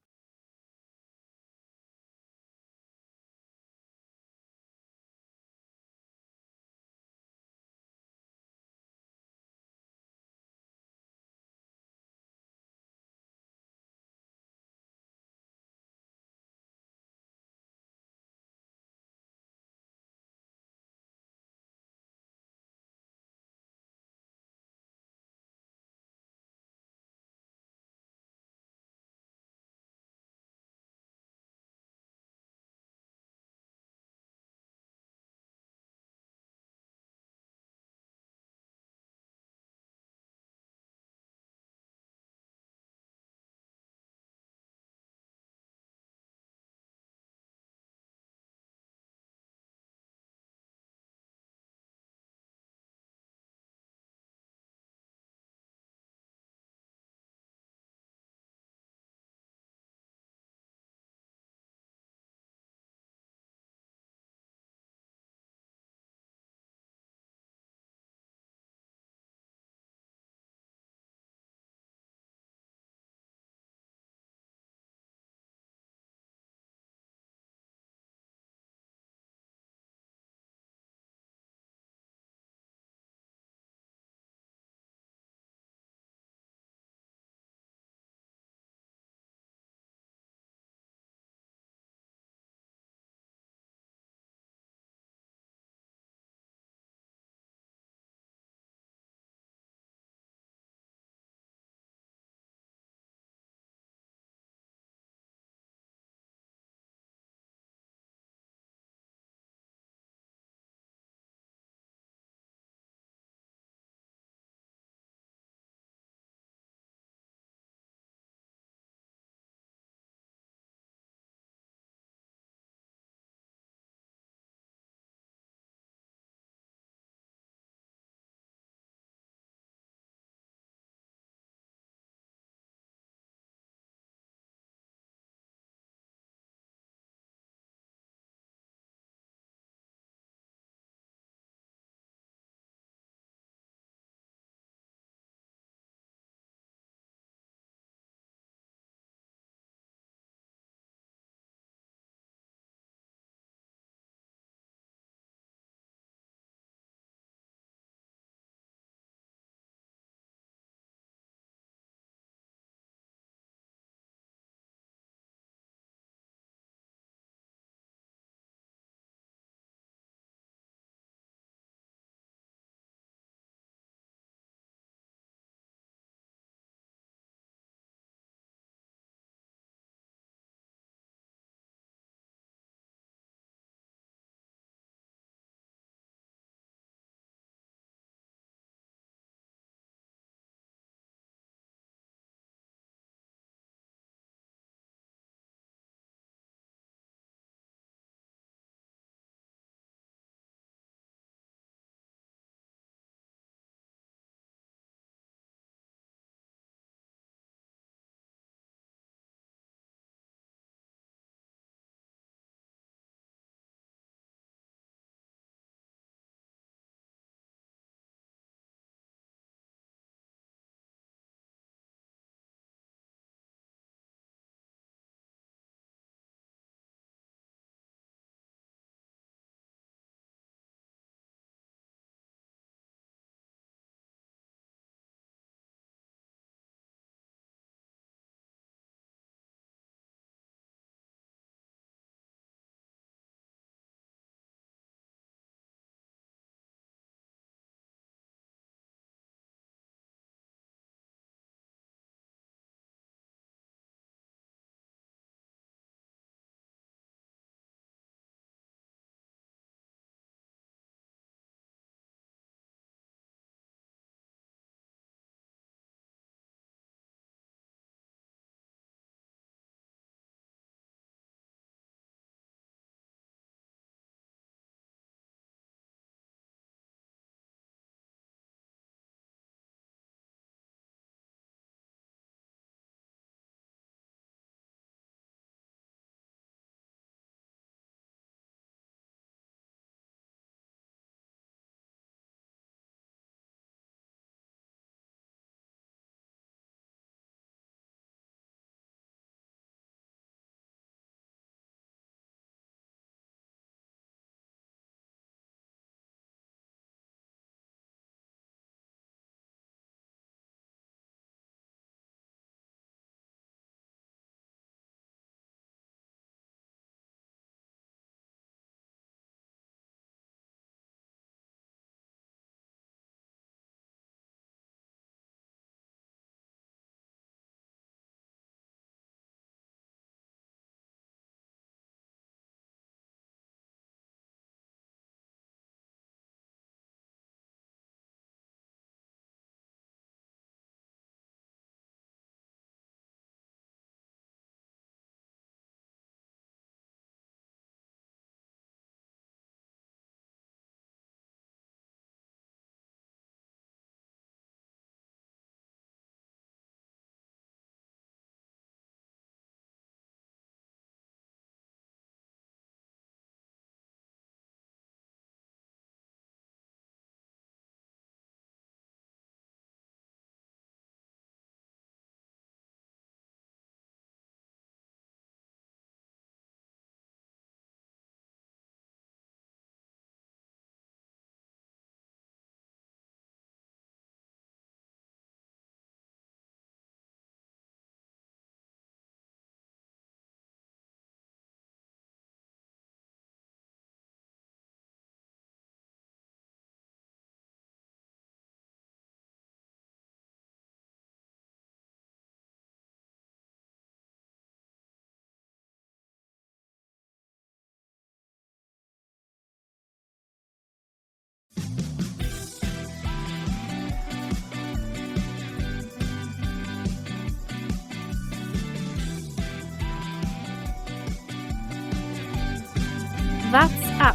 What's up?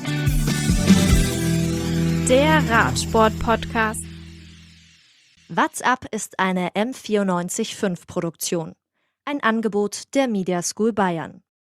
Der Radsport-Podcast. What's up ist eine M vierundneunzig Komma fünf Produktion. Ein Angebot der Media School Bayern.